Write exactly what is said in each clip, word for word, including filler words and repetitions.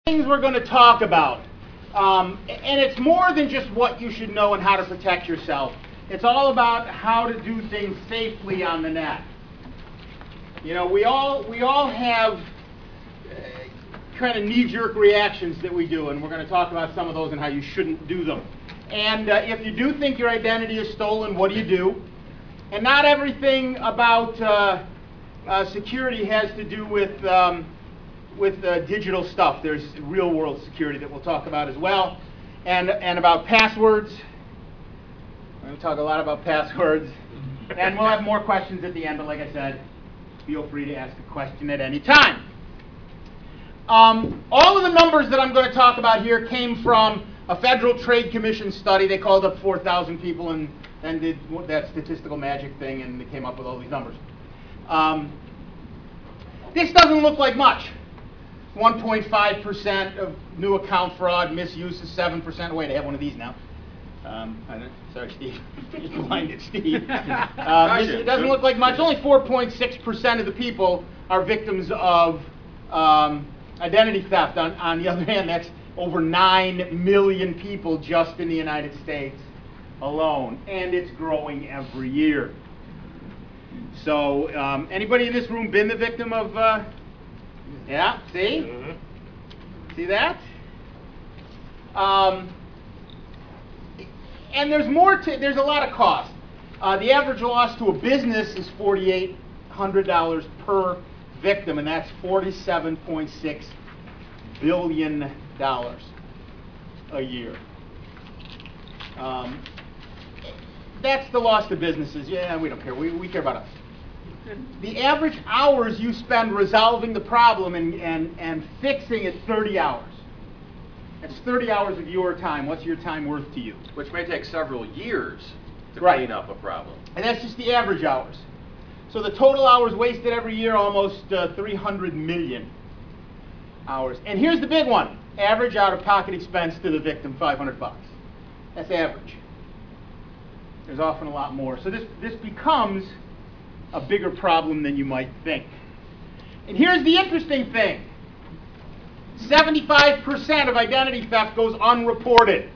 Things we're going to talk about, um, and it's more than just what you should know and how to protect yourself. It's all about how to do things safely on the net. You know, we all we all have uh, kind of knee-jerk reactions that we do, and we're going to talk about some of those and how you shouldn't do them. And uh, if you do think your identity is stolen, what do you do? And not everything about uh, uh, security has to do with um, with uh, digital stuff. There's real-world security that we'll talk about as well, and and about passwords. We're going to talk a lot about passwords, and we'll have more questions at the end. But like I said, feel free to ask a question at any time. Um, all of the numbers that I'm going to talk about here came from a Federal Trade Commission study. They called up four thousand people and and did that statistical magic thing, and they came up with all these numbers. Um, this doesn't look like much. one point five percent of new account fraud, misuse is seven percent. Wait, I have one of these now. Um, I don't, sorry, Steve. You blinded Steve. Uh, this, it doesn't look like much. Only four point six percent of the people are victims of um, identity theft. On, on the other hand, that's over nine million people just in the United States alone. And it's growing every year. So um, anybody in this room been the victim of... Uh, Yeah, see? Mm-hmm. See that? Um, and there's more to, there's a lot of cost. Uh, the average loss to a business is four thousand eight hundred dollars per victim, and that's forty-seven point six billion dollars a year. Um, that's the loss to businesses. Yeah, we don't care. We, we care about us. The average hours you spend resolving the problem and, and, and fixing it, thirty hours. That's thirty hours of your time. What's your time worth to you? Which may take several years to right. clean up a problem. And that's just the average hours. So the total hours wasted every year, almost uh, three hundred million hours. And here's the big one. Average out-of-pocket expense to the victim, five hundred bucks. That's average. There's often a lot more. So this, this becomes a bigger problem than you might think. And here's the interesting thing. seventy-five percent of identity theft goes unreported.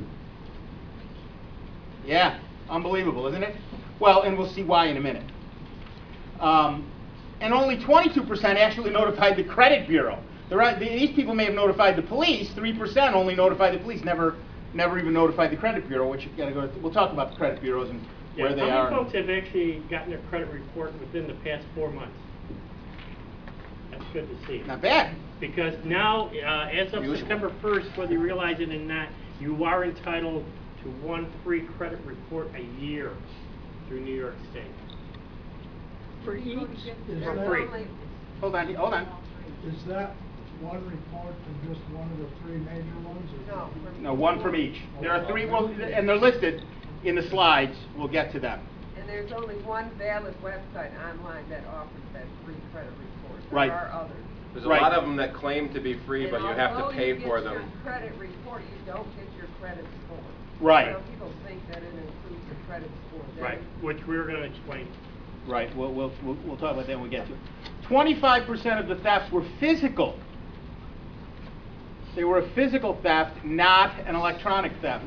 Yeah, unbelievable, isn't it? Well, and we'll see why in a minute. Um, and only twenty-two percent actually notified the credit bureau. The right, these people may have notified the police. three percent only notified the police, never, never even notified the credit bureau, which you gotta go to, we'll talk about the credit bureaus and Yeah, where they how are. many folks have actually gotten their credit report within the past four months? That's good to see. Not bad. Because now, uh, as of Usual. September first, whether you realize it or not, you are entitled to one free credit report a year through New York State. For each? Is For that, free. Hold on, hold on. is that one report from just one of the three major ones? Or No. No, one from each. There are three, well, and they're listed in the slides. We'll get to them. And there's only one valid website online that offers that free credit report. There Right. are others. There's a Right. lot of them that claim to be free, And but you have to although pay you for get them. your credit report, you don't get your credit score. Right. Some people think that it includes your credit score. That Right, which we're going to explain. Right, we'll, we'll, we'll we'll talk about that when we get to it. twenty-five percent of the thefts were physical. They were a physical theft, not an electronic theft.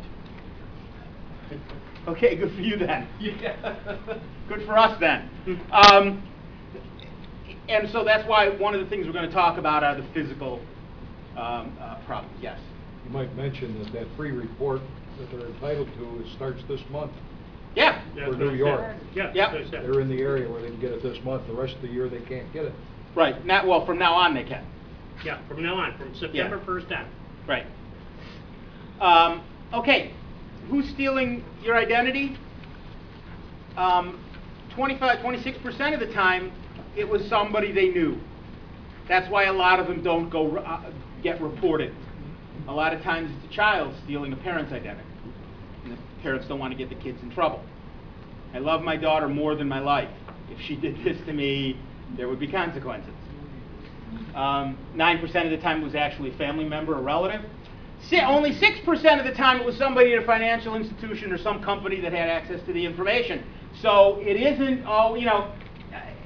Okay, good for you then. Yeah. Good for us then. Um, and so that's why one of the things we're going to talk about are the physical um, uh, problems. Yes. You might mention that that free report that they're entitled to, it starts this month. Yeah. Yeah, For that's New what I York. said. Yeah. Yep. that's what I said. They're in the area where they can get it this month. The rest of the year, they can't get it. Right. Not well. From now on, they can. Yeah, from now on, from September first on. Right. Um, okay. Who's stealing your identity? Um, twenty-five, twenty-six percent of the time, it was somebody they knew. That's why a lot of them don't go uh, get reported. A lot of times it's a child stealing a parent's identity. And the parents don't want to get the kids in trouble. I love my daughter more than my life. If she did this to me, there would be consequences. Um, nine percent of the time it was actually a family member or relative. Si- only six percent of the time it was somebody at a financial institution or some company that had access to the information. So it isn't, oh, you know,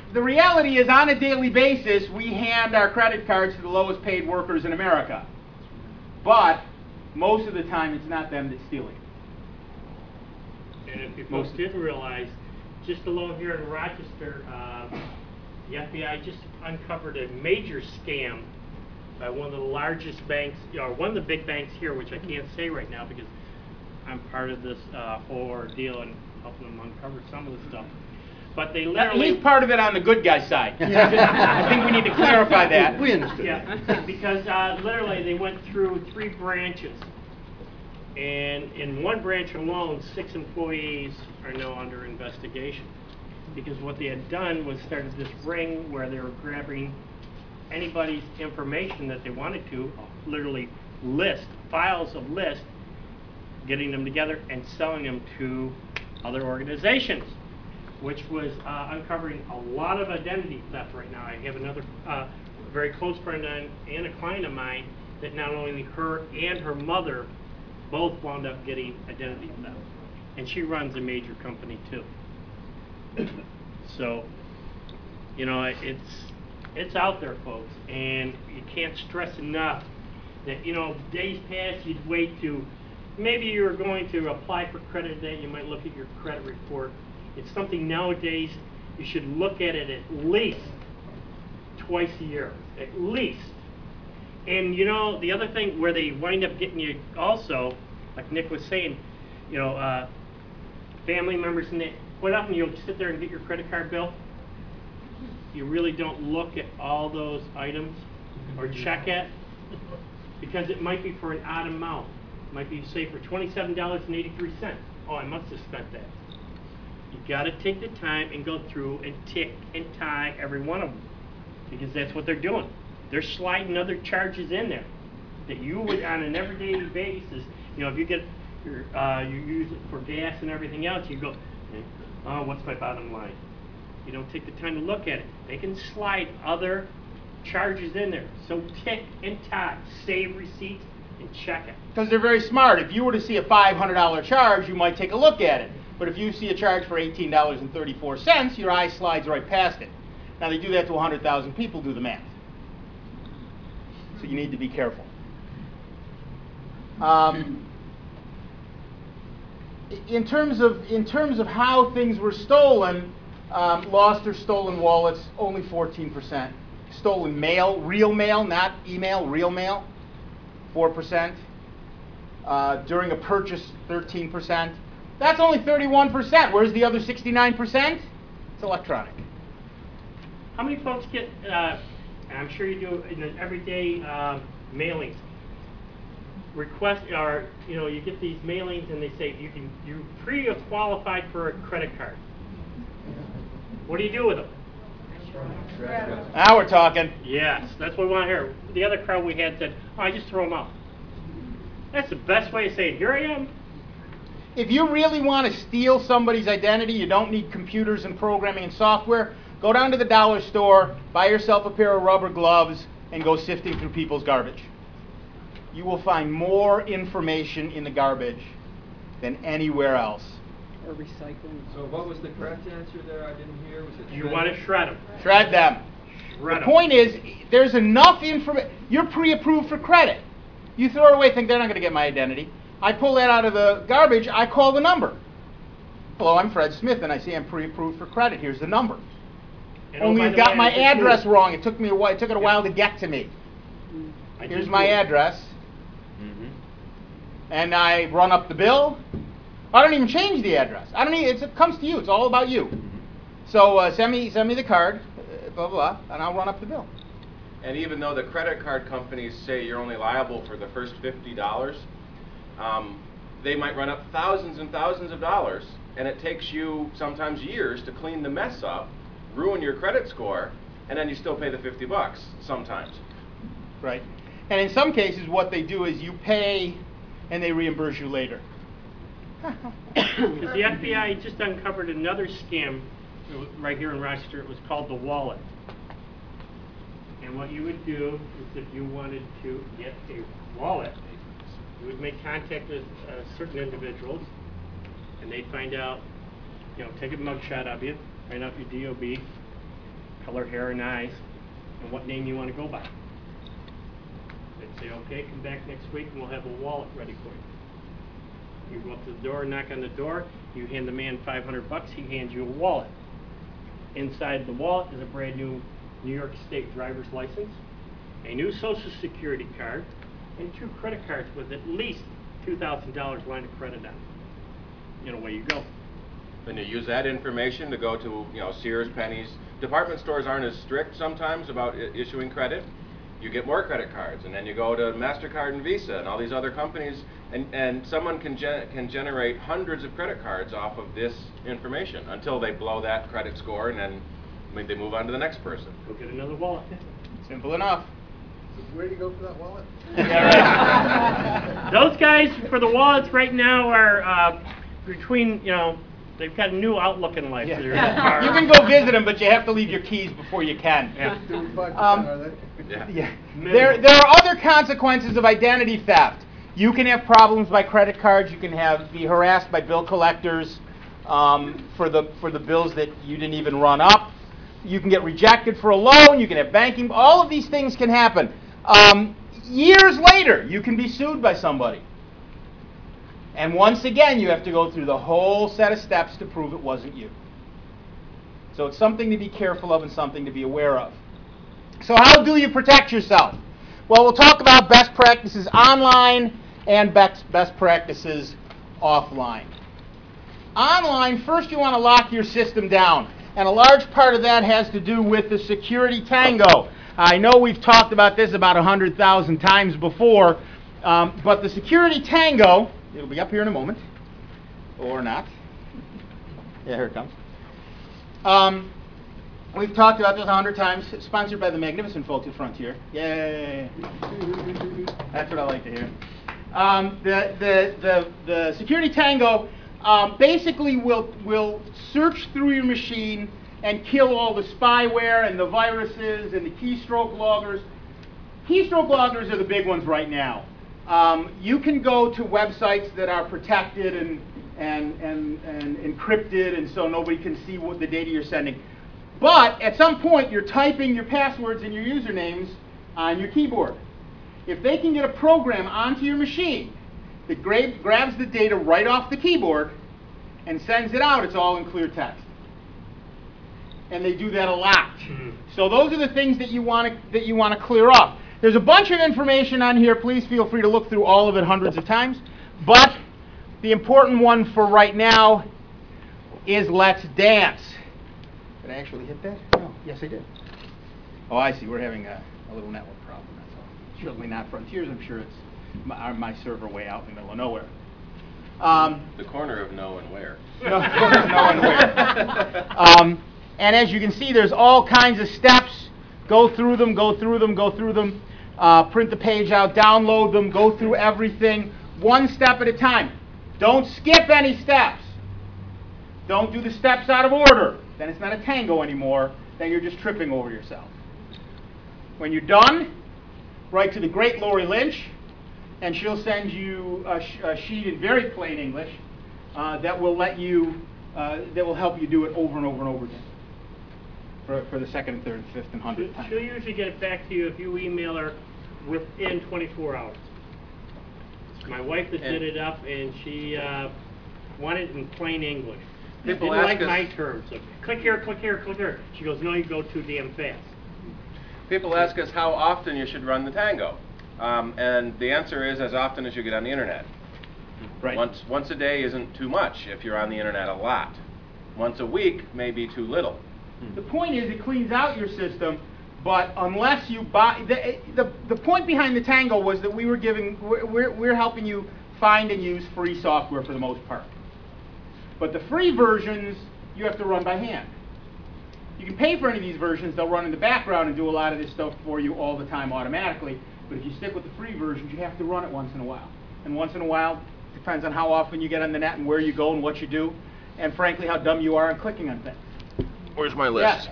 the reality is, on a daily basis, we hand our credit cards to the lowest paid workers in America. But most of the time, it's not them that's stealing. And if you Most- folks didn't realize, just alone here in Rochester, uh, the F B I just uncovered a major scam by one of the largest banks, or one of the big banks here, which I can't say right now because I'm part of this uh, whole ordeal and helping them uncover some of the stuff. But they literally... He's part of it on the good guy side. I think we need to clarify that. We understood. Yeah, because uh, literally they went through three branches. And in one branch alone, six employees are now under investigation. Because what they had done was started this ring where they were grabbing anybody's information that they wanted to, literally list, files of lists, getting them together and selling them to other organizations, which was uh, uncovering a lot of identity theft right now. I have another uh, very close friend and and a client of mine that not only her and her mother both wound up getting identity theft. And she runs a major company too. So, you know, it's it's out there, folks, and you can't stress enough that, you know, days past you'd wait to, maybe you were going to apply for credit today, you might look at your credit report. It's something nowadays you should look at it at least twice a year, at least. And you know, the other thing where they wind up getting you also, like Nick was saying, you know, uh, family members and that, quite often you'll sit there and get your credit card bill. You really don't look at all those items or check it because it might be for an odd amount. It might be, say, for twenty-seven dollars and eighty-three cents. Oh, I must have spent that. You got to take the time and go through and tick and tie every one of them because that's what they're doing. They're sliding other charges in there that you would, on an everyday basis, you know, if you get your, uh, you use it for gas and everything else, you go, oh, what's my bottom line? You don't take the time to look at it. They can slide other charges in there. So tick and tie, save receipts, and check it. Because they're very smart. If you were to see a five hundred dollar charge, you might take a look at it. But if you see a charge for eighteen dollars and thirty-four cents, your eye slides right past it. Now, they do that to one hundred thousand people, do the math. So you need to be careful. Um, in terms of in terms of how things were stolen, um, lost or stolen wallets, only fourteen percent. Stolen mail, real mail, not email, real mail, four percent. Uh, during a purchase, thirteen percent. That's only thirty-one percent. Where's the other sixty-nine percent? It's electronic. How many folks get, uh, and I'm sure you do in an everyday uh, mailings, request, or you know, you get these mailings and they say you can, you pre-qualified for a credit card. What do you do with them? Now we're talking. Yes, that's what we want to hear. The other crowd we had said, oh, I just throw them out. That's the best way of saying, here I am. If you really want to steal somebody's identity, you don't need computers and programming and software. Go down to the dollar store, buy yourself a pair of rubber gloves, and go sifting through people's garbage. You will find more information in the garbage than anywhere else. Or recycling. So what was the correct answer there? I didn't hear. Was it? You want to shred them. Shred them. Shred The 'em. point is, there's enough information. You're pre-approved for credit. You throw it away, think they're not going to get my identity. I pull that out of the garbage, I call the number. Hello, I'm Fred Smith, and I say I'm pre-approved for credit. Here's the number. And oh, Only by you've the got way, my I just address moved. wrong. It took me a while. It took it a while to get to me. I Here's just my moved. address, and I run up the bill. I don't even change the address. I don't need. It's, it comes to you. It's all about you. So uh, send me send me the card, uh, blah blah, blah, and I'll run up the bill. And even though the credit card companies say you're only liable for the first fifty dollars, um, they might run up thousands and thousands of dollars, and it takes you sometimes years to clean the mess up, ruin your credit score, and then you still pay the fifty bucks sometimes. Right. And in some cases, what they do is you pay, and they reimburse you later. Because the F B I just uncovered another scam right here in Rochester. It was called the wallet. And what you would do is if you wanted to get a wallet, you would make contact with uh, certain individuals, and they'd find out, you know, take a mugshot of you, find out your D O B, color, hair, and eyes, and what name you want to go by. They'd say, okay, come back next week and we'll have a wallet ready for you. You go up to the door, knock on the door, you hand the man five hundred bucks, he hands you a wallet. Inside the wallet is a brand new New York State driver's license, a new Social Security card, and two credit cards with at least two thousand dollars line of credit on them. And away you go. And you use that information to go to, you know, Sears, Penny's. Department stores aren't as strict sometimes about I issuing credit. You get more credit cards, and then you go to MasterCard and Visa and all these other companies, and, and someone can, gen can generate hundreds of credit cards off of this information until they blow that credit score, and then I mean, they move on to the next person. Go get another wallet. Simple enough. Where do you go for that wallet? Yeah, right. Those guys for the wallets right now are uh, between, you know, they've got a new outlook in life. Yeah. They're in the car. You can go visit them, but you have to leave your keys before you can. Yeah. thirty-five percent, Um, are they? Yeah. Yeah. There, there are other consequences of identity theft. You can have problems by credit cards. You can have be harassed by bill collectors um, for the for the bills that you didn't even run up. You can get rejected for a loan. You can have banking. All of these things can happen. Um, years later, you can be sued by somebody. And once again, you have to go through the whole set of steps to prove it wasn't you. So it's something to be careful of and something to be aware of. So how do you protect yourself? Well, we'll talk about best practices online and best, best practices offline. Online, first you want to lock your system down. And a large part of that has to do with the Security Tango. I know we've talked about this about one hundred thousand times before, um, but the Security Tango, it'll be up here in a moment, or not. Yeah, here it comes. Um, we've talked about this a hundred times. It's sponsored by the magnificent folks at Frontier. Yay! That's what I like to hear. Um, the, the, the, the Security Tango um, basically will, will search through your machine and kill all the spyware and the viruses and the keystroke loggers. Keystroke loggers are the big ones right now. Um, you can go to websites that are protected and, and, and, and encrypted, and so nobody can see what the data you're sending. But at some point, you're typing your passwords and your usernames on your keyboard. If they can get a program onto your machine that gra grabs the data right off the keyboard and sends it out, it's all in clear text. And they do that a lot. Mm-hmm. So those are the things that you want to that you want to clear up. There's a bunch of information on here. Please feel free to look through all of it hundreds of times. But the important one for right now is Let's Dance. Did I actually hit that? No. Yes, I did. Oh, I see. We're having a, a little network problem. That's all. Certainly not Frontiers. I'm sure it's my, my server way out in the middle of nowhere. Um, The corner of no and where. no, no and where. Um, and as you can see, there's all kinds of steps. Go through them, go through them, go through them. Uh, print the page out, download them, go through everything, one step at a time. Don't skip any steps. Don't do the steps out of order. Then it's not a tango anymore. Then you're just tripping over yourself. When you're done, write to the great Lori Lynch, and she'll send you a, sh a sheet in very plain English uh, that will let you, uh, that will help you do it over and over and over again for, for the second and third and fifth and hundredth time. She'll usually get it back to you if you email her within twenty-four hours. My wife that did it up, and she uh, wanted it in plain English. People Didn't ask like us- my terms. Like, click here, click here, click here. She goes, no, you go too damn fast. People ask us how often you should run the Tango. Um, and the answer is as often as you get on the internet. Right. Once, once a day isn't too much if you're on the internet a lot. Once a week may be too little. The point is it cleans out your system, but unless you buy, the, the, the point behind the Tango was that we were giving, we're, we're helping you find and use free software for the most part. But the free versions, you have to run by hand. You can pay for any of these versions, they'll run in the background and do a lot of this stuff for you all the time automatically. But if you stick with the free versions, you have to run it once in a while. And once in a while, depends on how often you get on the net and where you go and what you do, and frankly, how dumb you are on clicking on things. Where's my list? Yes.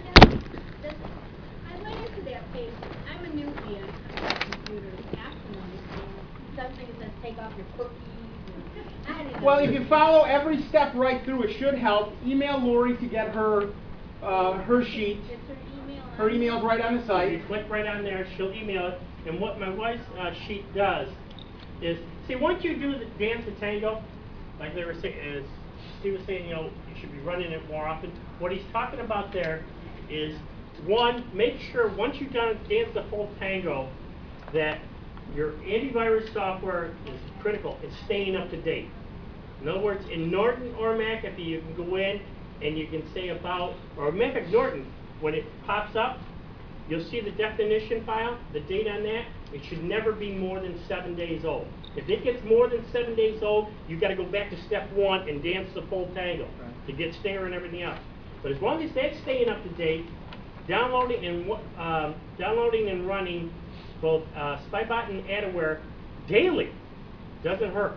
I went into that page. I'm a newbie on on computers. I can understand. Something that says take off your cookies. And I didn't Well, if know. you follow every step right through, it should help. Email Lori to get her uh, her sheet. It's her email. Her email's right on the You site. click right on there, she'll email it, and what my wife's uh, sheet does is, see, once you do the dance the tango, like they were saying, as Steve was saying, you know, you should be running it more often. What he's talking about there is, one, make sure once you've done dance the full tango, that your antivirus software is critical. It's staying up to date. In other words, in Norton or McAfee, you can go in and you can say about, or McAfee Norton, when it pops up, you'll see the definition file, the date on that. It should never be more than seven days old. If it gets more than seven days old, you've got to go back to step one and dance the full tango to get Stinger and everything else. But as long as that's staying up to date, downloading and um, downloading and running both uh, SpyBot and AdAware daily doesn't hurt.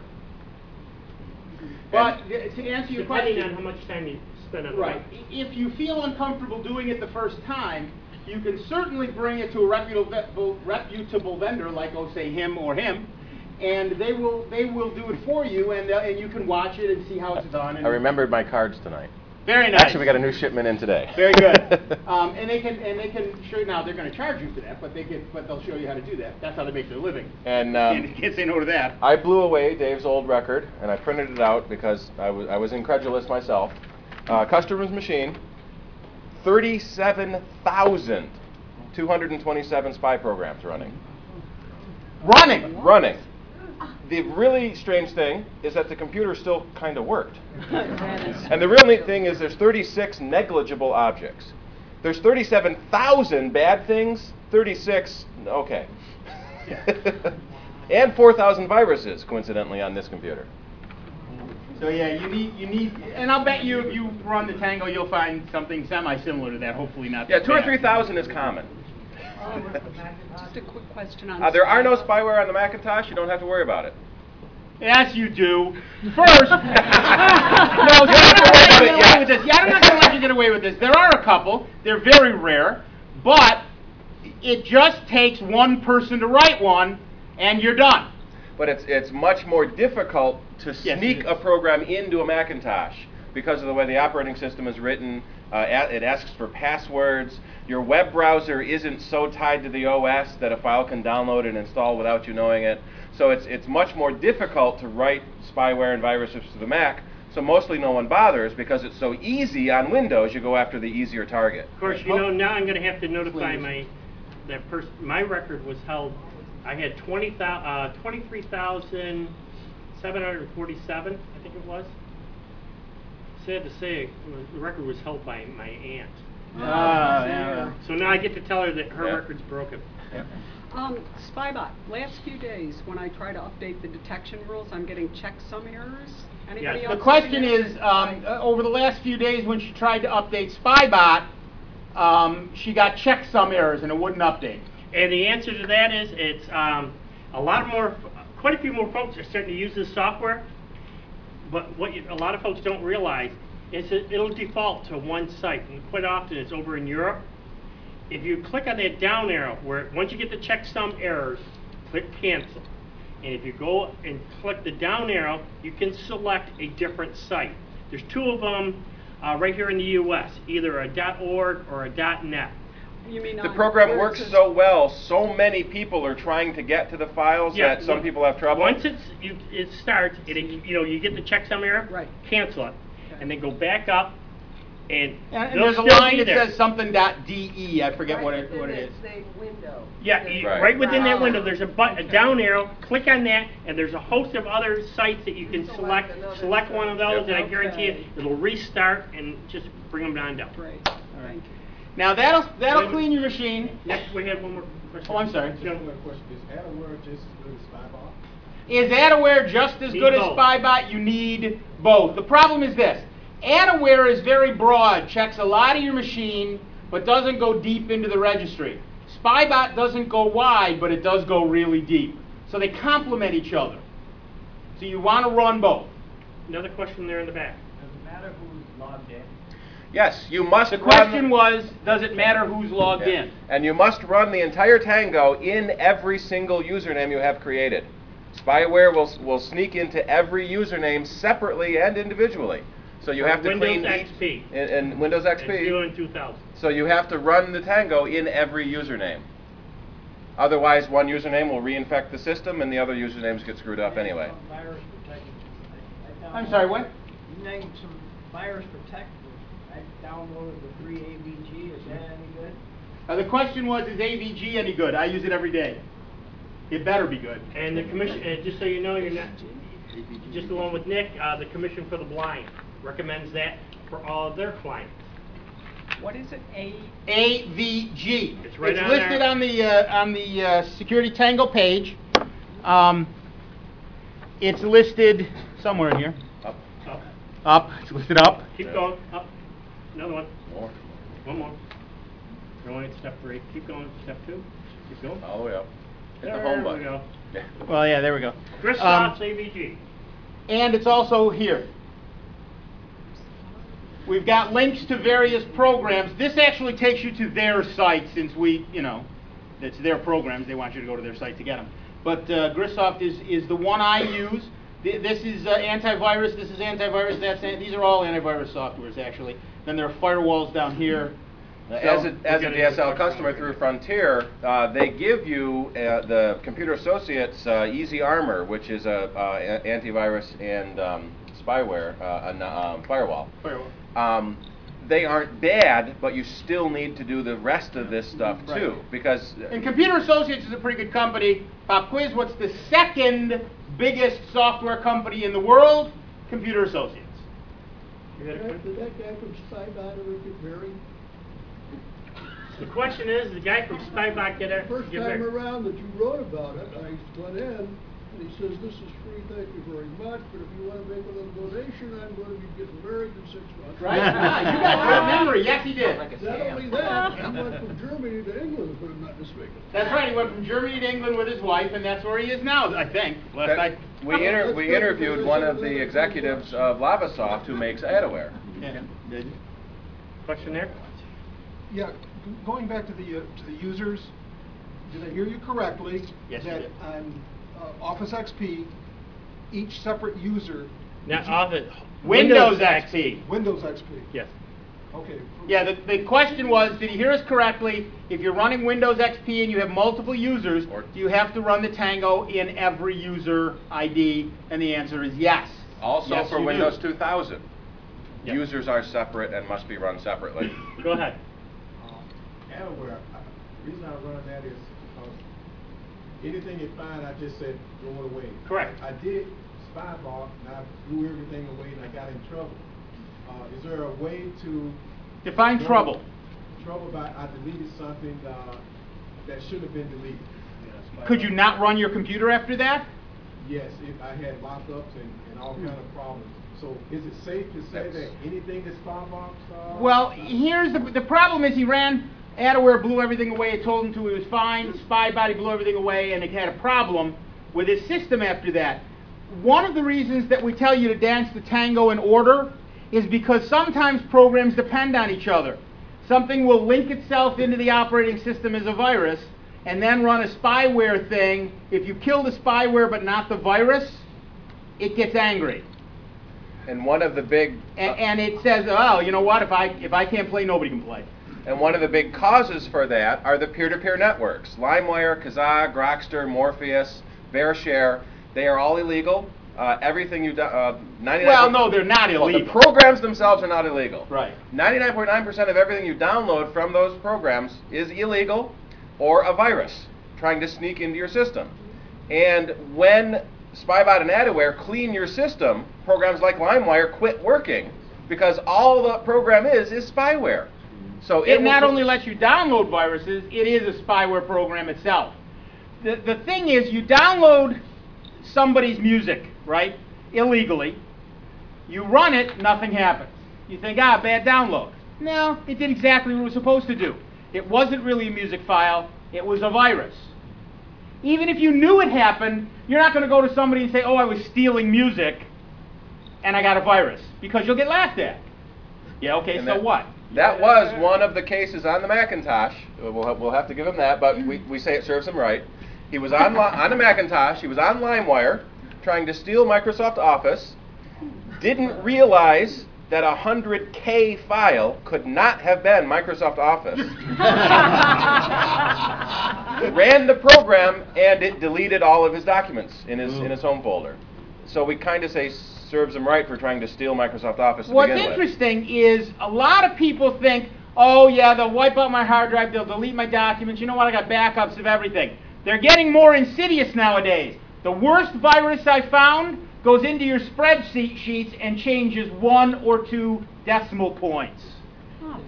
But to answer your Depending question, on how much time you spend on it. right, if you feel uncomfortable doing it the first time, you can certainly bring it to a reputable, reputable vendor like, oh, say him or him, and they will they will do it for you, and uh, and you can watch it and see how it's done. And I remembered my cards tonight. Very nice. Actually, we got a new shipment in today. Very good. um, and they can and they can show you now. They're going to charge you for that, but they can but they'll show you how to do that. That's how they make their living. And um, can't, can't say no to that. I blew away Dave's old record, and I printed it out because I was I was incredulous myself. Uh, customer's machine, thirty-seven thousand two hundred twenty-seven spy programs running. Running. Running. The really strange thing is that the computer still kind of worked. And the real neat thing is there's thirty-six negligible objects. There's thirty-seven thousand bad things, thirty-six, okay. And four thousand viruses, coincidentally, on this computer. So yeah, you need you need, and I'll bet you if you run the Tango, you'll find something semi-similar to that. Hopefully not. Yeah, that two or bad. three thousand is common. Just a quick question on. Uh, there are no Spybot. spyware on the Macintosh. You don't have to worry about it. Yes, you do. First, no, I'm not going to let you get away with this. Yeah, I'm not going to let you get away with this. There are a couple. They're very rare, but it just takes one person to write one, and you're done. But it's it's much more difficult to Yes, sneak it a is. program into a Macintosh because of the way the operating system is written. Uh, a- it asks for passwords. Your web browser isn't so tied to the O S that a file can download and install without you knowing it. So it's it's much more difficult to write spyware and viruses to the Mac. So mostly no one bothers because it's so easy on Windows. You go after the easier target. Of course, you know, now I'm going to have to notify my, that person, my record was held, I had twenty thousand, uh, twenty-three thousand seven hundred forty-seven, I think it was. Sad to say, it was, the record was held by my aunt. Ah, yeah. So now I get to tell her that her Yeah. record's broken. Um, Spybot, last few days, when I try to update the detection rules, I'm getting checksum errors. Anybody Yes. else? The question getting is, it? um, uh, over the last few days when she tried to update SpyBot, um, she got checksum errors and it wouldn't update. And the answer to that is, it's um, a lot more, quite a few more folks are starting to use this software. But what you, a lot of folks don't realize is that it'll default to one site, and quite often it's over in Europe. If you click on that down arrow, where once you get the checksum errors, click cancel. And if you go and click the down arrow, you can select a different site. There's two of them uh, right here in the U S, either a .org or a .net. You mean The on program where it works says- so well, so many people are trying to get to the files Yeah, that some well, people have trouble. Once it's, you, it starts, it, you know, you get the checksum error, Right. cancel it, and then go back up, and, And, and they'll there's a still line be that there. says something .de. I forget what it Right what it within is. that same window. Yeah, you, Right. right. within that Right. window, there's a, but, a down arrow. Click on that, and there's a host of other sites that you can Select select. another Select one of those, Yep. and I guarantee you, Okay. it'll restart and just bring them down. down. Great, thank you. Now that'll that'll Wait. clean your machine. Next, we have one more question. Oh, I'm sorry. No. question, is AdAware just as good as SpyBot? Is AdAware just as Need good as both. SpyBot? You need both. The problem is this. AdAware is very broad, checks a lot of your machine, but doesn't go deep into the registry. SpyBot doesn't go wide, but it does go really deep. So they complement each other. So you want to run both. Another question there in the back. Does it matter who's logged in? Yes, you must The run. question was, does it matter who's logged Yeah. in? And you must run the entire Tango in every single username you have created. Spyware will will sneak into every username separately and individually. So you have to Windows clean X P. each, and, and Windows X P. It's due in two thousand. So you have to run the Tango in every username. Otherwise, one username will reinfect the system, and the other usernames get screwed up anyway. Virus protection. I- I I'm downloaded- sorry, what? You named some virus protectors. I downloaded the free A V G. Is that any good? Uh, the question was, is A V G any good? I use it every day. It better be good. And the commission, and just so you know, you're not, just along with Nick, uh, the Commission for the Blind recommends that for all of their clients. What is it, A? A V G. It's right It's on listed there. on the uh, on the uh, Security Tango page. Um, it's listed somewhere in here. Up. Up, Up. It's listed up. keep going, up, another one, More. one more. Going at step three, keep going, step two, keep going. All the way up. Hit the There home we button. go. Yeah. Well, yeah, there we go. Chris Um, Stops A V G. And it's also here. We've got links to various programs. This actually takes you to their site since we, you know, it's their programs. They want you to go to their site to get them. But uh, Grisoft is, is the one I use. Th- This is uh, antivirus. This is antivirus. That's an- these are all antivirus softwares actually. Then there are firewalls down here. Now, So- as a, as a We'll get D S L into the customer question. through Frontier, uh, they give you uh, the Computer Associates uh, Easy Armor, which is a uh, a- antivirus and um, spyware, uh, an, um, firewall. Firewall. Um, they aren't bad, but you still need to do the rest of this stuff too, Right. because And Computer Associates is a pretty good company. Pop quiz, what's the second biggest software company in the world? Computer Associates. You got a Did quick- that guy from Spybot ever get married? The question is, the guy from Spybot get it? First get time married? around that you wrote about it, I went in, and he says, this is free, thank you very much, but if you want to make a little donation, I'm going to be getting married in six months. Right? Yeah, you got good memory. Yes, he did. Not only that, he went from Germany to England, if I'm not mistaken. That's right. He went from Germany to England with his wife, and that's where he is now, I think. Last that- I... we, inter- we interviewed one of the executives of Lavasoft who makes Adaware. Yeah. Did- Question there? Yeah, g- going back to the, uh, to the users, did I hear you correctly? Yes, you that did. on uh, Office X P, each separate user, Not Office. Windows X P. Windows X P? Yes. Okay. Yeah, the, the question was, did you hear us correctly? If you're running Windows X P and you have multiple users, Or- do you have to run the Tango in every user I D? And the answer is yes. Also Yes, for you do. Windows two thousand, Yep. users are separate and must be run separately. Go ahead. Um, Adaware, I- the reason I run that is because anything you find, I just said, throw it away. Correct. I did Spybot, and I threw everything away, and I got in trouble. Uh, is there a way to... Define trouble. Trouble by, I deleted something uh, that should have been deleted. Could you not run your computer after that? Yes, it, I had lockups and, and all kind of problems. So is it safe to say That's- that anything that's Spybot? Uh, Well, here's the the problem is he ran Adaware, blew everything away. It told him to. He was fine. Spybot, blew everything away, and it had a problem with his system after that. One of the reasons that we tell you to dance the tango in order is because sometimes programs depend on each other. Something will link itself into the operating system as a virus, and then run a spyware thing. If you kill the spyware but not the virus, it gets angry. And one of the big And, and it says, oh, you know what? If I if I can't play, nobody can play. And one of the big causes for that are the peer-to-peer networks. LimeWire, Kazaa, Grokster, Morpheus, VearShare, they are all illegal. Uh, everything you do, uh, ninety-nine Well, no, they're not Well, illegal. the programs themselves are not illegal. Right. ninety-nine point nine percent of everything you download from those programs is illegal or a virus trying to sneak into your system. And when Spybot and Adaware clean your system, programs like LimeWire quit working because all the program is is spyware. So It will not just- only lets you download viruses, it is a spyware program itself. The, the thing is, you download somebody's music, right, illegally. You run it, nothing happens. You think, ah, bad download. No, it did exactly what it was supposed to do. It wasn't really a music file, it was a virus. Even if you knew it happened, you're not going to go to somebody and say, oh, I was stealing music and I got a virus, because you'll get laughed at. Yeah, okay, And so that- what? That was one of the cases on the Macintosh. We'll have, we'll have to give him that, but we, we say it serves him right. He was on li- on a Macintosh. He was on LimeWire, trying to steal Microsoft Office. Didn't realize that a one hundred K file could not have been Microsoft Office. Ran the program, and it deleted all of his documents in his in his home folder. So we kind of say serves him right for trying to steal Microsoft Office to What's begin with. interesting is a lot of people think, oh yeah, they'll wipe out my hard drive, they'll delete my documents, you know what, I got backups of everything. They're getting more insidious nowadays. The worst virus I found goes into your spreadsheet sheets and changes one or two decimal points. Oh.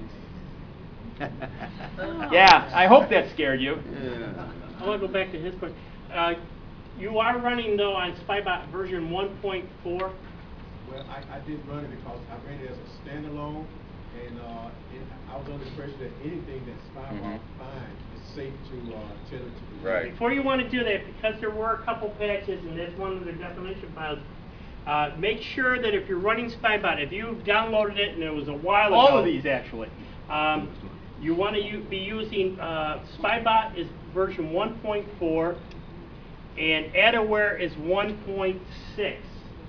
Yeah, I hope that scared you. I want to go back to his question. Uh, you are running, though, on SpyBot version one point four? Well, I, I did run it because I ran it as a standalone, and uh, it, I was under the impression that anything that SpyBot Mm-hmm. finds is safe to uh, tell it to do. Right. Before you want to do that, because there were a couple patches, and that's one of the definition files, uh, make sure that if you're running SpyBot, if you downloaded it and it was a while ago. All of these, actually. Um, you want to be using, uh, SpyBot is version one point four, and Adaware is one point six.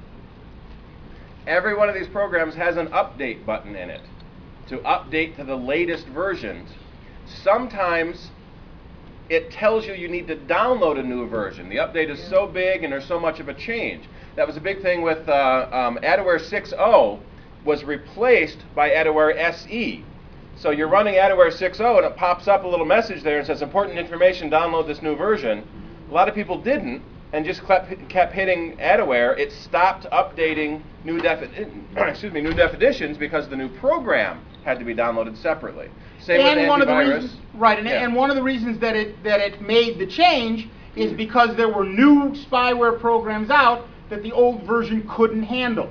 Every one of these programs has an update button in it to update to the latest versions. Sometimes it tells you you need to download a new version. The update is so big and there's so much of a change. That was a big thing with uh, um, Adaware six point oh was replaced by Adaware S E. So you're running Adaware six point oh and it pops up a little message there and says, important information, download this new version. A lot of people didn't and just kept, kept hitting Adaware. It stopped updating new, defi- excuse me, new definitions because the new program had to be downloaded separately. Same and with one of the antivirus. reasons, right, and, Yeah. and one of the reasons that it that it made the change is because there were new spyware programs out that the old version couldn't handle.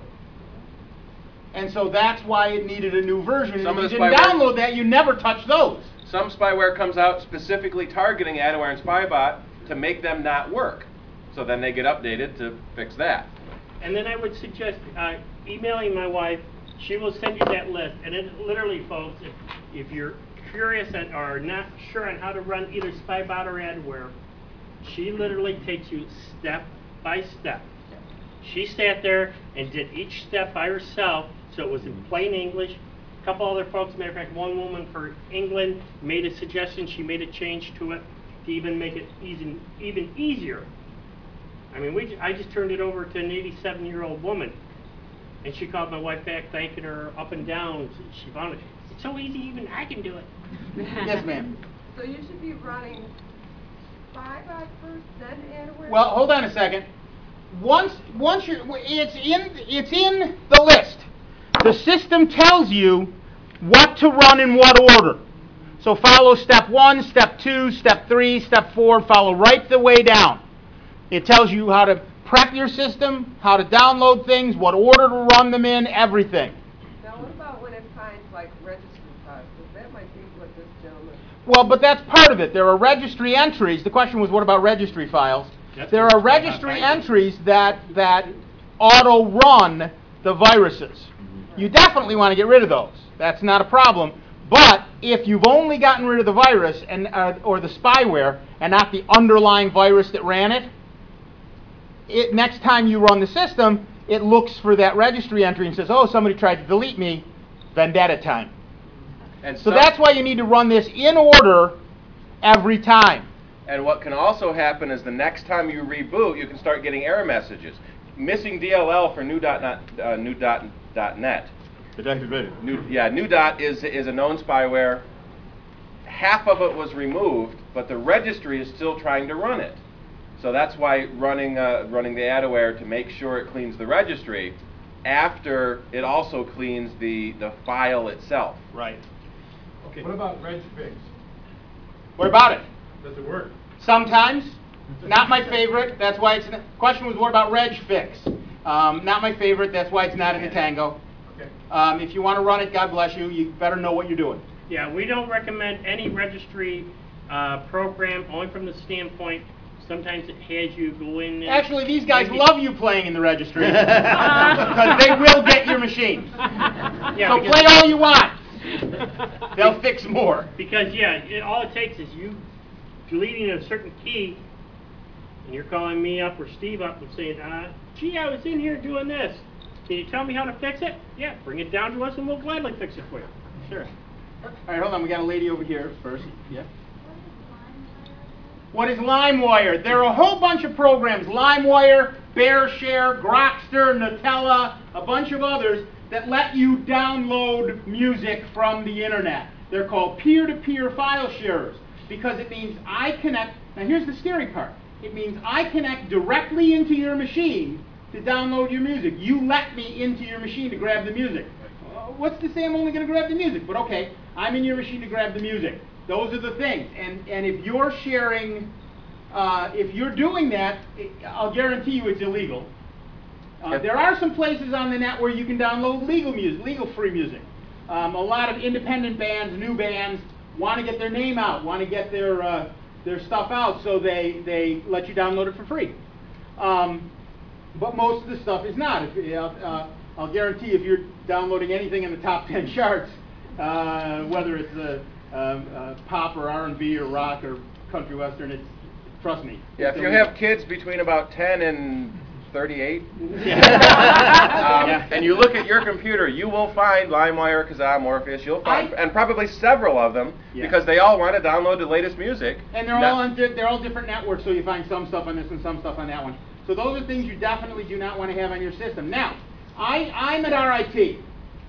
And so that's why it needed a new version. Some and of if the you didn't spyware- download that, you never touch those. Some spyware comes out specifically targeting Adaware and SpyBot to make them not work. So then they get updated to fix that. And then I would suggest uh, emailing my wife. She will send you that list. And it literally, folks, if, if you're curious and are not sure on how to run either SpyBot or Adaware, she literally takes you step by step. She sat there and did each step by herself, so it was in plain English. A couple other folks, matter of fact, one woman for England made a suggestion. She made a change to it to even make it even, even easier. I mean, we, I just turned it over to an eighty-seven-year-old woman, and she called my wife back, thanking her up and down. She found it. It's so easy, even I can do it. Yes, ma'am. So you should be running SpyBot first, then Adaware? Well, hold on a second. Once, once you're, it's in, it's in the list. The system tells you what to run in what order. So follow step one, step two, step three, step four, follow right the way down. It tells you how to prep your system, how to download things, what order to run them in, everything. Now what about when it finds like registry files? Because that might be what this gentleman... Well, but that's part of it. There are registry entries. The question was, what about registry files? That's There what are it's registry about. entries that, that auto-run the viruses. You definitely want to get rid of those. That's not a problem. But if you've only gotten rid of the virus and uh, or the spyware and not the underlying virus that ran it, it, next time you run the system, it looks for that registry entry and says, oh, somebody tried to delete me, vendetta time. And So some- that's why you need to run this in order every time. And what can also happen is the next time you reboot, you can start getting error messages. Missing D L L for new dot net. Uh, new dot, dot net. New, yeah, new dot is is a known spyware. Half of it was removed, but the registry is still trying to run it. So that's why running uh, running the Adaware to make sure it cleans the registry after it also cleans the the file itself. Right. Okay, what about RegFix? What about it? Does it work? Sometimes. Not my favorite. That's why it's. The question was, what about RegFix? Um, not my favorite. That's why it's not in the Tango. Okay. Um, if you want to run it, God bless you. You better know what you're doing. Yeah, we don't recommend any registry uh, program, only from the standpoint, sometimes it has you go in and... Actually, these guys make it- love you playing in the registry because they will get your machines. Yeah, So because- play all you want. They'll fix more. Because, yeah, it, all it takes is you deleting a certain key, and you're calling me up or Steve up and saying, uh, gee, I was in here doing this. Can you tell me how to fix it? Yeah, bring it down to us and we'll gladly fix it for you. Sure. All right, hold on. We got a lady over here first. Yeah. What is LimeWire? There are a whole bunch of programs, LimeWire, BearShare, Grokster, Nutella, a bunch of others that let you download music from the internet. They're called peer-to-peer file sharers because it means I connect. Now here's the scary part. It means I connect directly into your machine to download your music. You let me into your machine to grab the music. Uh, what's to say I'm only going to grab the music? But okay, I'm in your machine to grab the music. Those are the things. And, and if you're sharing, uh, if you're doing that, it, I'll guarantee you it's illegal. Uh, there are some places on the net where you can download legal music, legal free music. Um, a lot of independent bands, new bands, want to get their name out, want to get their uh, their stuff out, so they, they let you download it for free. Um, but most of the stuff is not. If, uh, I'll guarantee if you're downloading anything in the top ten charts, uh, whether it's a, uh, uh, pop or R and B or rock or country western, it's, trust me. Yeah, if you have kids between about ten and thirty-eight, Yeah. um, Yeah. and you look at your computer, you will find LimeWire, Kazaa, Morpheus, you'll find, I, and probably several of them, yeah. because they all want to download the latest music. And they're Not- all on di they're all different networks, so you find some stuff on this and some stuff on that one. So those are things you definitely do not want to have on your system. Now, I, I'm at R I T,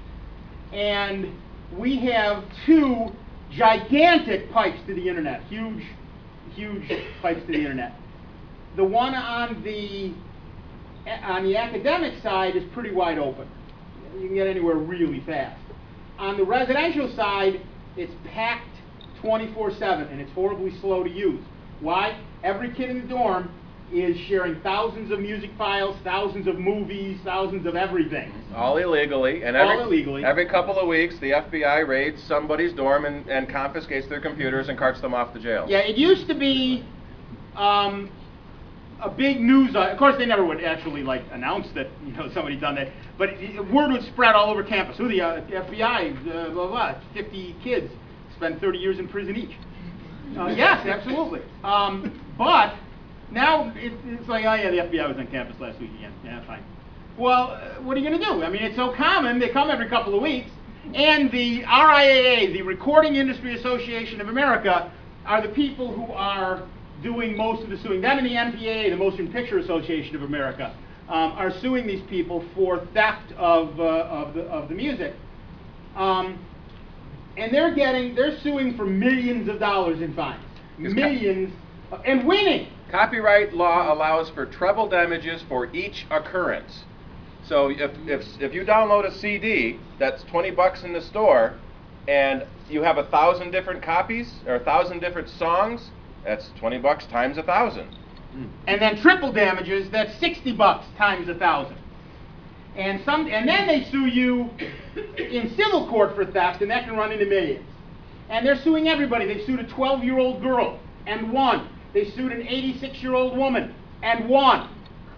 and we have two gigantic pipes to the internet, huge, huge pipes to the internet. The one on the on the academic side is pretty wide open. You can get anywhere really fast. On the residential side, it's packed twenty-four seven, and it's horribly slow to use. Why? Every kid in the dorm is sharing thousands of music files, thousands of movies, thousands of everything. All illegally, and All every, illegally. every couple of weeks, the F B I raids somebody's dorm and, and confiscates their computers and carts them off to jail. Yeah, it used to be um, a big news. Uh, of course, they never would actually like announce that you know somebody'd done that, but it, it, word would spread all over campus. Who the uh, F B I? Uh, blah blah. fifty kids spent thirty years in prison each. Uh, yes, absolutely. Um, but now it, it's like, oh yeah, the F B I was on campus last week again. Yeah, fine. Well, uh, what are you going to do? I mean, it's so common. They come every couple of weeks. And the R I A A, the Recording Industry Association of America, are the people who are doing most of the suing. Them and the M P A A, the Motion Picture Association of America, um, are suing these people for theft of, uh, of, the, of the music. Um, and they're getting, they're suing for millions of dollars in fines. Millions, uh, and winning. Copyright law allows for treble damages for each occurrence. So if, if, if you download a C D that's twenty bucks in the store and you have a thousand different copies or a thousand different songs, that's twenty bucks times a thousand. And then triple damages, that's sixty bucks times a thousand. And some, and then they sue you in civil court for theft, and that can run into millions. And they're suing everybody. They sued a twelve-year-old girl and won. They sued an eighty-six-year-old woman and won.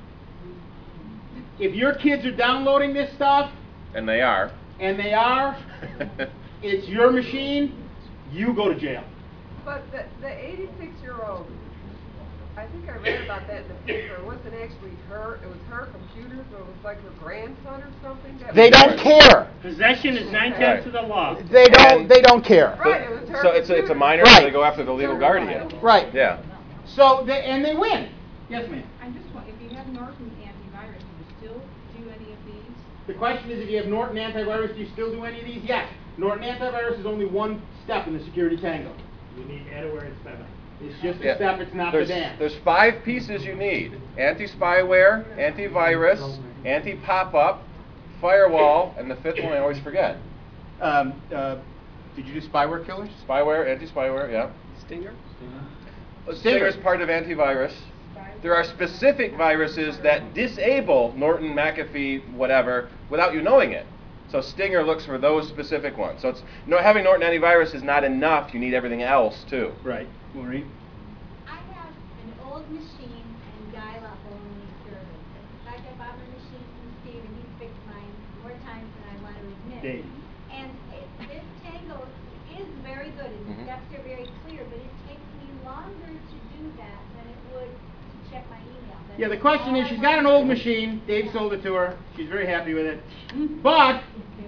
If your kids are downloading this stuff, and they are, and they are, it's your machine, you go to jail. But the, the eighty-six-year-old, I think I read about that in the paper. It wasn't actually her, it was her computer, so it was like her grandson or something. That They was don't care. Possession is nine-tenths of the law. They don't. They don't care. Right, it was her so it's a, it's a computer. minor, Right. so they go after the legal guardian. Right. Yeah. So they and they win. Yes, ma'am. I'm just wondering, if you have Norton antivirus, do you still do any of these? The question is, if you have Norton antivirus, do you still do any of these? Yes. Norton antivirus is only one step in the security tango. You need Adaware and Spybot. It's just a Yeah. step. It's not There's, the dance. there's five pieces you need: anti-spyware, antivirus, anti-pop-up, firewall, and the fifth one I always forget. Um, uh, did you do spyware killers? Spyware, anti-spyware, yeah. Stinger? Stinger is part of antivirus. There are specific viruses that disable Norton, McAfee, whatever, without you knowing it. So Stinger looks for those specific ones. So it's, you know, having Norton antivirus is not enough. You need everything else too. Right. Maureen? I have an old machine and dial-up only service. In fact, I bought my machine from Steve, and he's fixed mine more times than I want to admit. Dave. And it, this Tango is very good, and the Mhm. steps are very clear, but it takes me longer to do that than it would to check my email, than Yeah, the question is, she's got an old machine. Dave sold it to her. She's very happy with it. But,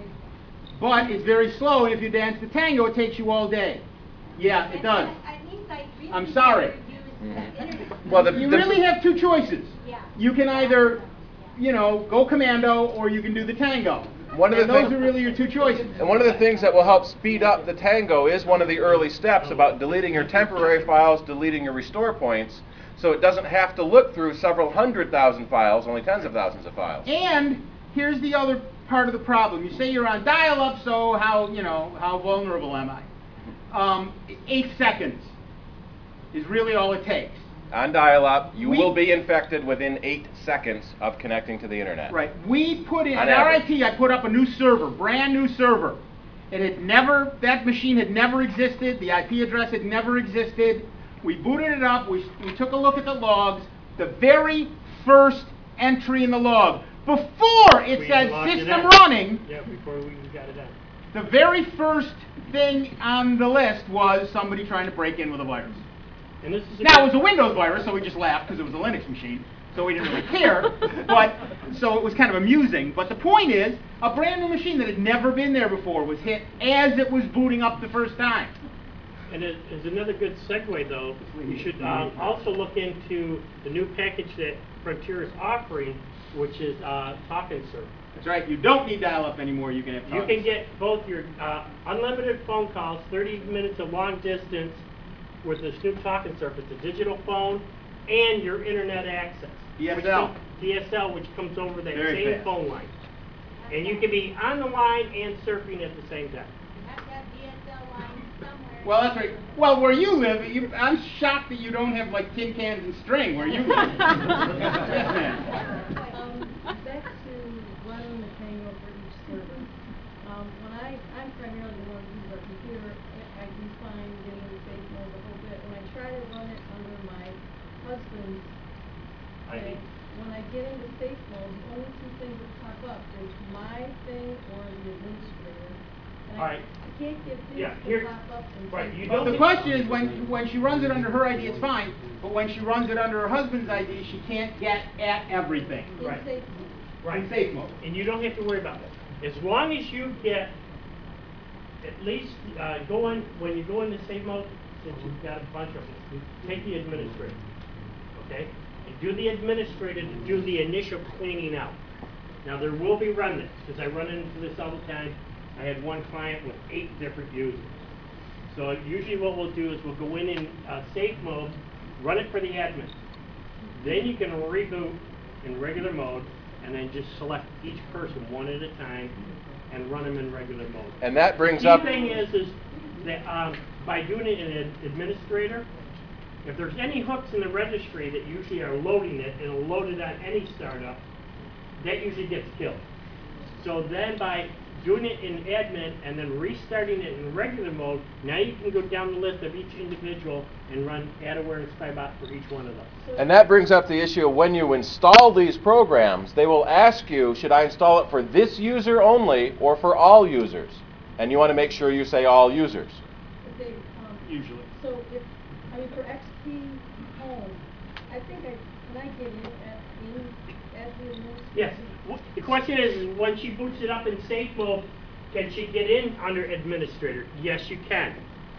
but it's very slow, and if you dance the tango, it takes you all day. Yeah, it does. I'm sorry. Well, the, you the, really have two choices. Yeah. You can either, you know, go commando, or you can do the tango. One of and the those thing- are really your two choices. And one of the things that will help speed up the tango is one of the early steps about deleting your temporary files, deleting your restore points, so it doesn't have to look through several hundred thousand files, only tens of thousands of files. And here's the other part of the problem. You say you're on dial-up, so how, you know, how vulnerable am I? Um, eight seconds is really all it takes. On dial-up, you We- will be infected within eight seconds of connecting to the internet. Right. We put in, On at R I average. T, I put up a new server, brand new server. It had never, that machine had never existed, the I P address had never existed. We booted it up, we, we took a look at the logs. The very first entry in the log, before it We said logged it system out. running, Yeah, before we got it done. the very first thing on the list was somebody trying to break in with a virus. And this is a Now, it good- was a Windows virus, so we just laughed because it was a Linux machine, so we didn't really care. But so it was kind of amusing. But the point is, a brand new machine that had never been there before was hit as it was booting up the first time. And it is another good segue, though. You should uh, also look into the new package that Frontier is offering, which is uh, Talk and Surf. That's right. You don't need dial-up anymore. You can have. You talk. can get both your uh, unlimited phone calls, thirty minutes of long distance, with this new Talk and Surf. It's a digital phone and your internet access. D S L. which com- D S L, which comes over that Very same fast. phone line. And you can be on the line and surfing at the same time. I've got D S L lines somewhere. Well, that's right. Well, where you live, you, I'm shocked that you don't have like tin cans and string where you live. Yes, ma'am. Um, back to running the tango for each server. Um, when I, I'm primarily the one who uses our computer, I I do fine getting the safe mode the whole bit. When I try to run it under my husband's I thing, when I get into safe mode, the only two things that pop up is my thing or the administrator. And All I, right. I can't get Yeah, things here- to pop up and right, say- you Well, don't the question is, when when she runs it under her I D, it's fine. But when she runs it under her husband's I D, she can't get at everything. in Right. safe mode. Right. In safe mode. And you don't have to worry about it. As long as you get, at least, uh, go in, when you go into safe mode, since you've got a bunch of them, take the administrator, okay? And do the administrator to do the initial cleaning out. Now, there will be remnants, because I run into this all the time. I had one client with eight different users. So usually what we'll do is we'll go in in uh, safe mode, run it for the admin. Then you can reboot in regular mode, and then just select each person one at a time and run them in regular mode. And that brings Key up... thing is, is that um, by doing it in an administrator, if there's any hooks in the registry that usually are loading it, it'll load it on any startup, that usually gets killed. So then by doing it in admin and then restarting it in regular mode, now you can go down the list of each individual and run AdAware and SpyBot for each one of those. And that brings up the issue of when you install these programs, they will ask you, should I install it for this user only or for all users? And you want to make sure you say all users. But they, um, Usually. So if, I mean, for X P Home, I think I, can I get in at, in, as the administrator? Yes. W- The question is, is when she boots it up in safe mode, can she get in under administrator? Yes, you can.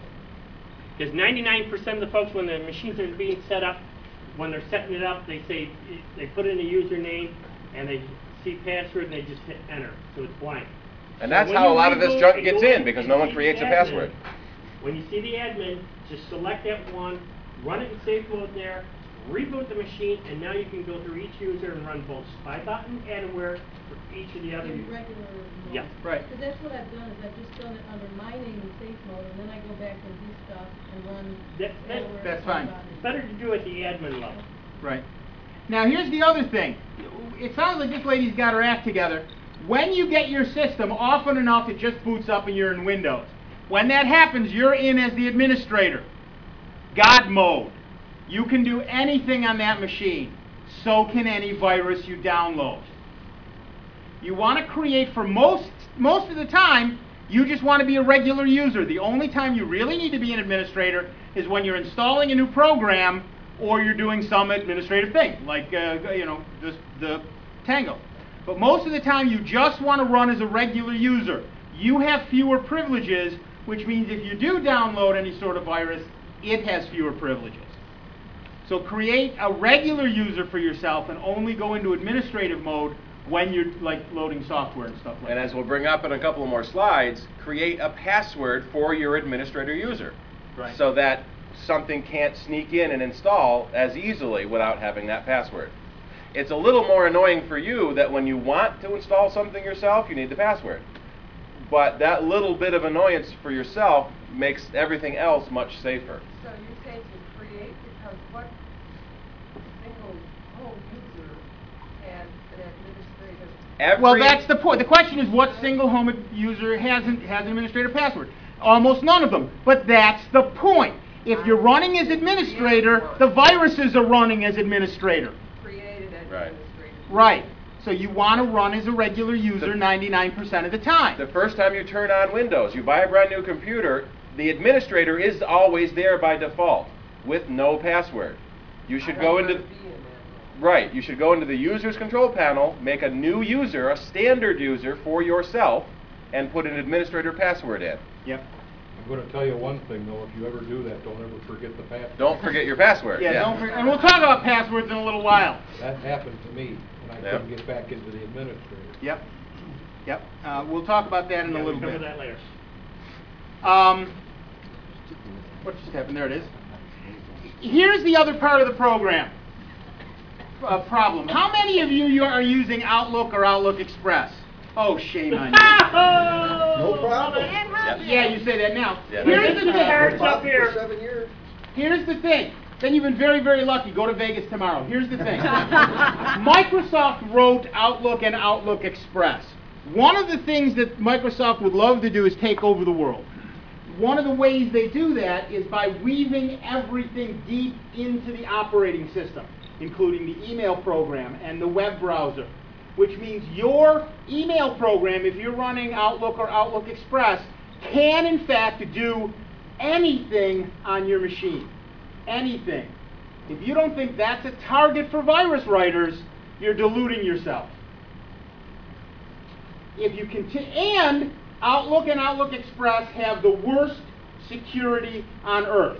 Because ninety-nine percent of the folks, when the machines are being set up, when they're setting it up, they say, they put in a username, and they see password, and they just hit enter, so it's blank. And So that's when how a you lot of this reboot junk and gets go in, because no and one see creates the a admin, password. When you see the admin, just select that one, run it in safe mode there, reboot the machine, and now you can go through each user and run both SpyBot and AdAware for each of the other In users. regular mode. Yeah. Right. Because that's what I've done, is I've just done it under my name in safe mode, and then I go back and do stuff and run. That- that- AdAware That's and fine. SpyBot. It's better to do it at the admin level. Right. Now, here's the other thing. It sounds like this lady's got her act together. When you get your system, often enough it just boots up and you're in Windows. When that happens, you're in as the administrator. God mode. You can do anything on that machine. So can any virus you download. You want to create, for most, most of the time, you just want to be a regular user. The only time you really need to be an administrator is when you're installing a new program or you're doing some administrative thing, like uh, you know the, the Tango. But most of the time, you just want to run as a regular user. You have fewer privileges, which means if you do download any sort of virus, it has fewer privileges. So create a regular user for yourself and only go into administrative mode when you're like loading software and stuff like And that. as we'll bring up in a couple of more slides, create a password for your administrator user. Right. So that something can't sneak in and install as easily without having that password. It's a little more annoying for you that when you want to install something yourself, you need the password. But that little bit of annoyance for yourself makes everything else much safer. So you say to create, because what single home user has an administrative? Every, Well, that's the point. The question is, what single home user hasn't has an administrator password? Almost none of them. But that's the point. If you're running as administrator, the viruses are running as administrator. Created as Right. administrator. Right. So you want to run as a regular user ninety-nine percent of the time. The first time you turn on Windows, you buy a brand new computer, the administrator is always there by default with no password. You should go into Right, you should go into the user's control panel, make a new user, a standard user for yourself, and put an administrator password in. Yep. I'm going to tell you one thing, though. If you ever do that, don't ever forget the password. Don't forget your password. Yeah, don't forget. And we'll talk about passwords in a little while. That happened to me, and I Yep. couldn't get back into the administrator. Yep. Yep. Uh, we'll talk about that in Yeah, a we'll little cover bit. that later. Um, what just happened? There it is. Here's the other part of the program uh, problem. How many of you, you are using Outlook or Outlook Express? Oh, shame on you. No problem. Yeah, you say that now. Yeah. Here's the Cards thing. up For here. seven years. Here's the thing. Then you've been very, very lucky. Go to Vegas tomorrow. Here's the thing. Microsoft wrote Outlook and Outlook Express. One of the things that Microsoft would love to do is take over the world. One of the ways they do that is by weaving everything deep into the operating system, including the email program and the web browser, which means your email program, if you're running Outlook or Outlook Express, can in fact do anything on your machine. Anything. If you don't think that's a target for virus writers, you're deluding yourself. If you continue, and Outlook and Outlook Express have the worst security on earth.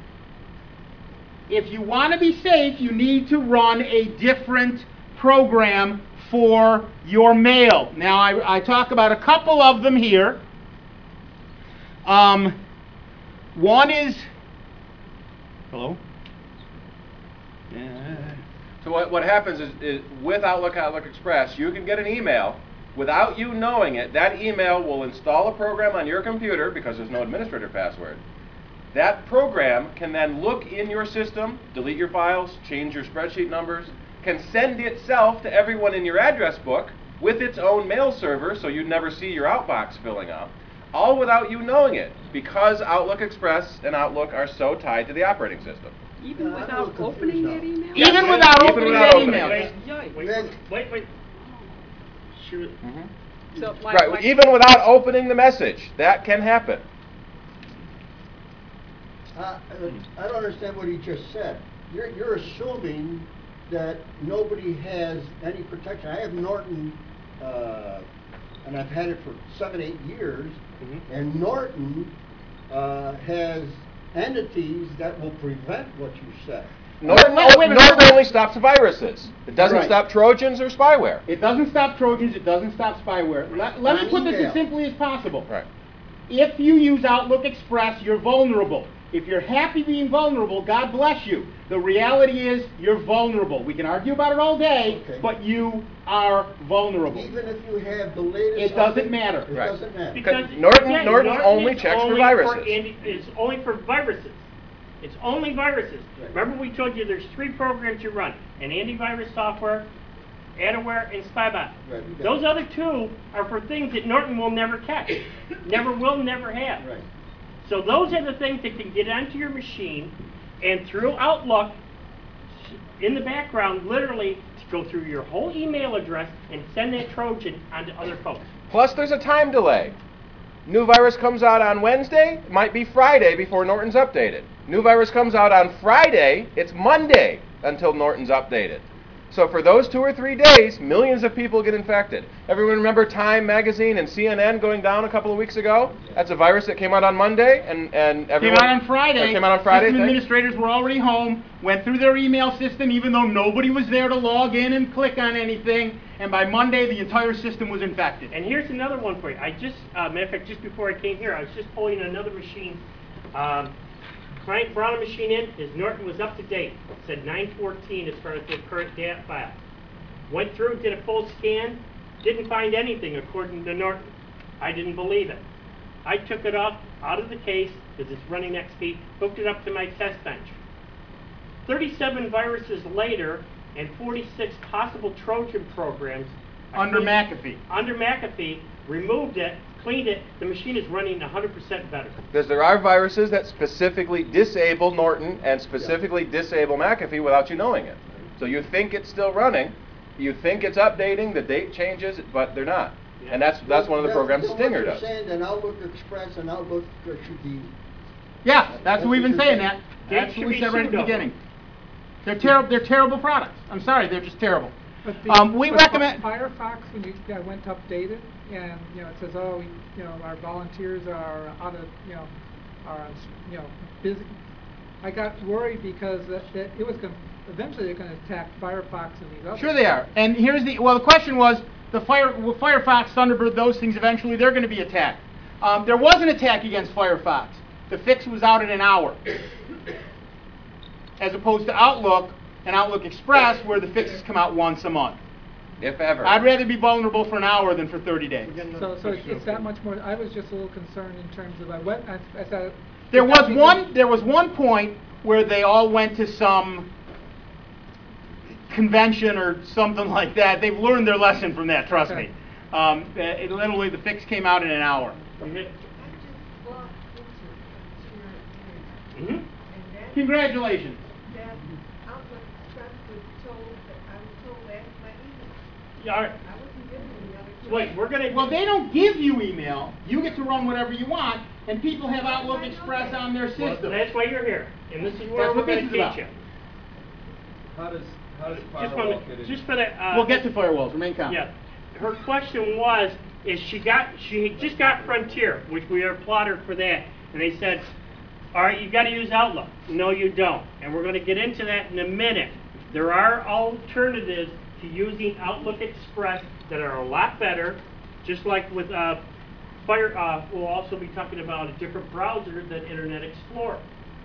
If you want to be safe, you need to run a different program for your mail. Now, I, I talk about a couple of them here. Um, one is, hello? So what, what happens is, is with Outlook, Outlook Express, you can get an email without you knowing it. That email will install a program on your computer because there's no administrator password. That program can then look in your system, delete your files, change your spreadsheet numbers, can send itself to everyone in your address book with its own mail server so you'd never see your outbox filling up, all without you knowing it, because Outlook Express and Outlook are so tied to the operating system. Even Yeah, I'm a without little opening confused that now. email? Even Yeah, without even opening without that opening email. it. Wait, wait, Then- wait, wait. Sure. So, like, Right, like- even without opening the message, that can happen. Uh, I don't understand what he just said. You're, you're assuming that nobody has any protection. I have Norton, uh, and I've had it for seven, eight years, Mm-hmm. and Norton uh, has entities that will prevent what you said. Norton, Wait, wait a minute. Norton only stops viruses. It doesn't Right. stop Trojans or spyware. It doesn't stop Trojans, it doesn't stop spyware. Let, let me On put this email. as simply as possible. Right. If you use Outlook Express, you're vulnerable. If you're happy being vulnerable, God bless you. The reality is you're vulnerable. We can argue about it all day, Okay. but you are vulnerable. Even if you have the latest... It doesn't update, matter. It Right. doesn't matter. Because Norton- yeah, Norton only is checks for only viruses. anti- it's only for viruses. It's only viruses. Right. Remember we told you there's three programs you run: an antivirus software, Adaware, and Spybot. Right, we got Those it. other two are for things that Norton will never catch, never will, never have. Right. So those are the things that can get onto your machine, and through Outlook, in the background, literally to go through your whole email address and send that Trojan onto other folks. Plus, there's a time delay. New virus comes out on Wednesday, it might be Friday before Norton's updated. New virus comes out on Friday. It's Monday until Norton's updated. So for those two or three days, millions of people get infected. Everyone remember Time Magazine and C N N going down a couple of weeks ago? That's a virus that came out on Monday, and, and everyone... Came out on Friday. Came out on Friday, System thanks. administrators were already home, went through their email system even though nobody was there to log in and click on anything, and by Monday the entire system was infected. And here's another one for you. I just, uh, matter of fact, just before I came here, I was just pulling another machine. Um, client brought a machine in. His Norton was up to date. It said nine fourteen as far as the current data file. Went through, did a full scan, didn't find anything according to Norton. I didn't believe it. I took it off out of the case because it's running X P, hooked it up to my test bench. thirty-seven viruses later and forty-six possible Trojan programs. I Under cleaned- McAfee. Under McAfee, removed it, cleaned it, the machine is running one hundred percent better. Because there are viruses that specifically disable Norton and specifically disable McAfee without you knowing it. So you think it's still running, you think it's updating, the date changes, but they're not. And that's that's one of the programs So Stinger what you're does. saying that Outlook Express and Outlook uh, should be... Yeah, that's what we've been That's what saying, you're that. They That's should what we be said right at the pseudo. beginning. They're terrible. They're terrible products. I'm sorry, they're just terrible. But the- Um, we but recommend. Firefox, when you I went to update it, and you know it says, oh, you know, our volunteers are out of, you know, are on, s- you know, busy. I got worried because that, that it was going. Eventually, they're going to attack Firefox and these others. Sure they are. And here's the well. The question was the Fire, well, Firefox, Thunderbird, those things. Eventually, they're going to be attacked. Um, there was an attack against Firefox. The fix was out in an hour, as opposed to Outlook and Outlook Express, where the fixes come out once a month. If ever. I'd rather be vulnerable for an hour than for thirty days. So, so it's, it's that much more. I was just a little concerned in terms of I went. I, I said. There it's was not because- one. There was one point where they all went to some convention or something like that. They've learned their lesson from that. Trust Okay. me. Um, uh, it, literally, the fix came out in an hour. Mm-hmm. Congratulations. That Outlook Express was told that I was told that's my email. Yeah, all right. I wasn't given any other. Wait, we're gonna. Well, they don't give you email. You get to run whatever you want, and people have Outlook Express on their Well, system. that's why you're here, and this is where That's we're what this going is to about. teach you. How does, how does Just firewall for fit the, in? just for the. Uh, We'll get to firewalls. Remain calm. Yeah, her question was, is she got, she just got Frontier, which we applaud her for that, and they said, all right, you've got to use Outlook. No, you don't, and we're going to get into that in a minute. There are alternatives to using Outlook Express that are a lot better, just like with uh, Fire. Uh, we'll also be talking about a different browser than Internet Explorer.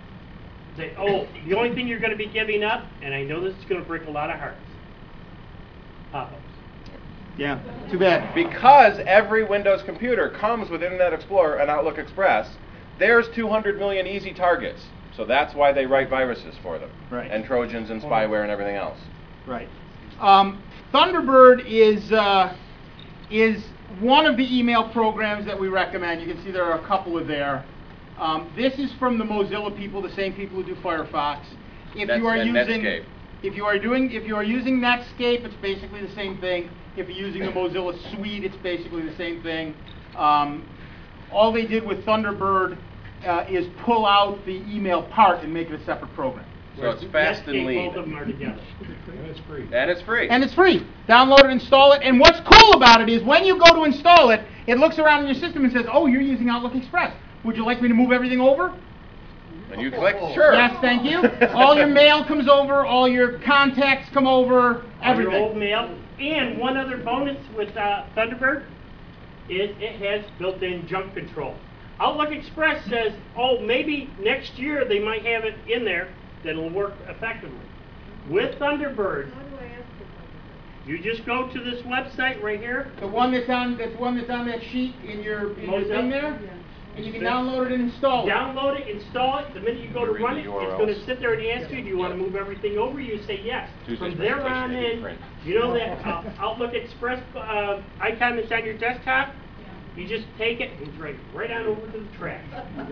Say, oh, the only thing you're going to be giving up, and I know this is going to break a lot of hearts, pop-ups. Yeah. Too bad. Because every Windows computer comes with Internet Explorer and Outlook Express, there's two hundred million easy targets. So that's why they write viruses for them. Right. And Trojans and spyware and everything else. Right. Um, Thunderbird is uh, is one of the email programs that we recommend. You can see there are a couple of there. Um, this is from the Mozilla people, the same people who do Firefox. If Net- you are and using, Netscape. if you are doing, if you are using Netscape, it's basically the same thing. If you're using the Mozilla Suite, it's basically the same thing. Um, all they did with Thunderbird uh, is pull out the email part and make it a separate program. So it's fast and Netscape, lean. both of them are together. And it's free. And it's free. And it's free. Download it, install it. And what's cool about it is when you go to install it, it looks around in your system and says, oh, you're using Outlook Express. Would you like me to move everything over? And you click, sure. Yes, thank you. All your mail comes over, all your contacts come over, All your old everything. mail. And one other bonus with uh, Thunderbird is it has built-in junk control. Outlook Express says, oh, maybe next year they might have it in there that'll work effectively. With Thunderbird, How do I ask for you just go to this website right here. The one that's on that's one that's on that sheet in your in your Mozilla? thing there, and you can download it and install it. Download it, install it. The minute you go to Read run the it, U R it's Ls. going to sit there and ask you, do you want to move everything over? You say yes. Tuesday's From there on presentation, in, print. you know that uh, Outlook Express uh, icon that's on your desktop? You just take it and drag it right on over to the trash.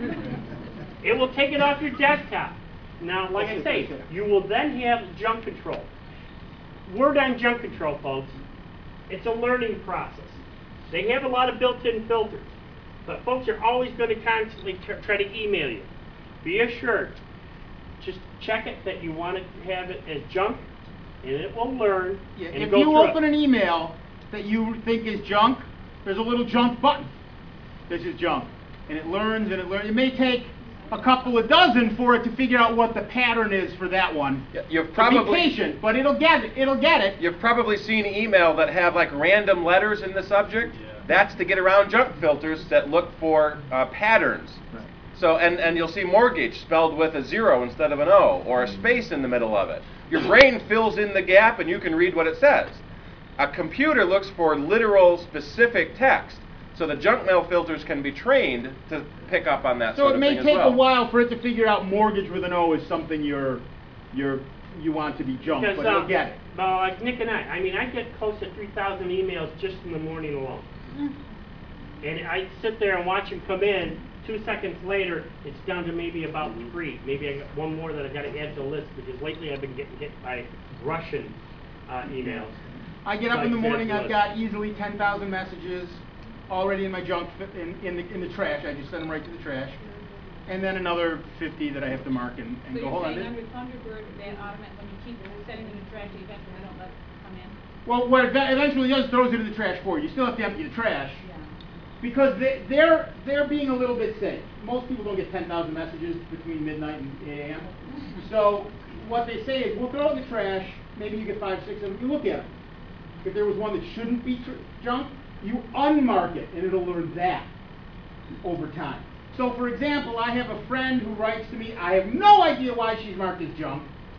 It will take it off your desktop. Now, like I say, you will then have junk control. Word on junk control, folks. It's a learning process. They have a lot of built-in filters, but folks are always going to constantly t- try to email you. Be assured, just check it that you want to have it as junk, and it will learn. Yeah, and if go you through open it. an email that you think is junk, there's a little junk button. This is junk. And it learns and it learns. It may take a couple of dozen for it to figure out what the pattern is for that one. Yeah, you've So probably be patient, but it'll get it. It'll get it. You've probably seen email that have like random letters in the subject. That's to get around junk filters that look for uh, patterns. Right. So, and, and you'll see mortgage spelled with a zero instead of an O, or a space in the middle of it. Your brain fills in the gap and you can read what it says. A computer looks for literal, specific text. So the junk mail filters can be trained to pick up on that So sort it of may thing as take well. a while for it to figure out mortgage with an O is something you're, you're, you want to be junk, Because, but it'll um, get it. Well, like Nick and I, I mean, I get close to three thousand emails just in the morning alone. And I sit there and watch them come in. Two seconds later, it's down to maybe about three. Maybe I got one more that I got to add to the list because lately I've been getting hit by Russian uh, emails. I get up Like in the that morning, I've was- got easily ten thousand messages already in my junk, fi- in, in, the, in the trash. I just send them right to the trash. And then another fifty that I have to mark and, and So go, you're hold on. saying this- under Thunderbird, that automatic, when you keep sending them to trash, you eventually don't let it come in? Well, what it got- eventually does throws it in the trash for you. You still have to empty the trash. Because they, they're, they're being a little bit safe. Most people don't get ten thousand messages between midnight and eight a m So what they say is, we'll throw it in the trash. Maybe you get five, six of them. You look at them. If there was one that shouldn't be tr- junk, you unmark it, and it'll learn that over time. So, for example, I have a friend who writes to me. I have no idea why she's marked as junk.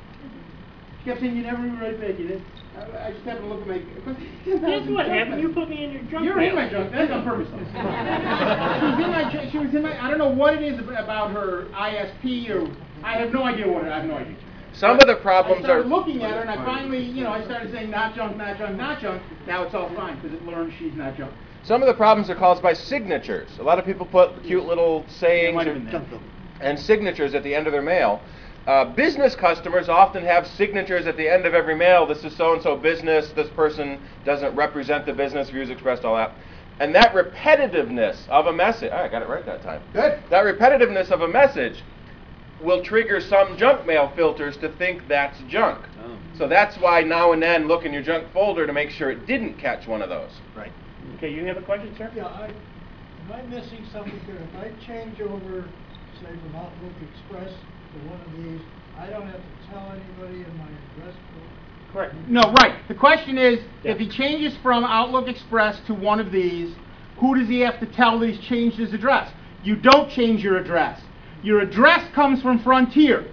She kept saying, "You never write back." You did. I, I just happened to look at my. Guess what happened? You put me in your junk You're mail. in my junk. That's on purpose. Though. she was in my. ju- She was in my. I don't know what it is ab- about her I S P or. I have no idea what it. I have no idea. Some of the I problems are... started looking at her, and I finally, you know, I started saying not junk, not junk, not junk. Now it's all fine because it learned she's not junk. Some of the problems are caused by signatures. A lot of people put cute little sayings might or- have been that. and signatures at the end of their mail. Uh, business customers often have signatures at the end of every mail. This is so-and-so business. This person doesn't represent the business, views expressed, all that. And that repetitiveness of a message... Oh, I got it right that time. Good. That repetitiveness of a message will trigger some junk mail filters to think that's junk. Oh. So that's why now and then look in your junk folder to make sure it didn't catch one of those. Right. Okay, you have a question, sir? Yeah, I, am I missing something here? If I change over, say, from Outlook Express to one of these, I don't have to tell anybody in my address book? Correct. No, right. The question is, Yeah. if he changes from Outlook Express to one of these, who does he have to tell that he's changed his address? You don't change your address. Your address comes from Frontier.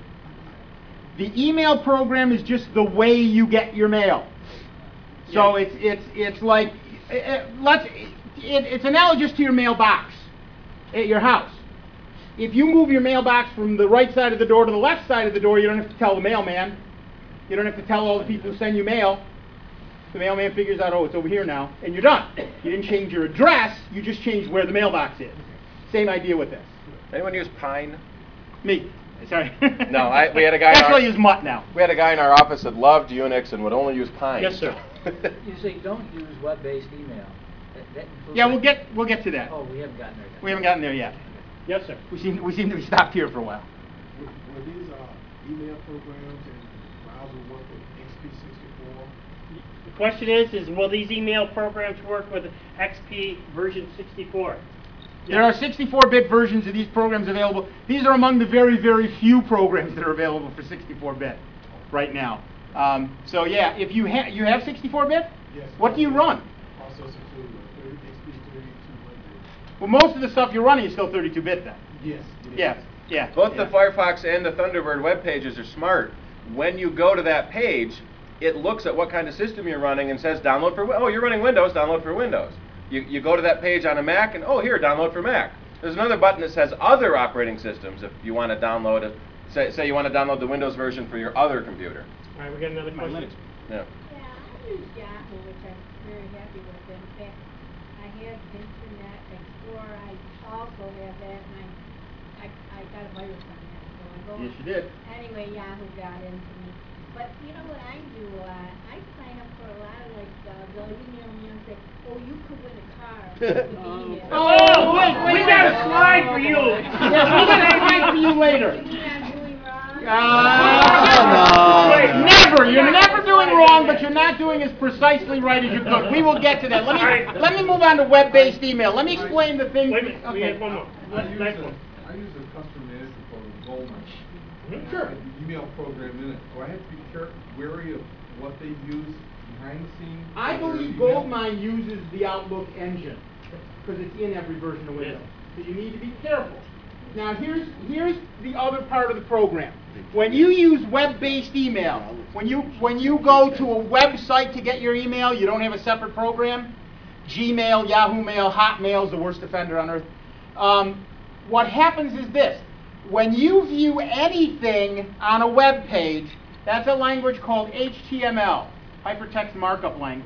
The email program is just the way you get your mail. So Yeah. it's it's it's like uh, uh, let's it, it's analogous to your mailbox at your house. If you move your mailbox from the right side of the door to the left side of the door, you don't have to tell the mailman. You don't have to tell all the people who send you mail. The mailman figures out, oh, it's over here now, and you're done. You didn't change your address, you just changed where the mailbox is. Same idea with this. Anyone use Pine? Me. Sorry. No, I, we had a guy. in our- Actually, use Mutt now. We had a guy in our office that loved Unix and would only use Pine. Yes, sir. You say don't use web-based email. That, that includes Yeah, we'll get we'll get to that. Oh, we haven't gotten there yet. We haven't gotten there yet. Yes, sir. We seem we seem to be stopped here for a while. Were these uh, email programs and browser work with X P sixty-four? The question is, is will these email programs work with X P version sixty-four? There are sixty-four bit versions of these programs available. These are among the very, very few programs that are available for sixty-four bit right now. Um, so yeah, if you have you have sixty-four bit, Yes. what do you run? Processor two, thirty, X P thirty-two hundred. Well, most of the stuff you're running is still thirty-two bit then. Yes. it is. Yeah, yeah. Both yeah. the Firefox and the Thunderbird web pages are smart. When you go to that page, it looks at what kind of system you're running and says download for, oh, you're running Windows, download for Windows. You, you go to that page on a Mac and, oh, here, download for Mac. There's another button that says other operating systems if you want to download it. Say, say you want to download the Windows version for your other computer. All right, we got another My question. Linux. Yeah. Yeah, I use Yahoo, which I'm very happy with. In fact, I have Internet Explorer. I also have that, and I, I, I got a virus on that. So I go. Yes, you did. Anyway, Yahoo got into me. But you know what I do? Uh, I sign up for a lot of like uh, they'll email me and say, "Oh, you could win a car with email." Oh, wait, we got a slide for you. Yes, we'll get a slide for you later. You mean I'm doing wrong? Ah, no. wait, never. You're never doing wrong, but you're not doing as precisely right as you could. We will get to that. Let me let me move on to web-based email. Let me explain the thing. Wait a minute, we Okay. have one more. I Last use last a- one. I use a custom management program, Goldman. Mhm. Sure. An email program in it. Do I have to be careful, wary of what they use behind the scenes? I for their believe email? Goldmine uses the Outlook engine because it's in every version of Windows. So you need to be careful. Now here's here's the other part of the program. When you use web-based email, when you when you go to a website to get your email, you don't have a separate program. Gmail, Yahoo Mail, Hotmail is the worst offender on earth. Um, what happens is this: when you view anything on a web page, that's a language called H T M L, hypertext markup language.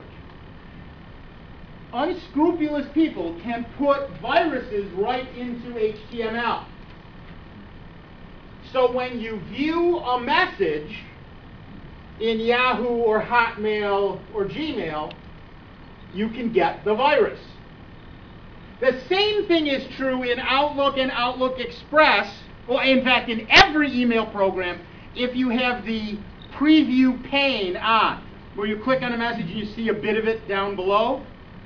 Unscrupulous people can put viruses right into H T M L. So when you view a message in Yahoo or Hotmail or Gmail, you can get the virus. The same thing is true in Outlook and Outlook Express, well, in fact, in every email program, if you have the preview pane on, where you click on a message and you see a bit of it down below.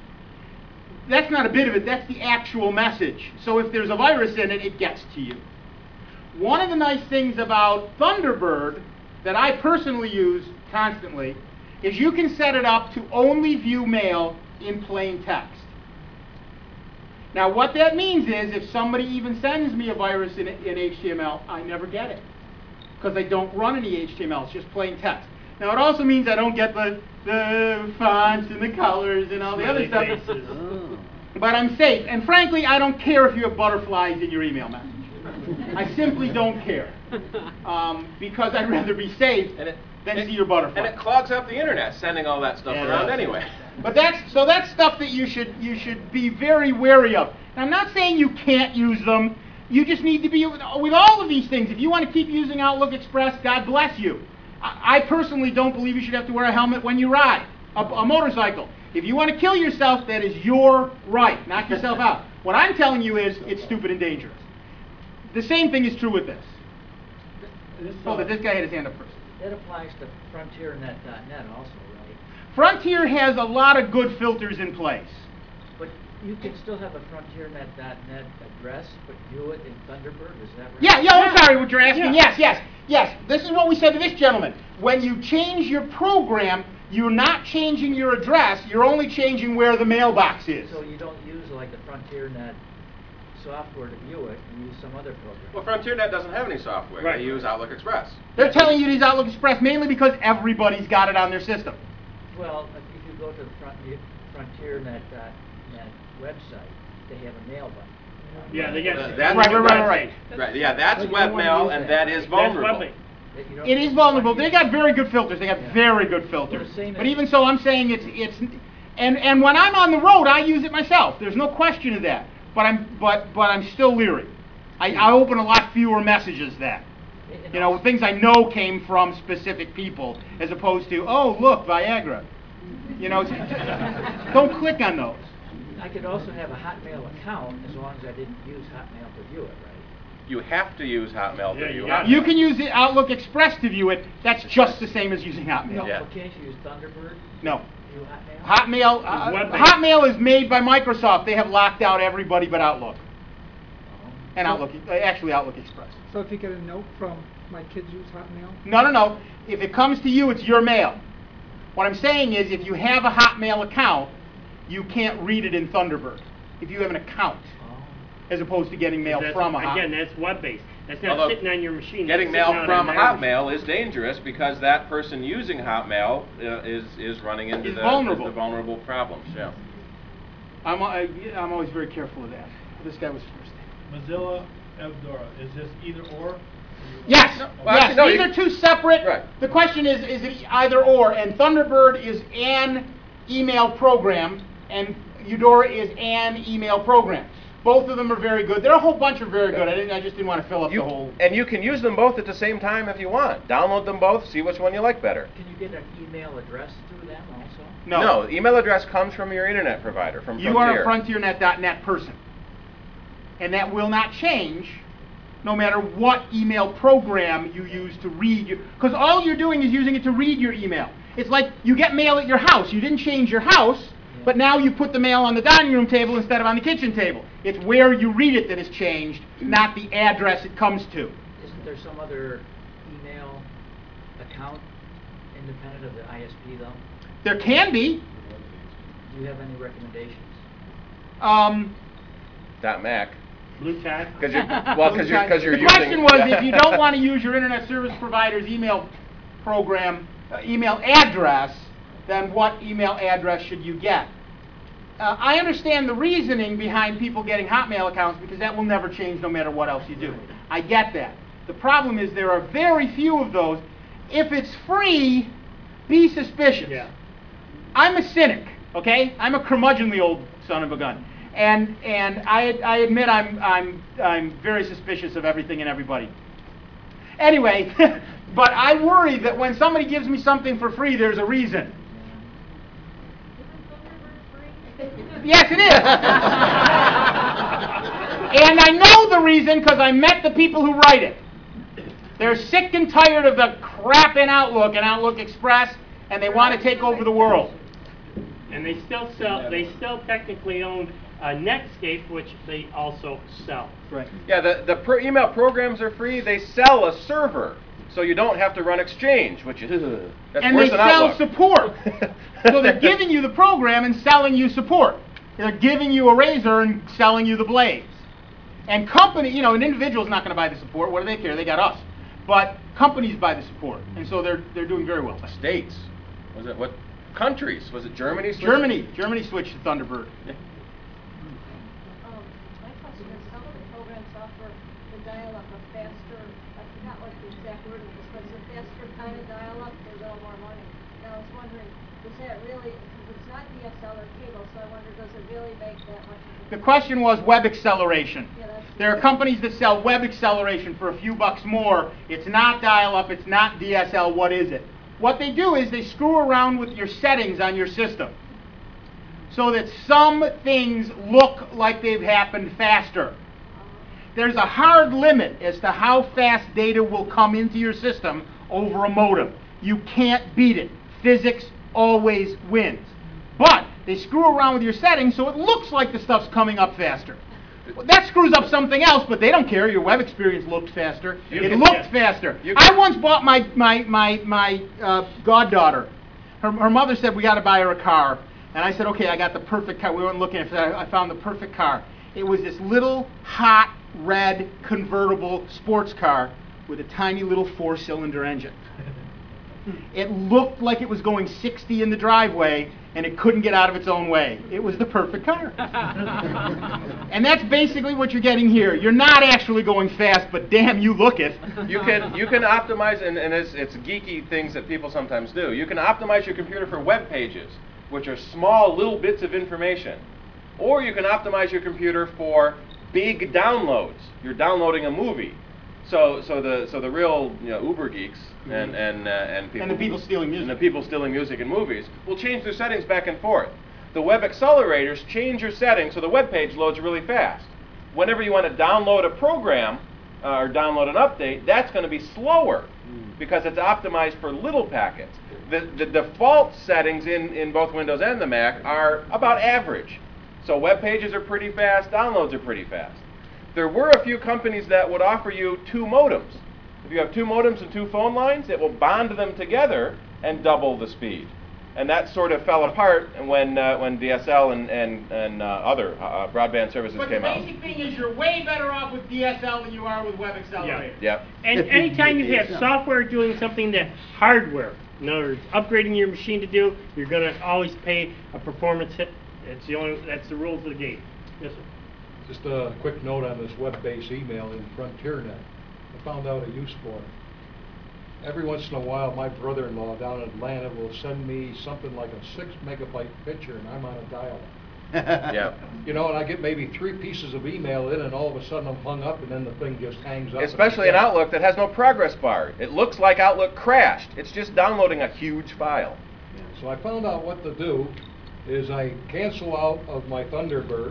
That's not a bit of it, that's the actual message. So if there's a virus in it, it gets to you. One of the nice things about Thunderbird that I personally use constantly is you can set it up to only view mail in plain text. Now what that means is if somebody even sends me a virus in, in H T M L, I never get it because I don't run any H T M L, it's just plain text. Now it also means I don't get the, the fonts and the colors and all the other stuff. But I'm safe. And frankly, I don't care if you have butterflies in your email message. I simply don't care. Um, because I'd rather be safe And it, than it- see your butterfly. And it clogs up the internet, sending all that stuff Yeah, it around does. anyway. But that's so that's stuff that you should you should be very wary of. Now, I'm not saying you can't use them. You just need to be with all of these things. If you want to keep using Outlook Express, God bless you. I, I personally don't believe you should have to wear a helmet when you ride a, a motorcycle. If you want to kill yourself, that is your right. Knock yourself out. What I'm telling you is it's stupid and dangerous. The same thing is true with this. This, Hold it. This guy had his hand up first. That applies to frontier net dot net also, right? Frontier has a lot of good filters in place. But you can still have a frontier net dot net address, but view it in Thunderbird, is that right? Yeah, yeah, I'm sorry what you're asking. Yeah. Yes, yes, yes. This is what we said to this gentleman. When you change your program, you're not changing your address, you're only changing where the mailbox is. So you don't use like the frontier net software to view it, you use some other program. Well, FrontierNet doesn't have any software. Right. They use Outlook Express. They're telling you to use Outlook Express mainly because everybody's got it on their system. Well, if if you go to the frontier, frontier net dot net website, they have a mail button. Yeah, they got Uh, it. that's Right, right, right, right. Right, yeah, that's But you don't wanna webmail, use and that. that is That's vulnerable. web-based. That you don't- It is vulnerable. They got very good filters. They got Yeah. very good filters. The same But as- even so, I'm saying it's it's and and when I'm on the road, I use it myself. There's no question of that. But I'm but but I'm still leery. I, I open a lot fewer messages then. And You know, also- things I know came from specific people, as opposed to, oh, look, Viagra. You know, it's- don't click on those. I could also have a Hotmail account as long as I didn't use Hotmail to view it, right? You have to use Hotmail Yeah, to you view got Hotmail. You can use the Outlook Express to view it. That's just the same as using No, Hotmail. Yeah. but can't you use Thunderbird No. to view Hotmail? Hotmail, uh, web-based. Hotmail is made by Microsoft. They have locked out everybody but Outlook. And Outlook, uh, actually Outlook Express. So if you get a note from my kids use Hotmail? No, no, no. If it comes to you, it's your mail. What I'm saying is if you have a Hotmail account, you can't read it in Thunderbird. If you have an account, as opposed to getting mail That's- from a Hotmail. Again, that's web-based. That's not Although sitting on your machine. Getting That's mail sitting from out on my Hotmail is dangerous because that person using Hotmail uh, is is running into Is the, vulnerable. the vulnerable problems. Yeah. I'm, I, I'm always very careful of that. This guy was first. Mozilla, Evdora, is this either or? Yes, Well, yes. actually, no, These you- are two separate. Right. The question is, is it either or? And Thunderbird is an email program, and Eudora is an email program. Both of them are very good. There are a whole bunch of very good. I didn't. I just didn't want to fill up You, the whole. and you can use them both at the same time if you want. Download them both, see which one you like better. Can you get an email address through them also? No. No, email address comes from your internet provider, from You Frontier. are a FrontierNet dot net person, and that will not change no matter what email program you use to read your, because all you're doing is using it to read your email. It's like you get mail at your house. You didn't change your house, but now you put the mail on the dining room table instead of on the kitchen table. It's where you read it that has changed, not the address it comes to. Isn't there some other email account independent of the I S P though? There can be. Do you have any recommendations? Um, Dot Mac. Blue tag. Because you're well, because you're because you're the using. question was, if you don't want to use your internet service provider's email program, uh, email address, then what email address should you get? Uh, I understand the reasoning behind people getting Hotmail accounts because that will never change no matter what else you do. I get that. The problem is there are very few of those. If it's free, be suspicious. Yeah. I'm a cynic, okay? I'm a curmudgeonly old son of a gun. And and I I admit I'm I'm I'm very suspicious of everything and everybody. Anyway, but I worry that when somebody gives me something for free, there's a reason. Yes, it is. And I know the reason because I met the people who write it. They're sick and tired of the crap in Outlook and Outlook Express, and they want to take over the world. And they still sell. They still technically own uh, Netscape, which they also sell. Right. Yeah, the the pro email programs are free. They sell a server, so you don't have to run Exchange, which is ugh, that's And worse they than sell Outlook. support. So they're giving you the program and selling you support. They're giving you a razor and selling you the blades. And company, you know, an individual's not going to buy the support. What do they care? They got us. But companies buy the support, and so they're they're doing very well. States. Was it what countries? Was it Germany? switched? Germany, Germany switched to Thunderbird. Yeah. Um, my question is, some of the programs offer the dial-up a faster, I forgot what the exact word was, but it's a faster kind of dial-up for a little more money. Now, I was wondering, does that really, because it's not D S L or cable, so I wonder, does it really make that much of a The question was web acceleration. Yeah, that's There are companies that sell web acceleration for a few bucks more. It's not dial-up, it's not D S L, what is it? What they do is they screw around with your settings on your system so that some things look like they've happened faster. There's a hard limit as to how fast data will come into your system over a modem. You can't beat it. Physics always wins. But they screw around with your settings so it looks like the stuff's coming up faster. That screws up something else, but they don't care. Your web experience looked faster. You it can- looked yeah. faster. You I can- once bought my my my my uh, goddaughter. Her, her mother said we got to buy her a car, and I said okay. I got the perfect car. We weren't looking at it. I found the perfect car. It was this little hot red convertible sports car with a tiny little four-cylinder engine. It looked like it was going sixty in the driveway, and it couldn't get out of its own way. It was the perfect car. And that's basically what you're getting here. You're not actually going fast, but damn, you look it. You can you can optimize, and, and it's, it's geeky things that people sometimes do. You can optimize your computer for web pages, which are small little bits of information. Or you can optimize your computer for big downloads. You're downloading a movie. So so the so the real you know, Uber geeks and and uh, and people And the people stealing music. and the people stealing music in movies will change their settings back and forth. The web accelerators change your settings so the web page loads really fast. Whenever you want to download a program uh, or download an update, that's going to be slower because it's optimized for little packets. The the default settings in in both Windows and the Mac are about average. So web pages are pretty fast, downloads are pretty fast. There were a few companies that would offer you two modems. If you have two modems and two phone lines, it will bond them together and double the speed. And that sort of fell apart when uh, when D S L and and, and uh, other uh, broadband services But the came out. basic thing is you're way better off with D S L than you are with web accelerator. Yep. And anytime you have software doing something that hardware, in other words, upgrading your machine to do, you're going to always pay a performance hit. It's the only. That's the rules of the game. Yes, sir. Just a quick note on this web-based email in FrontierNet. I found out a use for it. Every once in a while, my brother-in-law down in Atlanta will send me something like a six megabyte picture, and I'm on a dial-up. Yeah. You know, and I get maybe three pieces of email in, and all of a sudden I'm hung up, and then the thing just hangs up. Especially in Outlook that has no progress bar. It looks like Outlook crashed. It's just downloading a huge file. So I found out what to do is I cancel out of my Thunderbird.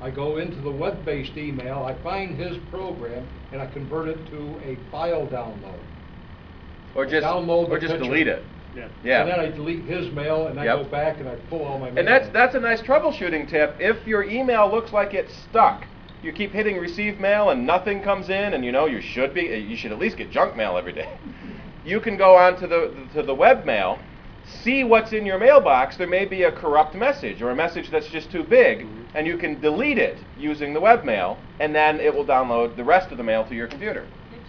I go into the web-based email, I find his program, and I convert it to a file download. Or just, Download the or just picture. delete it. Yeah. Yeah. And then I delete his mail, and I Yep. go back and I pull all my mail. And that's that's a nice troubleshooting tip. If your email looks like it's stuck, you keep hitting receive mail and nothing comes in, and you know you should be you should at least get junk mail every day. You can go on to the to the web mail, see what's in your mailbox. There may be a corrupt message or a message that's just too big, and you can delete it using the web mail, and then it will download the rest of the mail to your computer.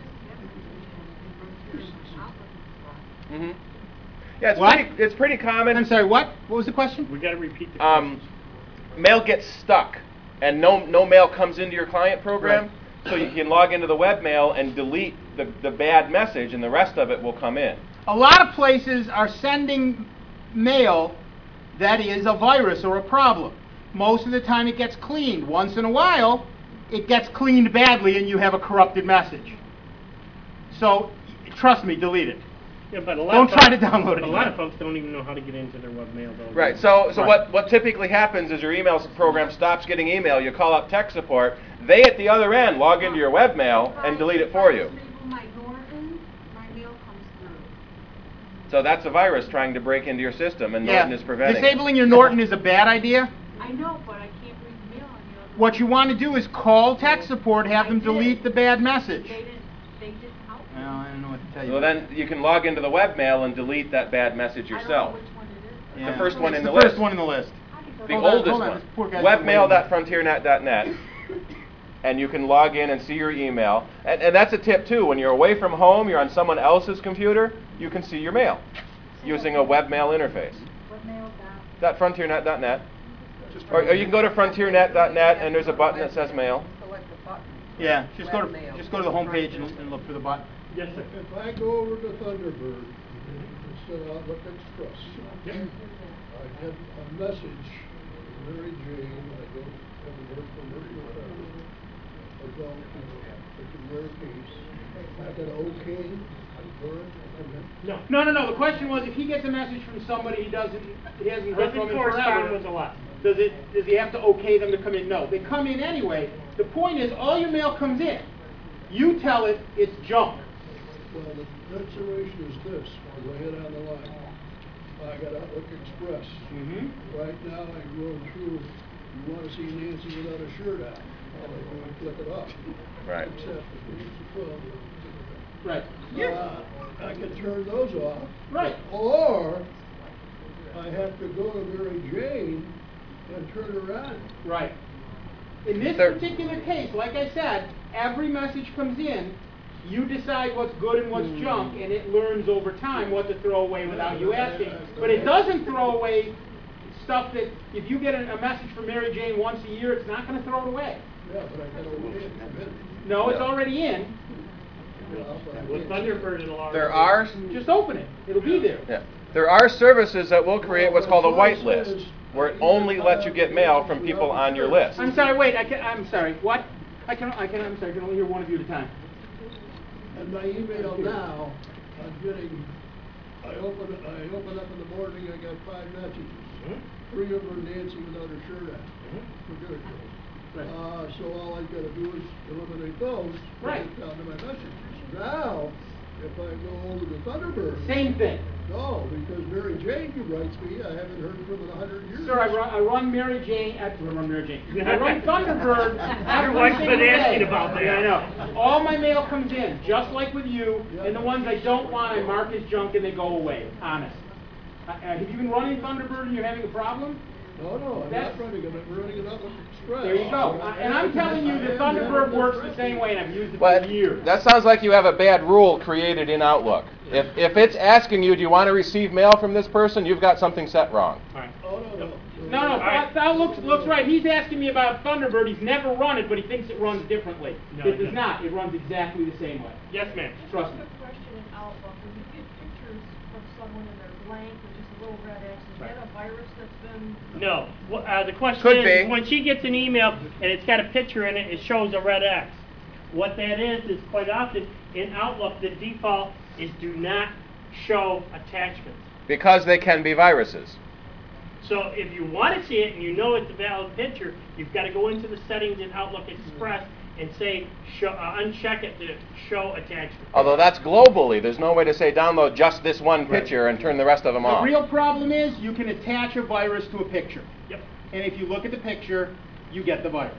Mm-hmm. Yeah, it's What? pretty it's pretty common. I'm sorry, what? What was the question? We got to repeat the Um, mail gets stuck, and no no mail comes into your client program, Right. so you can log into the webmail and delete the, the bad message, and the rest of it will come in. A lot of places are sending mail that is a virus or a problem. Most of the time it gets cleaned. Once in a while, it gets cleaned badly and you have a corrupted message. So, trust me, delete it. Yeah, but a lot Don't of try folks, to download it A lot again. of folks don't even know how to get into their webmail. Though. Right. So so Right. what what typically happens is your email program stops getting email. You call up tech support. They at the other end log into your webmail and delete it for you. My Norton, my mail comes through. So that's a virus trying to break into your system, and Yeah. Norton is preventing it. Disabling your Norton is a bad idea. I know, but I can't read the mail on the other. What you want to do is call tech support, have them I did. delete the bad message. They didn't, they didn't help me. Well, I don't know what to tell you. Well, then you can log into the webmail and delete that bad message I don't yourself. know which one it is. Yeah. The first one It's in the the list. first one in the list. The Hold on, oldest hold on, one. this poor guy's been webmail waiting. dot frontiernet dot net. And you can log in and see your email. And, and that's a tip too. When you're away from home, you're on someone else's computer, you can see your mail using a webmail interface. What mail Dot frontiernet dot net. Or, or you can go to frontiernet dot net and there's a button that says mail. Select the button. Yeah, just go to Webmail. just go to the home page and, and look for the button. Yes, sir. If I go over to Thunderbird, instead of Outlook Express, I get a message from Mary Jane, I don't, haven't heard from her in forever, about, you know, the rare case. I got an okay for it, and then No. No, no, no. The question was, if he gets a message from somebody he doesn't, he hasn't heard Doesn't from in correspond forever, with a lot. does it? Does he have to okay them to come in? No, they come in anyway. The point is, all your mail comes in. You tell it it's junk. well, the situation is this, go ahead on the line. I got Outlook Express. Mm-hmm. Right now, I'm going through, you want to see Nancy without a shirt on. All I do is click it off. Right. Except, well, Right. uh, I can turn those off. Right. Or, I have to go to Mary Jane and turn her on. Right. In this There- particular case, like I said, every message comes in. You decide what's good and what's junk, and it learns over time what to throw away without you asking. But it doesn't throw away stuff that, if you get a, a message from Mary Jane once a year, it's not going to throw it away. Yeah, but I gotta wait a minute. No, it's Yeah. already in. Well, but I With can't- Thunderbird, it'll already. There are Just open it. It'll be there. yeah, there are services that will create what's called a whitelist, where it only lets you get mail from people on your list. I'm sorry. Wait. I can. I'm sorry. What? I can. I can. I'm sorry. I can only hear one of you at a time. And my email now, I'm getting, I open it, I open up in the morning, I got five messages. Three of them are Nancy without her shirt on. Forget it. Right. Uh, so all I gotta do is eliminate those. Right. Get down to my messages. Now, if I go over to Thunderbird. Same thing. No, because Mary Jane, who writes me, I haven't heard from in a hundred years. Sir, I run, I run Mary Jane. I run Mary Jane. I run Thunderbird. Your every wife's single been asking day. about that. Yeah, I know. All my mail comes in, just like with you, and the ones I don't want, I mark as junk and they go away. Honest. Uh, uh, have you been running Thunderbird and you're having a problem? No, no, I'm That's- not running it, I'm running it up with Express. There you go. Uh, and I'm telling you, the Thunderbird works the same way, and I've used it But for years. that sounds like you have a bad rule created in Outlook. If if it's asking you, do you want to receive mail from this person, you've got something set wrong. All right. Oh, no, no. No, no, that, that looks looks right. He's asking me about Thunderbird. He's never run it, but he thinks it runs differently. No, it it does doesn't. not. It runs exactly the same way. Yes, ma'am. Trust me. Quick question in Outlook, when you get pictures from someone and they're blank with just a little red X, is that a virus that's been? No. Wh- Uh, the question Could is, be. when she gets an email and it's got a picture in it, it shows a red X. What that is, is quite often in Outlook, the default is do not show attachments. Because they can be viruses. So if you want to see it and you know it's a valid picture, you've got to go into the settings in Outlook Express and say, show, uh, uncheck it to show attachment. Although that's globally, there's no way to say download just this one picture and turn the rest of them The off. real problem is you can attach a virus to a picture. Yep. And if you look at the picture, you get the virus.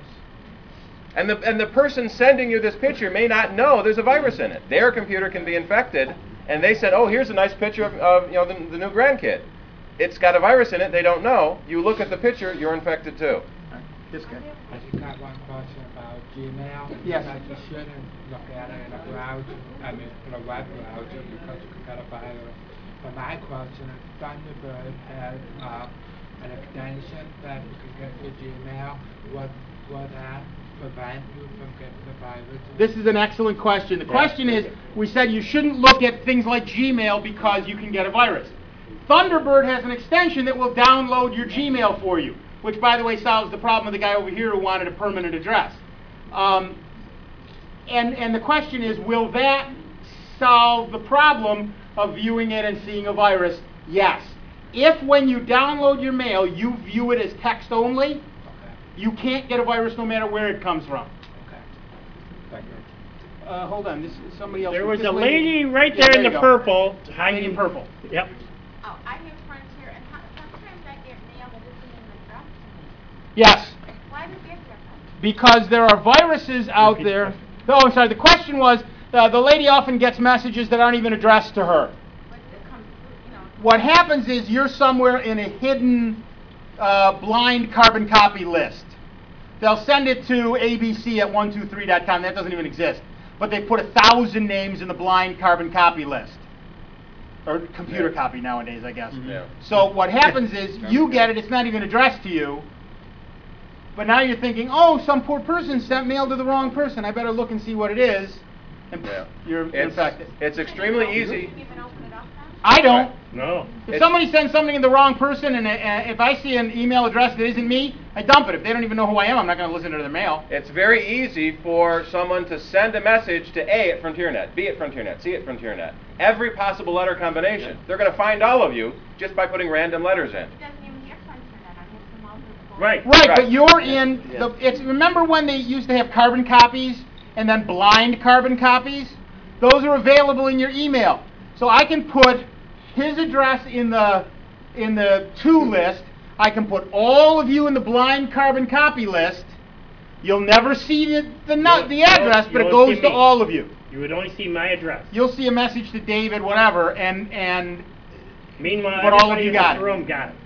And the, and the person sending you this picture may not know there's a virus in it. Their computer can be infected, and they said, oh, here's a nice picture of, of you know, the, the new grandkid. It's got a virus in it, they don't know. You look at the picture, you're infected too. This guy. I just got one question about Gmail. Yes. That you shouldn't look at it in a browser, I mean, in a web browser, because you could get a virus. But my question is, Thunderbird has uh, an extension that you can get to Gmail. Would, would that prevent you from getting the virus? This is an excellent question. The Yeah. question is, we said you shouldn't look at things like Gmail because you can get a virus. Thunderbird has an extension that will download your Gmail for you, which, by the way, solves the problem of the guy over here who wanted a permanent address. Um, and, and the question is, will that solve the problem of viewing it and seeing a virus? Yes. If when you download your mail, you view it as text only, okay, you can't get a virus no matter where it comes from. Okay. Thank you. Uh, hold on, this is somebody else. There was this a lady right Yeah, there in you the go. purple. Lady in purple. Yep. Oh, I have Frontier, and how, sometimes I get mail that isn't even addressed to me. Yes. Why does that happen? Because there are viruses out there. Oh, I'm sorry. The question was, uh, the lady often gets messages that aren't even addressed to her. But it comes through, you know. What happens is you're somewhere in a hidden uh, blind carbon copy list. They'll send it to A B C at one two three dot com. That doesn't even exist. But they put a thousand names in the blind carbon copy list. Or computer Yeah. copy nowadays, I guess. Mm-hmm. Yeah. So what happens is you get it, it's not even addressed to you, but now you're thinking, oh, some poor person sent mail to the wrong person. I better look and see what it is. And Yeah. you're It's, infected. it's extremely easy. I don't. No. If It's- somebody sends something to the wrong person, and uh, if I see an email address that isn't me, I dump it. If they don't even know who I am, I'm not going to listen to their mail. It's very easy for someone to send a message to A at FrontierNet, B at FrontierNet, C at FrontierNet. Every possible letter combination. They're going to find all of you just by putting random letters in. It doesn't even get FrontierNet. I have some other. Right. Right, Right. but you're in the. It's remember when they used to have carbon copies and then blind carbon copies? Those are available in your email. So I can put his address in the in the to list. I can put all of you in the blind carbon copy list. You'll never see the the, no, the address, but it goes to all of you. You would only see my address. You'll see a message to David, whatever, and and Meanwhile, but all of everybody you in got this it. room got it.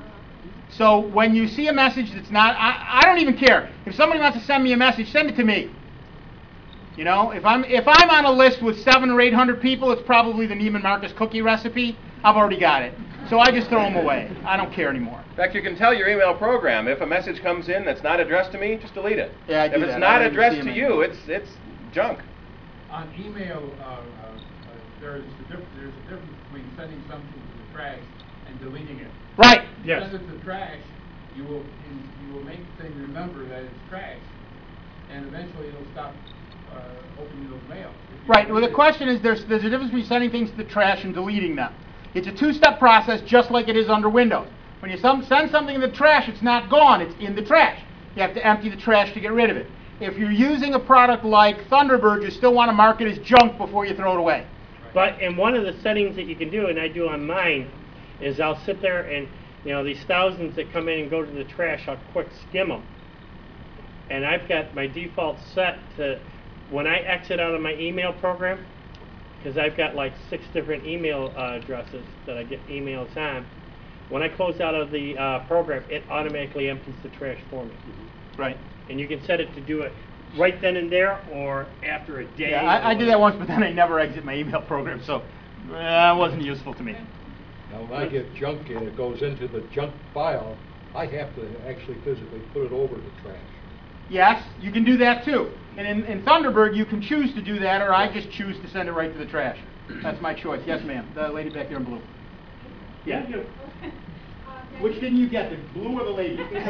So when you see a message that's not, I, I don't even care. If somebody wants to send me a message, send it to me. You know, if I'm if I'm on a list with seven or eight hundred people, it's probably the Neiman Marcus cookie recipe. I've already got it, so I just throw them away. I don't care anymore. In fact, you can tell your email program, if a message comes in that's not addressed to me, just delete it. Yeah, I do If it's that. not I don't addressed see to 'em you, it's it's junk. On email, uh, uh, uh, there's a diff- there's a difference between sending something to the trash and deleting it. Right. If Yes. you send it to trash, you will you, you will make the thing remember that it's trash, and eventually it'll stop uh, opening those mails. If you Right. Well, the delete it- question is, there's there's a difference between sending things to the trash and deleting them. It's a two-step process, just like it is under Windows. When you some, send something in the trash, it's not gone; it's in the trash. You have to empty the trash to get rid of it. If you're using a product like Thunderbird, you still want to mark it as junk before you throw it away. But and one of the settings that you can do, and I do on mine, is I'll sit there and, you know, these thousands that come in and go to the trash, I'll quick skim them. And I've got my default set to, when I exit out of my email program, because I've got like six different email uh, addresses that I get emails on, when I close out of the uh, program, it automatically empties the trash for me. Right. And you can set it to do it right then and there or after a day. Yeah, or I, I did whatever. that once, but then I never exit my email program, so uh, it wasn't useful to me. Now, when I get junk and it goes into the junk file, I have to actually physically put it over the trash. Yes, you can do that too. And in, in Thunderbird, you can choose to do that, or I just choose to send it right to the trash. That's my choice. Yes, ma'am. The lady back there in blue. Yeah. Which didn't you get, the blue or the lady? Okay.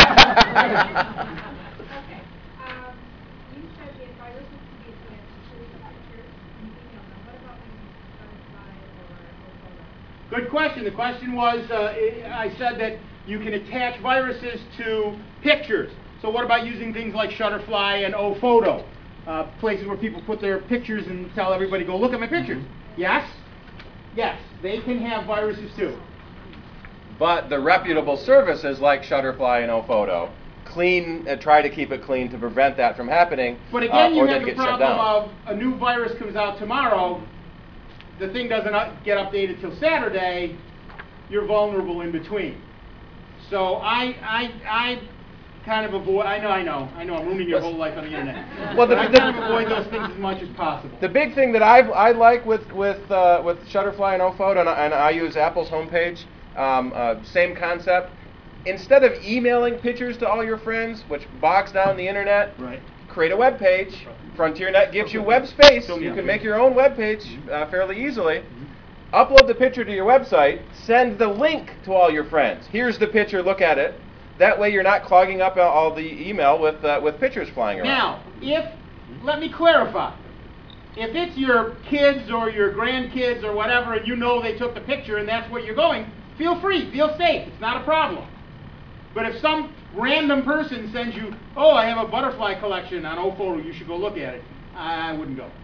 Um, you said the viruses can be attached to the pictures and email them. What about when you send by or or Good question. The question was, uh, I said that You can attach viruses to pictures. So what about using things like Shutterfly and OPhoto? Uh, places where people put their pictures and tell everybody, go look at my pictures. Yes? Yes, they can have viruses too. But the reputable services like Shutterfly and OPhoto clean, uh, try to keep it clean to prevent that from happening, But again, uh, you or have then the get shut problem down. of a new virus comes out tomorrow, the thing doesn't up- get updated till Saturday, you're vulnerable in between. So I, I, I kind of avoid, I know, I know, I know, I'm ruining your whole life on the internet. Well, the- But I the- kind of avoid those things as much as possible. The big thing that I I like with with uh, with Shutterfly and OPhoto, and, I- and I use Apple's homepage, um, uh, same concept. Instead of emailing pictures to all your friends, which bogs down the internet, right. create a web page. FrontierNet gives you web space. You can make your own web page uh, fairly easily. Upload the picture to your website. Send the link to all your friends. Here's the picture. Look at it. That way, you're not clogging up all the email with uh, with pictures flying around. Now, if, let me clarify. If it's your kids or your grandkids or whatever, and you know they took the picture and that's where you're going, feel free, feel safe. It's not a problem. But if some random person sends you, oh, I have a butterfly collection on OPhoto, you should go look at it, I wouldn't go.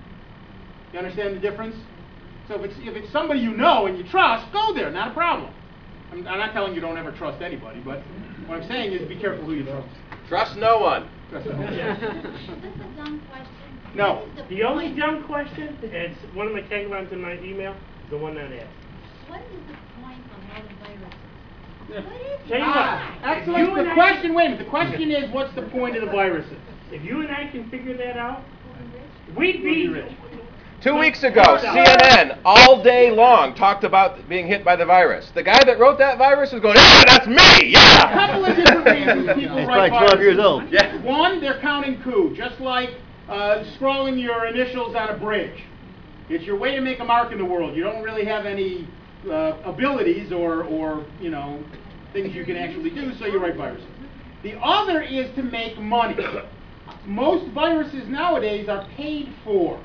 You understand the difference? So if it's, if it's somebody you know and you trust, go there, not a problem. I'm, I'm not telling you don't ever trust anybody, but what I'm saying is be careful who you trust. Trust no one. Trust no one. Is this a dumb question? No. What is The only point- dumb question, and it's one of my taglines in my email, is the one that asked. What is the point of all the viruses? What is Tell you it? Ah, what, if excellent. you The and I- question, wait a minute, the question is, what's the point of the viruses? If you and I can figure that out, we'd We'll be be rich. Two weeks ago, C N N all day long talked about being hit by the virus. The guy that wrote that virus was going, yeah, that's me, A yeah! couple of different reasons people He's write probably twelve years viruses. old. Yeah. One, they're counting coup, just like uh, scrawling your initials on a bridge. It's your way to make a mark in the world. You don't really have any uh, abilities or, or, you know, things you can actually do, so you write viruses. The other is to make money. Most viruses nowadays are paid for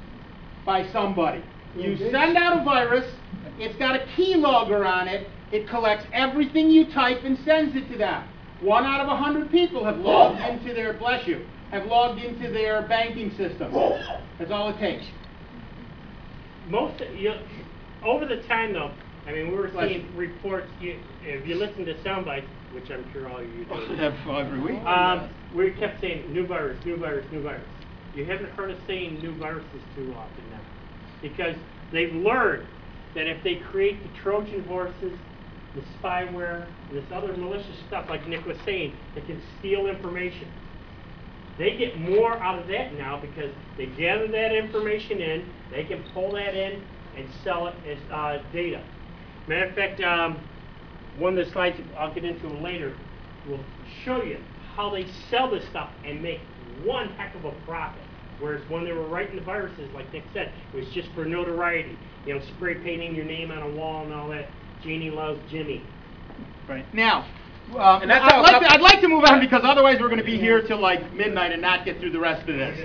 by somebody. You send out a virus, it's got a keylogger on it, it collects everything you type and sends it to them. One out of a hundred people have logged into their, bless you, have logged into their banking system. That's all it takes. Most, you, over the time though, I mean, we were Bless seeing you. reports, you, if you listen to sound bites, which I'm sure all of you do. Every week. Um, we kept saying new virus, new virus, new virus. You haven't heard us saying new viruses too often now. Because they've learned that if they create the Trojan horses, the spyware, and this other malicious stuff, like Nick was saying, that can steal information. They get more out of that now because they gather that information in, they can pull that in and sell it as uh, data. Matter of fact, um, one of the slides I'll get into later will show you how they sell this stuff and make one heck of a profit. Whereas when they were writing the viruses, like Nick said, it was just for notoriety. You know, spray painting your name on a wall and all that. Jeannie loves Jimmy. Right. Now, uh, And that's I'd, how like couple- to, I'd like to move on because otherwise we're going to be here till like midnight and not get through the rest of this.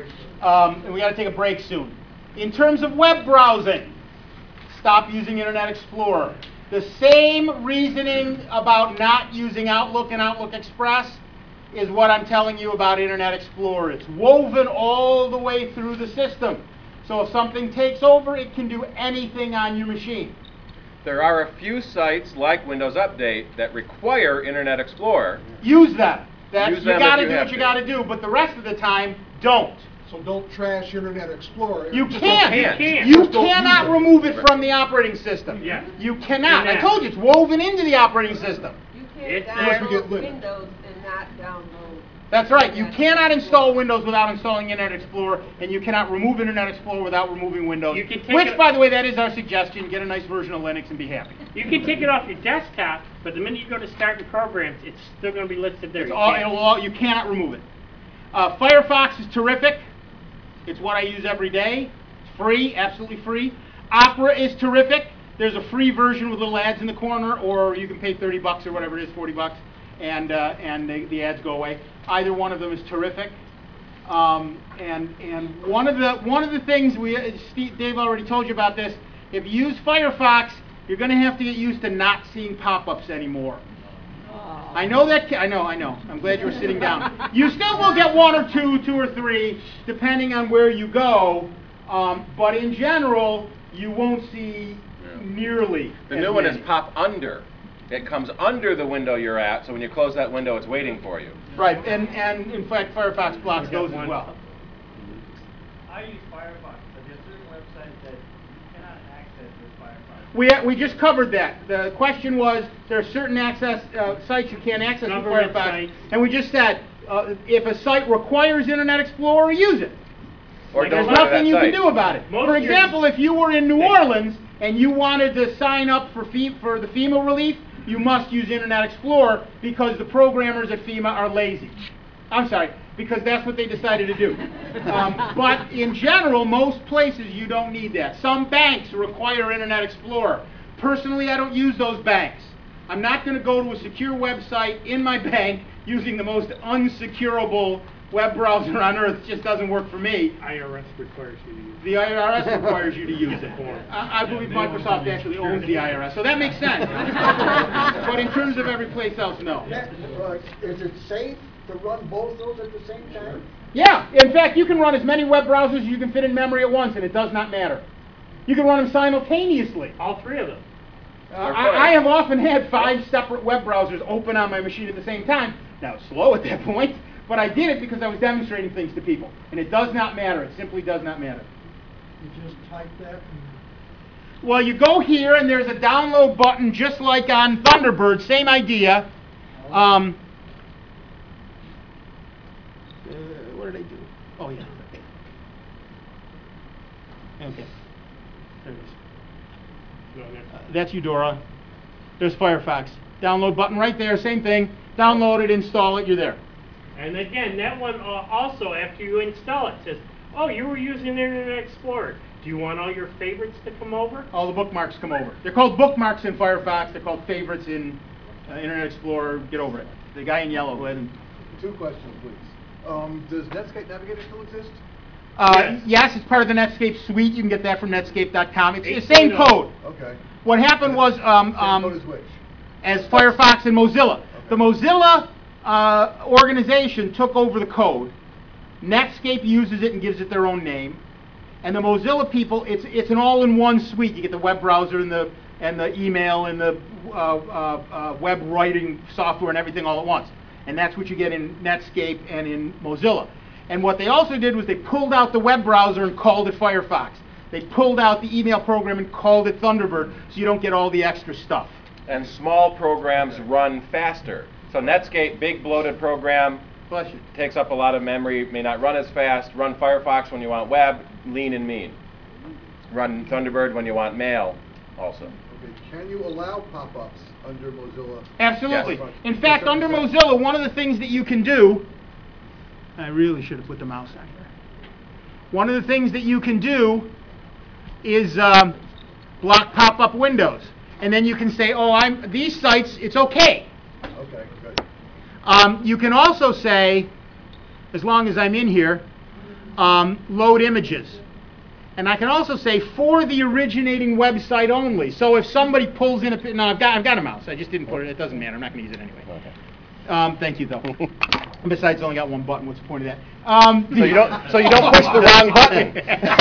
Um, and we got to take a break soon. In terms of web browsing, stop using Internet Explorer. The same reasoning about not using Outlook and Outlook Express is what I'm telling you about Internet Explorer. It's woven all the way through the system. So if something takes over, it can do anything on your machine. There are a few sites like Windows Update that require Internet Explorer. Use them. That's, Use you them got to if you do have what you to. got to do, but the rest of the time, don't. So don't trash Internet Explorer. You Just can't. don't- can't. can't. You Just don't cannot use it. remove it from the operating system. Yeah. You cannot. And I that- told you, it's woven into the operating system. You can't It's Unless we get download lit. Windows and not download. That's right. You cannot install Windows without installing Internet Explorer, and you cannot remove Internet Explorer without removing Windows. You can take Which, it- by the way, that is our suggestion. Get a nice version of Linux and be happy. You can take it off your desktop, but the minute you go to start the programs, it's still going to be listed there. It's You all, can't- it'll all, you cannot remove it. Uh, Firefox is terrific. It's what I use every day. It's free, absolutely free. Opera is terrific. There's a free version with little ads in the corner, or you can pay thirty bucks or whatever it is, forty bucks, and uh, and the, the ads go away. Either one of them is terrific. Um, and and one of the one of the things we uh, Steve, Dave already told you about this. If you use Firefox, you're going to have to get used to not seeing pop-ups anymore. I know that. Ca- I know. I know. I'm glad you were sitting down. You still will get one or two, two or three, depending on where you go. Um, but in general, you won't see nearly. The as new one is many. pop under. It comes under the window you're at, so when you close that window, it's waiting for you. Right, and and in fact, Firefox blocks those as well. I use Firefox, but there's certain websites that you cannot access with Firefox. We we just covered that. The question was there are certain access uh, sites you can't access with Government Firefox, sites. and we just said uh, if a site requires Internet Explorer, use it. Or There's don't go to nothing that you site. can do about it. Most For of your- example, if you were in New Orleans and you wanted to sign up for FEMA, for the FEMA relief, you must use Internet Explorer because the programmers at FEMA are lazy. I'm sorry, because that's what they decided to do. Um, but in general, most places you don't need that. Some banks require Internet Explorer. Personally, I don't use those banks. I'm not going to go to a secure website in my bank using the most unsecurable web browser on earth. It just doesn't work for me. I R S requires you to use it. The I R S requires you to use it. I, I believe Microsoft actually owns the I R S, so that makes sense. But in terms of every place else, no. That, uh, is it safe to run both those at the same time? Yeah, in fact, you can run as many web browsers as you can fit in memory at once, and it does not matter. You can run them simultaneously. All three of them. Uh, I, I have often had five separate web browsers open on my machine at the same time. Now, it's slow at that point, but I did it because I was demonstrating things to people. And it does not matter. It simply does not matter. You just type that. Well, you go here, and there's a download button just like on Thunderbird. Same idea. Um, uh, what did I do? Oh, yeah. Okay. There it is. Uh, that's Eudora. There's Firefox. Download button right there. Same thing. Download it, install it, you're there. And again, that one uh, also, after you install it, says, oh, you were using Internet Explorer. Do you want all your favorites to come over? All the bookmarks come over. They're called bookmarks in Firefox. They're called favorites in uh, Internet Explorer. Get over it. The guy in yellow, go ahead and... Two questions, please. Um, does Netscape Navigator still exist? Uh, Yes. yes, it's part of the Netscape suite. You can get that from netscape dot com. It's the same code. Okay. What happened was... Um, Same um, code as which? as Firefox and Mozilla. The Mozilla uh, organization took over the code. Netscape uses it and gives it their own name. And the Mozilla people, it's it's an all-in-one suite. You get the web browser and the and the email and the uh, uh, uh, web writing software and everything all at once. And that's what you get in Netscape and in Mozilla. And what they also did was they pulled out the web browser and called it Firefox. They pulled out the email program and called it Thunderbird, so you don't get all the extra stuff. And small programs run faster. So Netscape, big bloated program, Bless you. takes up a lot of memory, may not run as fast. Run Firefox when you want web, lean and mean. Run Thunderbird when you want mail, also. Okay. Can you allow pop-ups under Mozilla? Absolutely. Yes. In fact, under Mozilla, one of the things that you can do, I really should have put the mouse on here. One of the things that you can do is um, block pop-up windows. And then you can say, oh, I'm these sites, it's okay. Okay, good. Um, you can also say, as long as I'm in here, um, load images. And I can also say for the originating website only. So if somebody pulls in a... No, I've got, I've got a mouse. I just didn't put it. It doesn't matter. I'm not going to use it anyway. Okay. Um, thank you, though. Besides, it's only got one button. What's the point of that? Um, So you don't so you don't push the wrong button.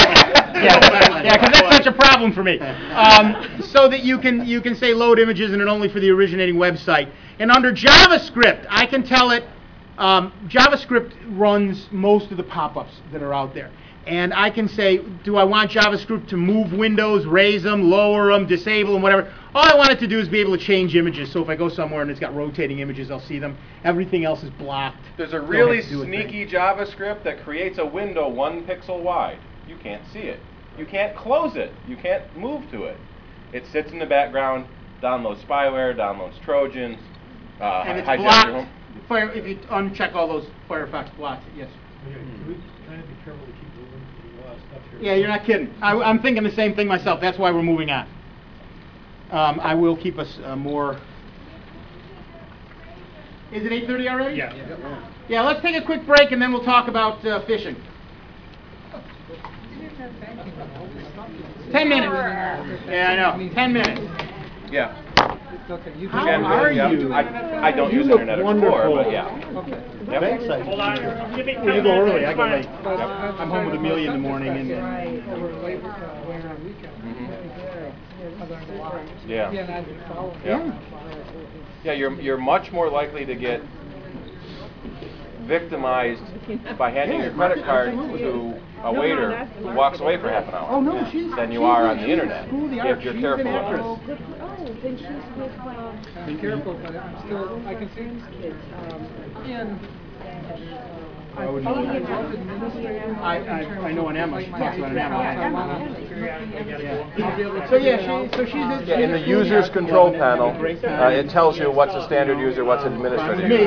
yeah, yeah, because that's such a problem for me. Um, so that you can you can say load images and it only for the originating website. And under JavaScript, I can tell it. Um, JavaScript runs most of the pop-ups that are out there. And I can say, do I want JavaScript to move windows, raise them, lower them, disable them, whatever. All I want it to do is be able to change images. So if I go somewhere and it's got rotating images, I'll see them. Everything else is blocked. There's a Don't really have to do a thing. sneaky JavaScript that creates a window one pixel wide. You can't see it. You can't close it. You can't move to it. It sits in the background, downloads spyware, downloads Trojans, uh, And it's hijacks your blocked. home. Fire, if you uncheck all those, Firefox blocks it, yes. Okay, can we kind of be careful to keep moving? There's a lot of stuff here. Yeah, you're not kidding. I, I'm thinking the same thing myself. That's why we're moving on. Um, I will keep us uh, more... Is it eight thirty already? Yeah. Yeah, let's take a quick break and then we'll talk about uh, fishing. Ten minutes. Yeah, I know. Ten minutes. Yeah. Okay, you How Can- are yeah, you? I, I don't You use look Internet Explorer, wonderful. but yeah. Okay. Yep. Thanks, I Hold on, give me Well, you go early, I go late. But Yep. I'm home with Amelia in the morning and then. Over Labor, uh, over the weekend. Mhm. I learned a lot. Yeah. Yeah, and I've been following. Yeah. Yeah, you're you're much more likely to get victimized by handing your credit card to a waiter who walks away for half an hour. Oh, no, she's- than you she's are a- on the she's a internet school of the if arts. you're She's careful an with actress. it. Oh, then she's with, um. Be careful, but I'm still, I can see, um, in, I I would- follow the club administrator. I, I, I know an Emma, she talks about an Emma. Yeah. So yeah, she, so she's. a- Yeah, in the she's a user's school control of the panel, arts, great uh, time. it tells you what's a standard user, what's an administrator Me.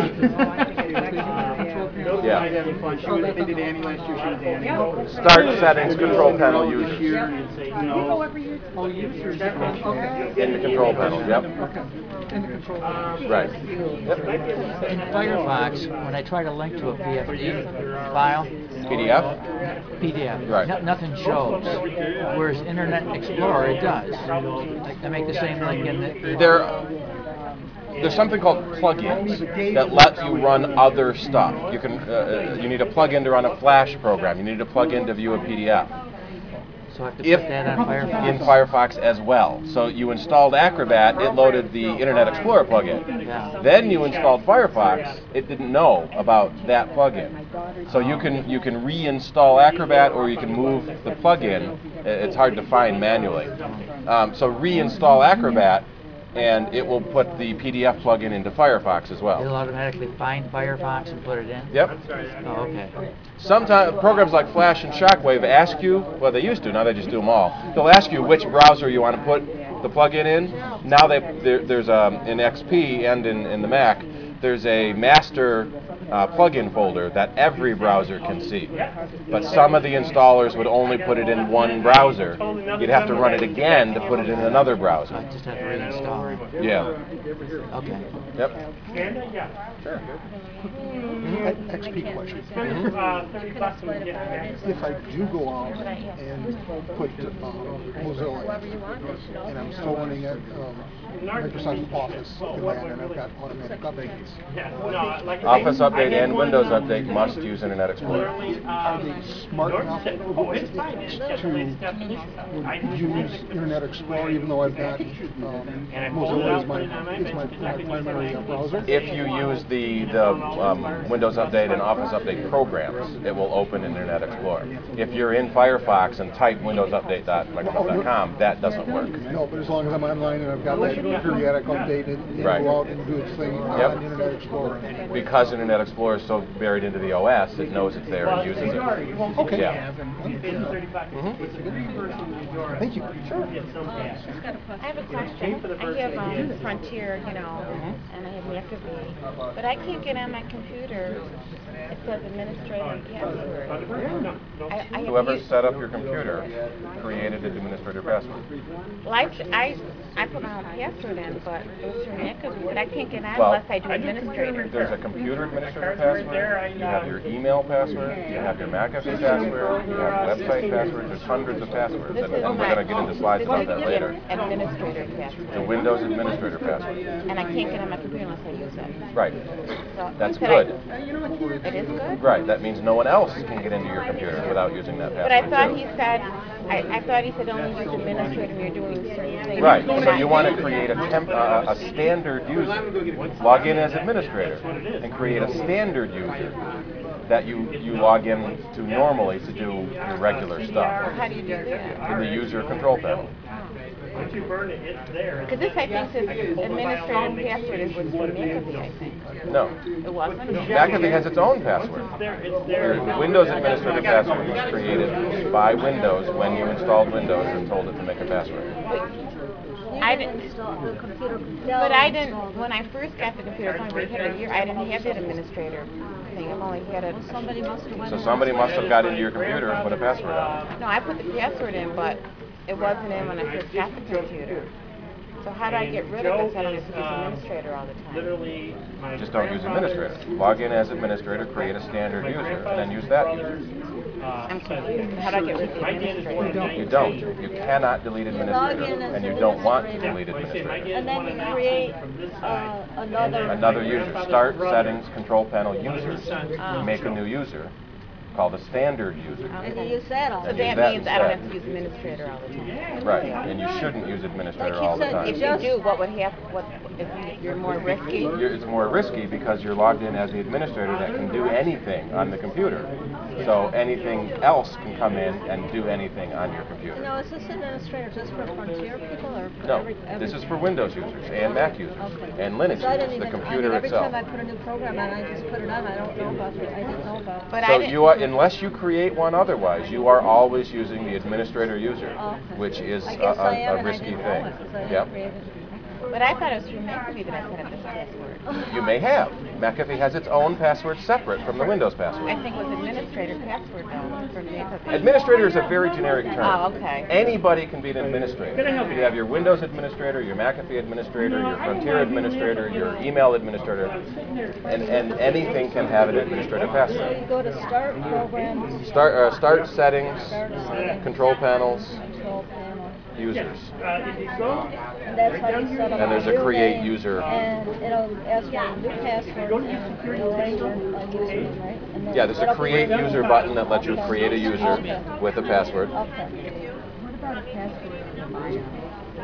user. Those Yeah. guys having fun. She was, they did Annie last year, she was Annie. Start settings, control panel This users. year, and say, you know, Oh, users, okay. In the control panel, yep. Okay, in the control. Right. In Firefox, when I try to link to a P F D file, P D F? P D F, Right. no, nothing shows. Whereas Internet Explorer, it does. I make the same link in the... There, there's something called plugins that let you run other stuff. You can, uh, you need a plugin to run a Flash program. You need a plugin to view a P D F. So I have to If put that on Firefox? in Firefox as well. So you installed Acrobat, it loaded the Internet Explorer plugin. Yeah. Then you installed Firefox, it didn't know about that plugin. So you can you can reinstall Acrobat or you can move the plugin. It's hard to find manually. Um, so reinstall Acrobat and it will put the P D F plugin into Firefox as well. It'll automatically find Firefox and put it in? Yep. Oh, okay. Sometimes programs like Flash and Shockwave ask you, well, they used to, now they just do them all. They'll ask you which browser you want to put the plugin in. Now they there, there's um, in X P and in, in the Mac, there's a master uh, plugin folder that every browser can see. But some of the installers would only put it in one browser. You'd have to run it again to put it in another browser. I just have to reinstall it. Yeah. Okay. Yep. Sure. X P question. Spend uh, thirty bucks and get it. If I do go out and put um, Mozilla in, and I'm still running at um, Microsoft Office command, and I've got automatic updates. Office Update and Windows Update must use Internet Explorer. Are they smart enough to use Internet Explorer even though I've got um, Mozilla as my, as my, my primary uh, browser? If you use the, the um, Windows Update and Office Update programs, it will open Internet Explorer. If you're in Firefox and type windows update dot microsoft dot com, that doesn't work. No, but as long as I'm online and I've got that periodic update, it will Right. go out and do its thing Yep. on Internet Explorer. Because Internet Explorer is so buried into the O S, it knows it's there and uses it. Okay. Yeah. Thank you. Sure. I have a question. I have um, Frontier, you know, and I have McAfee, but I can't get on my computer. It says administrator password. I, I Whoever used- set up your computer created an administrator password. Well, I, I, I put my own password in, but it was through McAfee, but I can't get on Well, unless I do administrator. There's a computer administrator password, you have your email password, you have your McAfee password, you have website passwords, there's hundreds of passwords, This and, is and we're my- going to get into slides this about is that the later. administrator password. The Windows administrator password. And I can't get on my computer unless I use it. Right. So That's who said good. I- It is good? Right, that means no one else can get into your computer without using that But I password thought too. he said, I, I thought he said only use administrator when you're doing certain things. Right, so you want to create a temp, uh, a standard user, log in as administrator, and create a standard user that you, you log in to normally to do your regular stuff How do you do that? in the user control panel. Once you burn it, it's there. Because this, I think, says administrator password is was for McAfee, I think. No, It wasn't? McAfee has its own password. It's there, it's there. Your Windows administrator password was created by Windows when you installed Windows and told it to make a password. I didn't, but I didn't, when I first got the computer, it's only been a year, I didn't have that administrator thing, I've only had it. Somebody must have So somebody must have got into your computer and put a password on it. No, I put the password in, but it wasn't in when I first got the computer. So how do I get rid of this? I don't have to use um, administrator all the time. Literally, my Just don't use grandfather's- administrator. Log in as administrator, create a standard my user, and then grandfather's use that brother's, user. uh, I'm confused. How do I get rid of the My dad is one of administrator? You don't. You cannot delete administrator, in as and you don't want to administrator. delete Like I say, my administrator. dad And then one you of them create, from this uh, side. another- Another user. grandfather's Start brother. settings, control panel, One of his users. sons Ah. You make a new user called a standard user. And you use that all So And the use that that means I don't have instead. to use administrator all the time. Right, and you shouldn't use administrator Like you all the said, time. If you do, what would happen? What if you're more risky? You're, it's more risky because you're logged in as the administrator that can do anything on the computer. So anything else can come in and do anything on your computer. Now, is this administrator just for Frontier people or for No, every, every? this is for Windows users and Mac users Okay. and Linux So I users, didn't the even, computer I mean, every itself. time I put a new program on, I just put it on, I don't know about it, I didn't know about. But So I didn't, you are, unless you create one otherwise, you are always using the administrator user, Okay. which is I a, guess I am, a, a and I risky didn't know thing. it, 'cause I didn't Yep. create it. but I thought it was through McAfee that I set up this password. You may have. McAfee has its own password separate from the Windows I password. think it was administrator password though for McAfee. Administrator is a very generic term. Oh, okay. Anybody can be an administrator. Can I help You you? have your Windows administrator, your McAfee administrator, No, your I don't Frontier want you to administrator, live, your you know. email administrator, I'm sitting there. and, and anything can have an administrator So password. you go to start programs, Start, uh, start settings, start settings, control panels, control panel, users. Uh, if you go, and that's right how down you here, set up And there's a real create name, user. And it'll ask for a new password Go to your and security it'll ask for tangle. a username, right? And then Yeah, there's a it'll be create your- user button that lets you create a user Okay. with a password. Okay. What about a password for my house?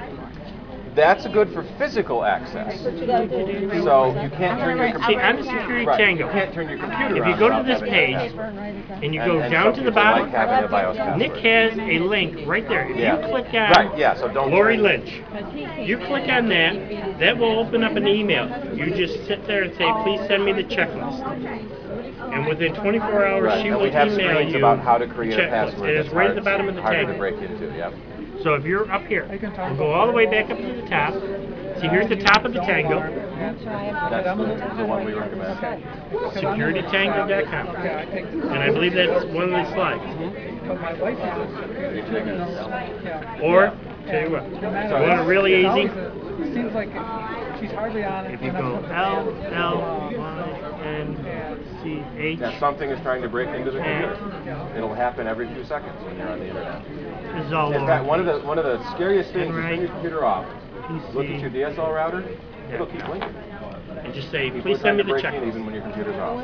That's good for physical access. That's what you gotta do. So you can't turn your See, computer. on the security Right, tango, you can't turn your computer if on you go to without this having a page, password. and you And- go and down some to the people bottom, like having a BIOS password. Nick has a link right there. If Yeah. you click on Right, yeah, so don't Lori turn- Lynch, you click on that, that will open up an email. You just sit there and say, please send me the checklist. And within twenty-four hours, Right, she and will we have email screens you about how to the create a checklist. password. It is that's right at the hard- bottom of the harder tag. to break into, yep. So if you're up here, we'll go all the way back up to the top. See, here's the top of the tango, That's the, the one we recommend. security tango dot com. And I believe that's one of the slides. But my wife uses it. Yeah. Or, tell you what, No matter you want it what, really it's easy? always a- It seems like she's hardly on it. If you and that's go what- L, L, Y, N, C, H, Now, something is trying to break into the computer. It'll happen every few seconds when you're on the internet. this is all In fact, one of lowercase. the one of the scariest things is turn Right. your computer off. P Look at C, your D S L router. It'll keep blinking. and just say, People please are send me trying the to break in checklist. even when your computer's off.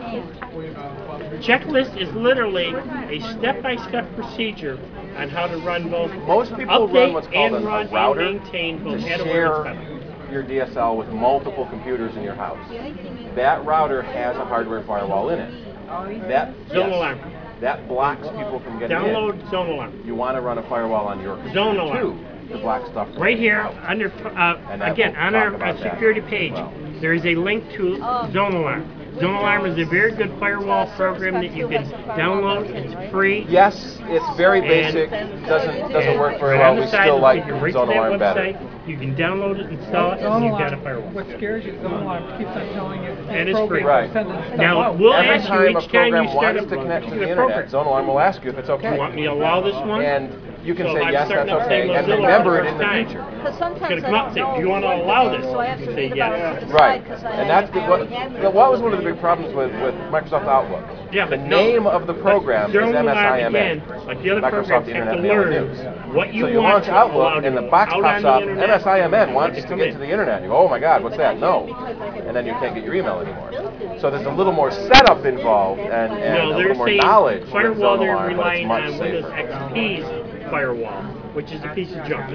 Checklist is literally a step-by-step procedure on how to run both Most people update run what's called and a, run a router and maintain to both AdWords share and your D S L with multiple computers in your house. That router has a hardware firewall in it. That Zone yes, alarm. that blocks people from getting Download in. Zone Alarm. You want to run a firewall on your computer Zone alarm. too to block stuff from Right getting here, out. under uh, And that again will on talk our about uh, that security as page, well. there is a link to Zone Alarm. Zone Alarm is a very good firewall program that you can download. It's free. Yes, it's very And- basic. Doesn't doesn't work very Right well. on the We side, still it'll like take you right to Zone that Alarm better. website. You can download it, install it, Zone and you've Alarm, got a firewall. what scares you, Zone Alarm keeps on telling you it's And a it's free. program Right. sending stuff Now, out. we'll Every ask you time a each time program you start wants a to connect to the program. internet, Zone Alarm will ask you if it's Do you okay. want me to allow this one? And you can So say if I'm yes, starting that's up, say okay, and Mozilla remember for it the in the first time. future. Because sometimes It's I gonna come up don't and say, know do you wanna what to allow do, this? So I have to Say read yes. about it to decide, Right, 'cause I- and that's the, I what, already have the, your what was one of phone. the big problems with, with Microsoft Outlook? Yeah, the but no. name of the program is Zone M S I Alarm, M A, again, like the other Microsoft programs, have Internet to Mail and learn News. what you so you want launch to allow Outlook to and the go box out pops on the up, internet. M S I M N wants They to come get in. to the internet. You go, oh my God, what's that? No. And then you can't get your email anymore. So there's a little more setup involved and, and No, a they're little more saying knowledge with firewall, Zone they're Alarm, but it's relying much on Windows safer. X P's firewall, which is a piece of junk.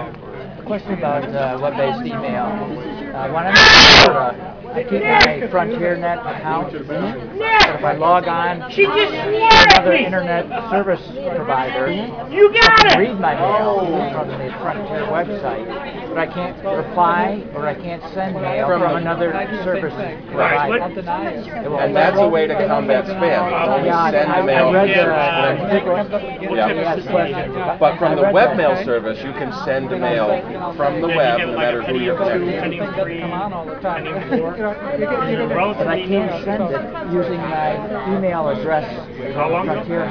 A question about uh, web-based email. Uh, when I'm in Florida, I keep my FrontierNet account, but if I log on She to just swore at another me. internet service provider, You got I can it. read my mail from the Frontier website, but I can't reply or I can't send mail From from, the- another service Right. provider. What? It won't And let that's a me. way to combat spam. You only Yeah, send I- the mail I read from the- certain particular- connections. What Yeah. type of system do you have? But from I the read that. webmail service, you can send a mail from the Then you web, have no like matter a who you're Pentium two, connected to. Pentium three, Come on all the time. Pentium You four. know, you get- you get- But I can't send it using my email address How long from ago? Frontier.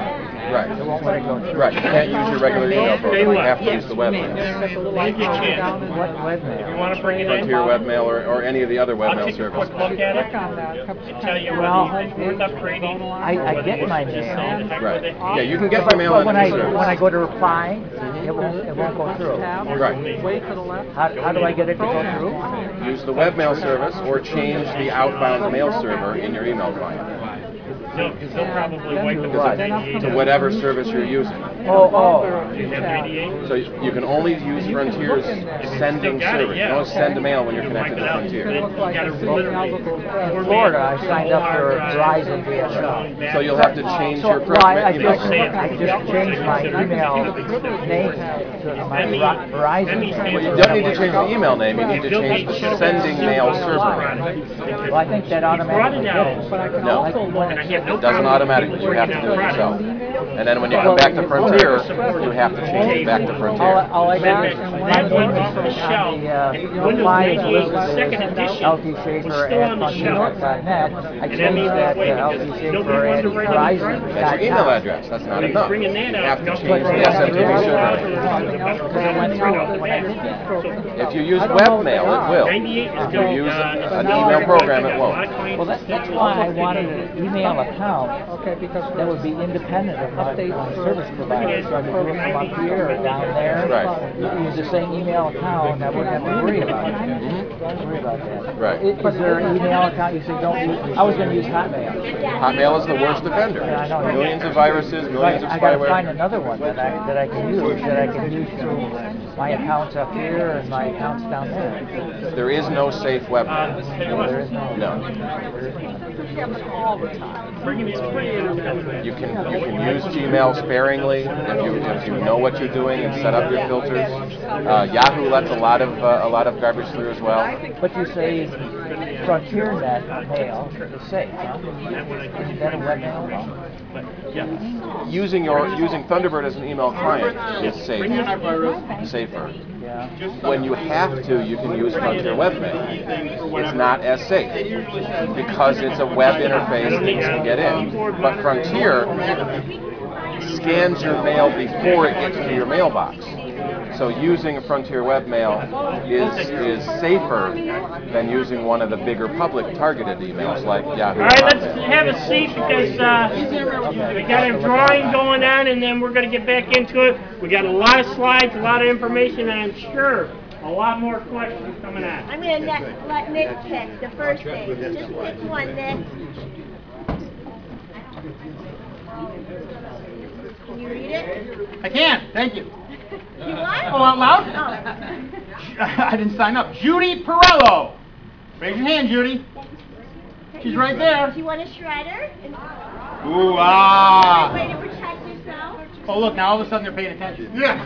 Right. It won't let it go through. Right. You can't use your regular email program. You have to use the webmail. Maybe you can. What webmail? You want to bring it in? Frontier Webmail or, or any of the other I'll webmail take a services. quick look at it and tell you Well, whether it's worth upgrading. I, I get my Just say the mail. heck Right. with it. Yeah, you can get But, your mail but on when any I service. when I go to reply, it won't it won't go through. Right. Way to the left. How, how do I get it to go through? Use the webmail service or change the outbound mail server in your email client No, because they'll probably wipe the What? to whatever service you're using. Oh, oh. Do you have eighty-eight? So you you can only use Frontier's sending got it, service. You yeah. don't send a mail when you're You connected wipe to it out. Frontier. You gotta literally- In Florida, I signed up for Verizon D S L. So you'll have to change So, your well, I, I email just service. I just changed my email name to my Ver- Verizon. Well, you don't need to change the email name. You need to change the sending mail server name. Well, I think that automatically did it. No, Like when And I it- have no it doesn't problem automatically. You have to do it bringing yourself. And then when you come back to Frontier, you have to change it back to all, Frontier. all I got is That on went off the shelf. the uh, And Windows reply is ninety-eight listed second as edition L T was Schaefer still at on the shelf. frontier dot net. I And that changed means, that to wait, L T nobody Schaefer wanted at to write on the Verizon. That's your email address. That's not He's enough. bringing that You out. have to No, change the S M T V server. Because it went through when I did that. If you use webmail, it will. ninety-eight is If you good. use Uh, an email program, it won't. Well, that, that's why I wanted an email account Okay, because that would be independent of my, my service provider, so I could do it from up here or down there. Right. Use the same email account, and I wouldn't have to worry about it. Don't worry about that. Right. Is, is there an email account you say don't use? I was going to use Hotmail. Hotmail is the worst offender. Yeah, I know. Millions of viruses, Right, millions of I got to find spyware. another one that I that I can use that I can use through my accounts up here and my accounts down there. There is no safe webmail. There is no. No. You can you can use Gmail sparingly if you if you know what you're doing and set up your filters. Uh, Yahoo lets a lot of uh, a lot of garbage through as well. But you say FrontierNet mail is safe, huh? Isn't that a webmail? Using your using Thunderbird as an email client is safe, safer. Yeah. When you have to, you can use Frontier Webmail. It's not as safe because it's a web interface, things can get in. But Frontier scans your mail before it gets to your mailbox. So using a Frontier Webmail is is safer than using one of the bigger public targeted emails like Yahoo. All right, let's have a seat because uh, we got a drawing going on, and then we're going to get back into it. We got a lot of slides, a lot of information, and I'm sure a lot more questions coming on. I'm going to let Nick pick the first thing. Just pick one, Nick. Can you read it? I can. Thank you. You want? Oh, out loud? Oh. I didn't sign up. Judy Perello. Raise your hand, Judy. She's right there. Do you want a shredder? Ooh, ah. Way to protect yourself. Oh, look, now all of a sudden they're paying attention. Yeah.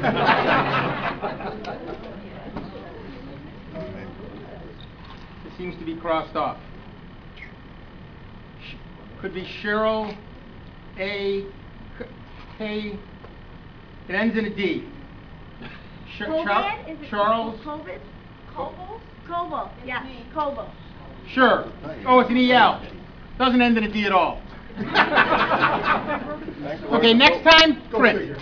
It seems to be crossed off. Could be Cheryl A. K. It ends in a D. Ch- Char- Coban? Is it Charles. Coban? Coble? Coble. Yeah, Coble. Sure. Oh, it's an E L. Doesn't end in a D at all. Okay, next time, print.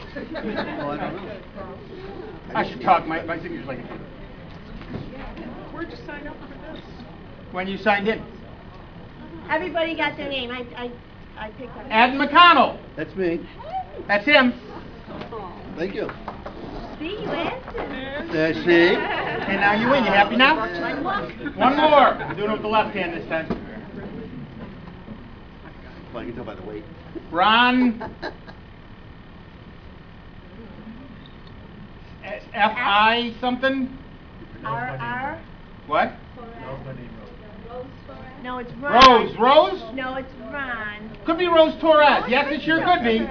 I should talk. My, my signature's like a... Where'd you sign up for this? When you signed in. Everybody got their name. I, I, I picked up. Ed McConnell. That's me. That's him. Thank you. See, you answered. Uh, see? And now you win. You happy now? One more. One more. I'm doing it with the left hand this time. Well, you can tell by the weight. Ron. F I something? R R. What? No, it's Ron. Rose. Rose? No, it's Ron. Could be Rose Torres. Yes, it sure could be.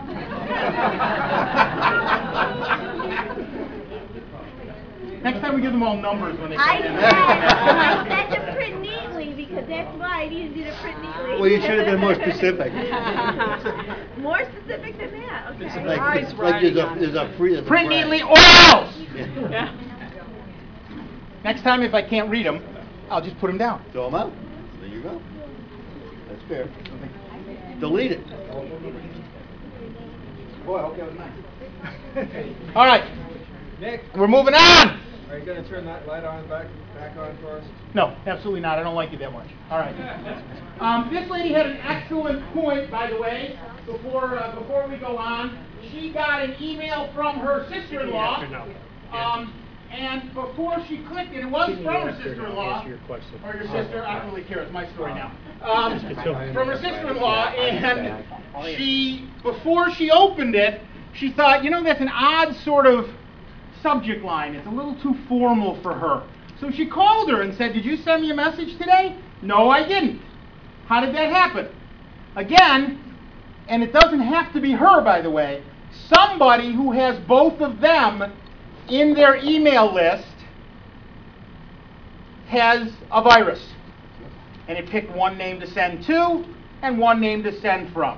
Next time we give them all numbers when they come I in. said, I said to print neatly because that's why I needed you to print neatly. Well, you should have been more specific. More specific than that. Okay. Like, like there's a, there's a free... There's a Print brand. neatly or else. Yeah. Next time, if I can't read them, I'll just put them down. Throw them out. There you go. That's fair. Delete it. Boy, I hope that was nice. All right. Nick. We're moving on. Are you going to turn that light on back back on for us? No, absolutely not. I don't like you that much. All right. Um, this lady had an excellent point, by the way. Before uh, before we go on, she got an email from her sister-in-law. Um, and before she clicked it, it was from her sister-in-law, or your sister. I don't really care. It's my story now. Um, from her sister-in-law, and she before she opened it, she thought, you know, that's an odd sort of subject line. It's a little too formal for her. So she called her and said, did you send me a message today? No, I didn't. How did that happen? Again, and it doesn't have to be her, by the way, somebody who has both of them in their email list has a virus. And it picked one name to send to and one name to send from.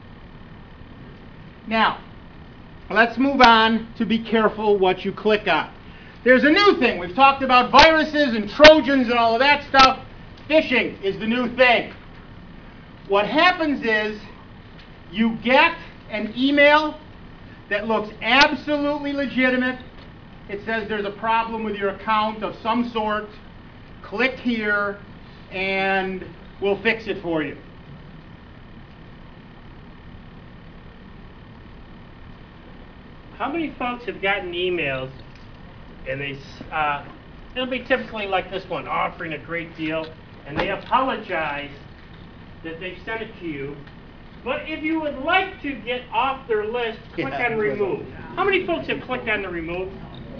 Now, let's move on to be careful what you click on. There's a new thing. We've talked about viruses and Trojans and all of that stuff. Phishing is the new thing. What happens is you get an email that looks absolutely legitimate. It says there's a problem with your account of some sort. Click here and we'll fix it for you. How many folks have gotten emails and they, uh, it'll be typically like this one, offering a great deal, and they apologize that they've sent it to you. But if you would like to get off their list, click Yeah. on remove. How many folks have clicked on the remove?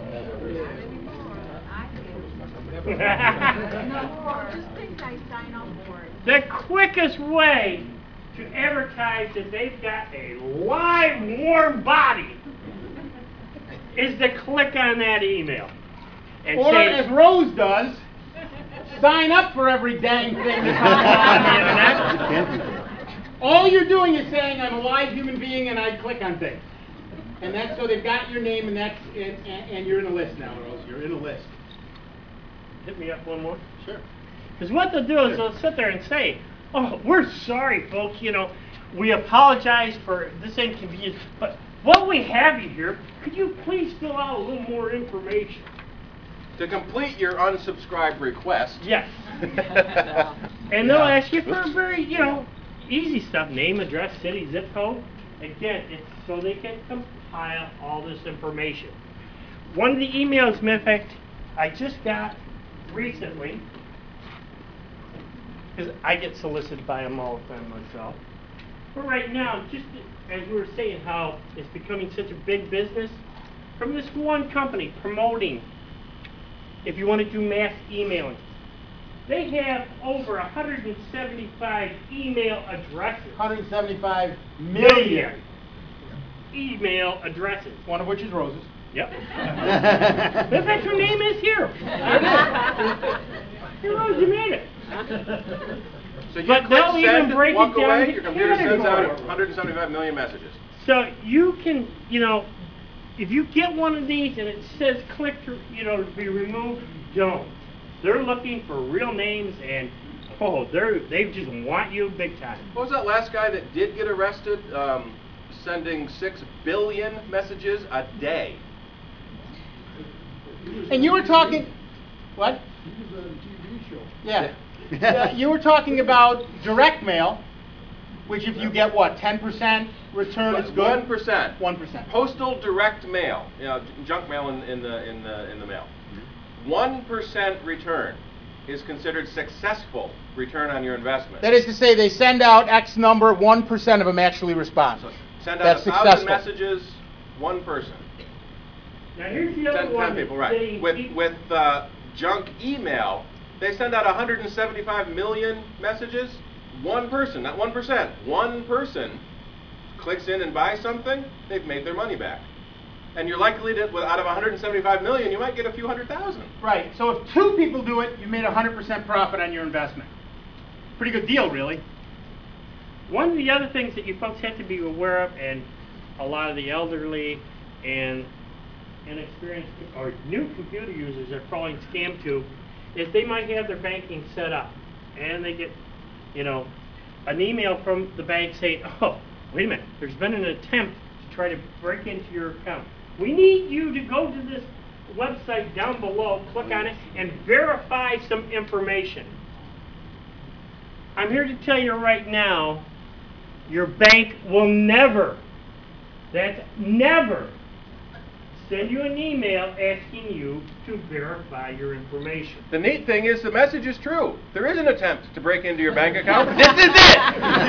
Just think I sign up for it. The quickest way to advertise that they've got a live, warm body is to click on that email. And Or say, as Rose does, sign up for every dang thing that comes on the internet. All you're doing is saying I'm a live human being and I click on things. And that's so they've got your name and that's and, and, and you're in a list now, Rose. You're in a list. hit me up one more. Sure. Because what they'll do is they'll sit there and say, oh, we're sorry, folks, you know, we apologize for this inconvenience, but while we have you here, could you please fill out a little more information? To complete your unsubscribe request. Yes. And they'll ask you for very, you know, easy stuff, name, address, city, zip code. Again, it's so they can compile all this information. One of the emails, matter of fact, I just got recently, because I get solicited by them all the time myself. But right now, just as we were saying how it's becoming such a big business, from this one company promoting, if you want to do mass emailing, they have over one hundred seventy-five email addresses. one hundred seventy-five million email addresses. One of which is Rose's. Yep. In fact, her name is here. Here, Rose, you made it. So you But click they'll even send, break walk it down away, to your computer sends out categories. one hundred seventy-five million messages. So you can, you know, if you get one of these and it says click to, you know, to be removed, don't. They're looking for real names and, oh, they're, they just want you big time. What was that last guy that did get arrested? Um, sending six billion messages a day. And you were talking, what? He was on a T V show. Yeah. Yeah, you were talking about direct mail, which if you get what, ten percent return, it's good? One percent. One percent. Postal direct mail, you know, junk mail in, in the in the in the mail. One percent return is considered successful return on your investment. That is to say, they send out X number, one percent of them actually respond. So send out That's a thousand successful. messages, one person. Now here's the other Ten, one. ten people, that's right? getting With people- with uh, junk email, they send out one hundred seventy-five million messages. One person, not one percent. One person clicks in and buys something. They've made their money back. And you're likely to, with- out of one hundred seventy-five million, you might get a few hundred thousand. Right. So if two people do it, you made a one hundred percent profit on your investment. Pretty good deal, really. One of the other things that you folks have to be aware of, and a lot of the elderly and inexperienced or new computer users are falling scam to, is they might have their banking set up, and they get, you know, an email from the bank saying, "Oh, wait a minute, there's been an attempt to try to break into your account. We need you to go to this website down below, click on it, and verify some information. I'm here to tell you right now, your bank will never, that's never, send you an email asking you to verify your information. The neat thing is the message is true. There is an attempt to break into your bank account. This is it!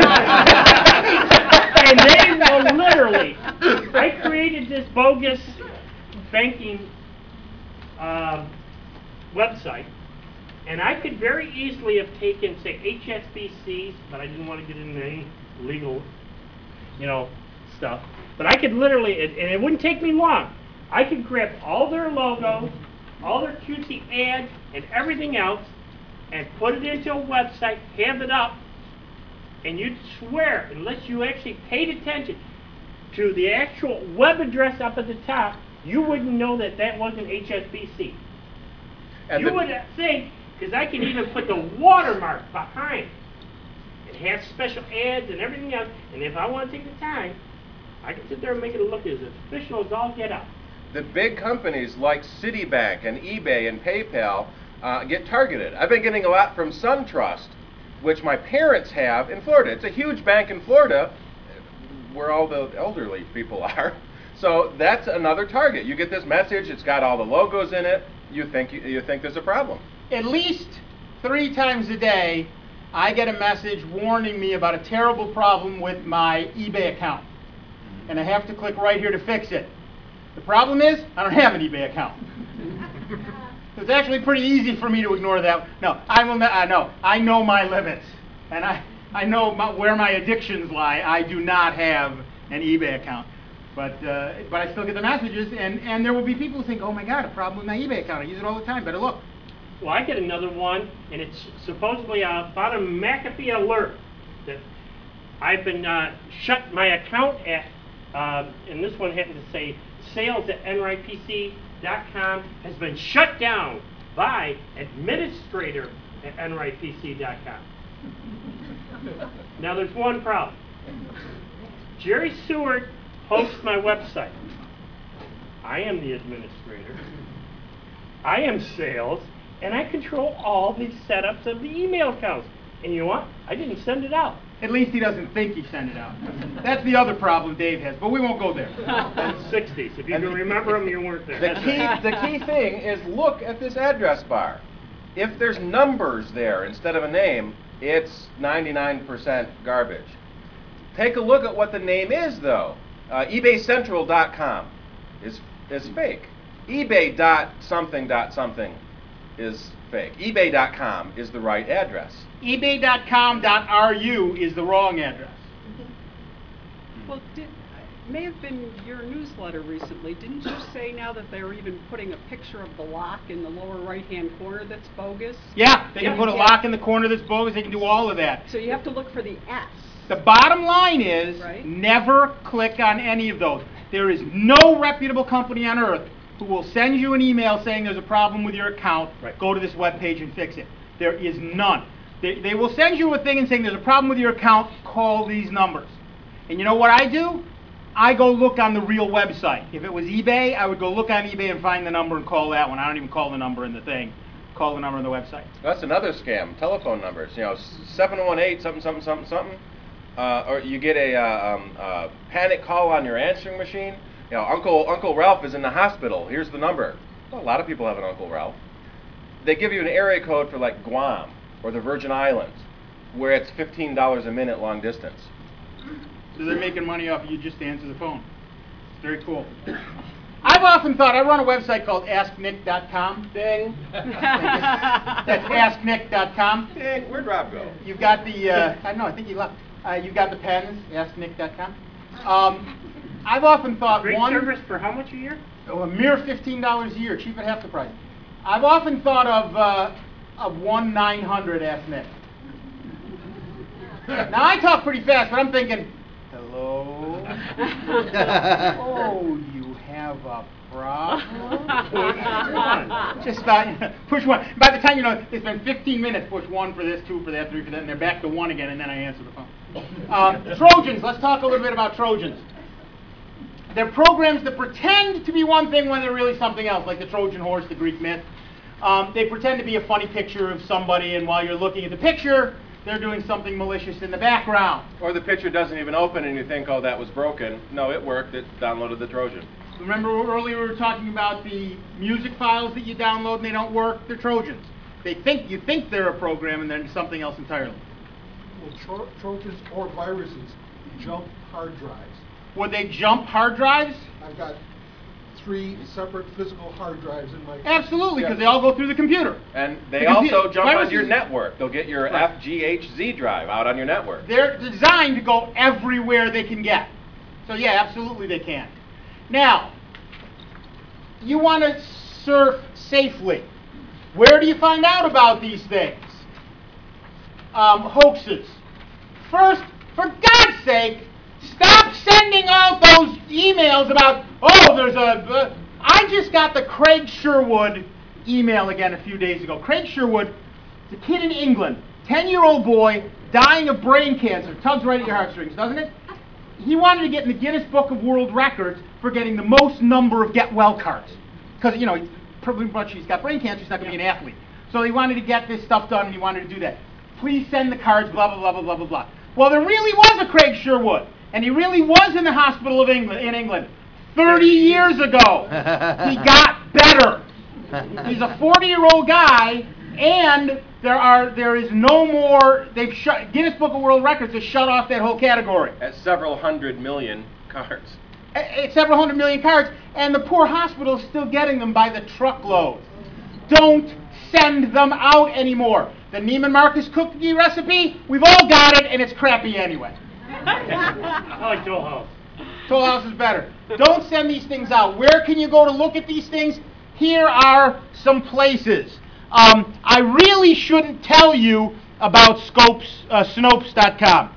And they will literally, I created this bogus banking uh, website, and I could very easily have taken, say, H S B C's, but I didn't want to get into any legal, you know, stuff. But I could literally, and it wouldn't take me long, I could grab all their logos, all their cutesy ads, and everything else, and put it into a website, have it up, and you'd swear, unless you actually paid attention to the actual web address up at the top, you wouldn't know that that wasn't H S B C. And you the- would think, because I can even put the watermark behind. It has special ads and everything else, and if I want to take the time, I can sit there and make it look as official as all get out. The big companies like Citibank and eBay and PayPal uh, get targeted. I've been getting a lot from SunTrust, which my parents have in Florida. It's a huge bank in Florida where all the elderly people are. So that's another target. You get this message, it's got all the logos in it, you think, you, you think there's a problem. At least three times a day, I get a message warning me about a terrible problem with my eBay account. And I have to click right here to fix it. The problem is, I don't have an eBay account. It's actually pretty easy for me to ignore that. No, I will not, I know. I know my limits. And I, I know my, where my addictions lie. I do not have an eBay account. But, uh, but I still get the messages, and, and there will be people who think, oh my God, a problem with my eBay account. I use it all the time. Better look. Well, I get another one, and it's supposedly about a McAfee alert that I've been uh, shut my account at, uh, and this one happened to say sales at N R I P C dot com has been shut down by administrator at N R I P C dot com. Now there's one problem. Jerry Seward hosts my website. I am the administrator. I am sales. And I control all the setups of the email accounts. And you know what? I didn't send it out. At least he doesn't think he sent it out. That's the other problem Dave has, but we won't go there. That's sixties. If you can remember them, you weren't there. The key, the key thing is look at this address bar. If there's numbers there instead of a name, it's ninety-nine percent garbage. Take a look at what the name is, though. Uh, eBay Central dot com is, is fake. eBay dot something dot something is fake. eBay dot com is the right address. eBay dot com dot R U is the wrong address. Well, did, may have been your newsletter recently. Didn't you say now that they're even putting a picture of the lock in the lower right-hand corner that's bogus? Yeah, they can Yeah. put a lock in the corner that's bogus. They can do all of that. So you have to look for the S. The bottom line is Right. never click on any of those. There is no reputable company on earth who will send you an email saying there's a problem with your account, right. Go to this webpage and fix it. There is none. They, they will send you a thing and saying there's a problem with your account, call these numbers. And you know what I do? I go look on the real website. If it was eBay, I would go look on eBay and find the number and call that one. I don't even call the number in the thing. Call the number on the website. That's another scam. Telephone numbers. You know, seven one eight something something something something. Uh, or you get a uh, um, uh, panic call on your answering machine. You know, Uncle Uncle Ralph is in the hospital. Here's the number. Well, a lot of people have an Uncle Ralph. They give you an area code for like Guam or the Virgin Islands, where it's fifteen dollars a minute long distance. So they're making money off of you just to answer the phone. It's very cool. I've often thought, I run a website called ask nick dot com. Ding. That's ask nick dot com. Ding. Where'd Rob go? You've got the, uh, I don't know, I think he left. Uh, you've got the pens, ask nick dot com. Um, I've often thought Great one... service for how much a year? Oh, a mere fifteen dollars a year, cheap at half the price. I've often thought of, uh, of one nine hundred Ask Nick. Now, I talk pretty fast, but I'm thinking, hello? Oh, you have a problem? Push one. Just about, push one. By the time, you know, it's been fifteen minutes, push one for this, two for that, three for that, and they're back to one again, and then I answer the phone. Um, Trojans, let's talk a little bit about Trojans. they're programs that pretend to be one thing when they're really something else, like the Trojan horse, the Greek myth. Um, they pretend to be a funny picture of somebody, and while you're looking at the picture, they're doing something malicious in the background. Or the picture doesn't even open and you think, oh, that was broken. No, it worked. It downloaded the Trojan. Remember earlier we were talking about the music files that you download and they don't work? They're Trojans. They think you think they're a program and then something else entirely. Well, tro Trojans or viruses jump hard drives. Would they jump hard drives? I've got three separate physical hard drives in my... Absolutely, because they all go through the computer. And they the also computer. jump Viruses, onto your network. They'll get your right. F G H Z drive out on your network. They're designed to go everywhere they can get. So yeah, absolutely they can. Now, you want to surf safely. Where do you find out about these things? Um, hoaxes. First, for God's sake, stop sending out those emails about, oh, there's a... Uh, I just got the Craig Sherwood email again a few days ago. Craig Sherwood is a kid in England, ten-year-old boy, dying of brain cancer. Tugs right at your heartstrings, doesn't it? He wanted to get in the Guinness Book of World Records for getting the most number of get well cards. Because, you know, he's pretty much he's got brain cancer, he's not going to be an athlete. So he wanted to get this stuff done and he wanted to do that. Please send the cards, blah, blah, blah, blah, blah, blah, blah. Well, there really was a Craig Sherwood. And he really was in the hospital of England, in England thirty years ago. He got better. He's a forty-year-old guy, and there are there is no more. They've shut Guinness Book of World Records has shut off that whole category. At several hundred million cards. At several hundred million cards, and the poor hospital is still getting them by the truckload. Don't send them out anymore. The Neiman Marcus cookie recipe, we've all got it, and it's crappy anyway. I like Toll House. Toll House is better. Don't send these things out. Where can you go to look at these things? Here are some places. Um, I really shouldn't tell you about Scopes, uh, Snopes dot com.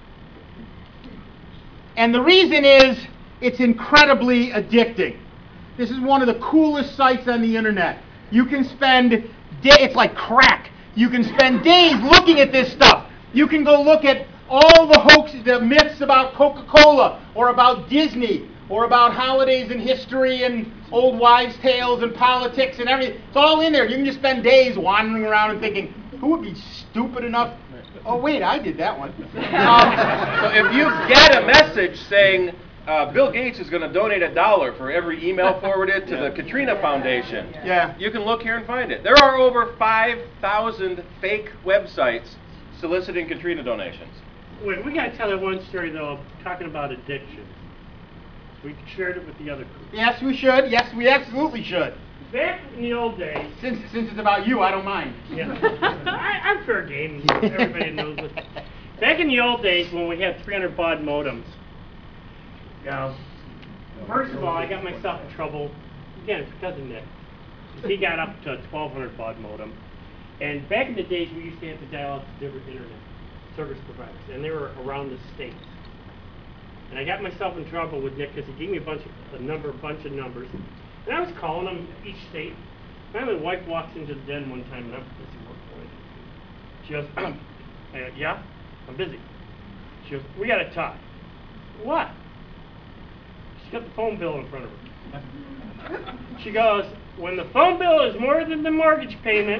And the reason is it's incredibly addicting. This is one of the coolest sites on the internet. You can spend day, it's like crack. You can spend days looking at this stuff. You can go look at all the hoaxes, the myths about Coca-Cola, or about Disney, or about holidays and history and old wives' tales and politics and everything. It's all in there. You can just spend days wandering around and thinking, who would be stupid enough? Oh, wait, I did that one. Um, so if you get a message saying, uh, Bill Gates is going to donate a dollar for every email forwarded to the Katrina Foundation, yeah. you can look here and find it. There are over five thousand fake websites soliciting Katrina donations. Wait, we got to tell that one story, though, talking about addiction. We shared it with the other group. Yes, we should. Yes, we absolutely should. Back in the old days... Since since it's about you, I don't mind. Yeah. I, I'm fair game. Everybody knows it. Back in the old days, when we had three hundred baud modems, you know, first of all, I got myself in trouble, again, because of Nick. He got up to a twelve hundred baud modem. And back in the days, we used to have to dial out to different internet service providers, and they were around the state. And I got myself in trouble with Nick because he gave me a bunch of a number, a bunch of numbers, and I was calling them each state. And my wife walks into the den one time, and I'm busy working. She goes, I go, "Yeah, I'm busy." She goes, "We got to talk." "What?" She's got the phone bill in front of her. She goes, "When the phone bill is more than the mortgage payment,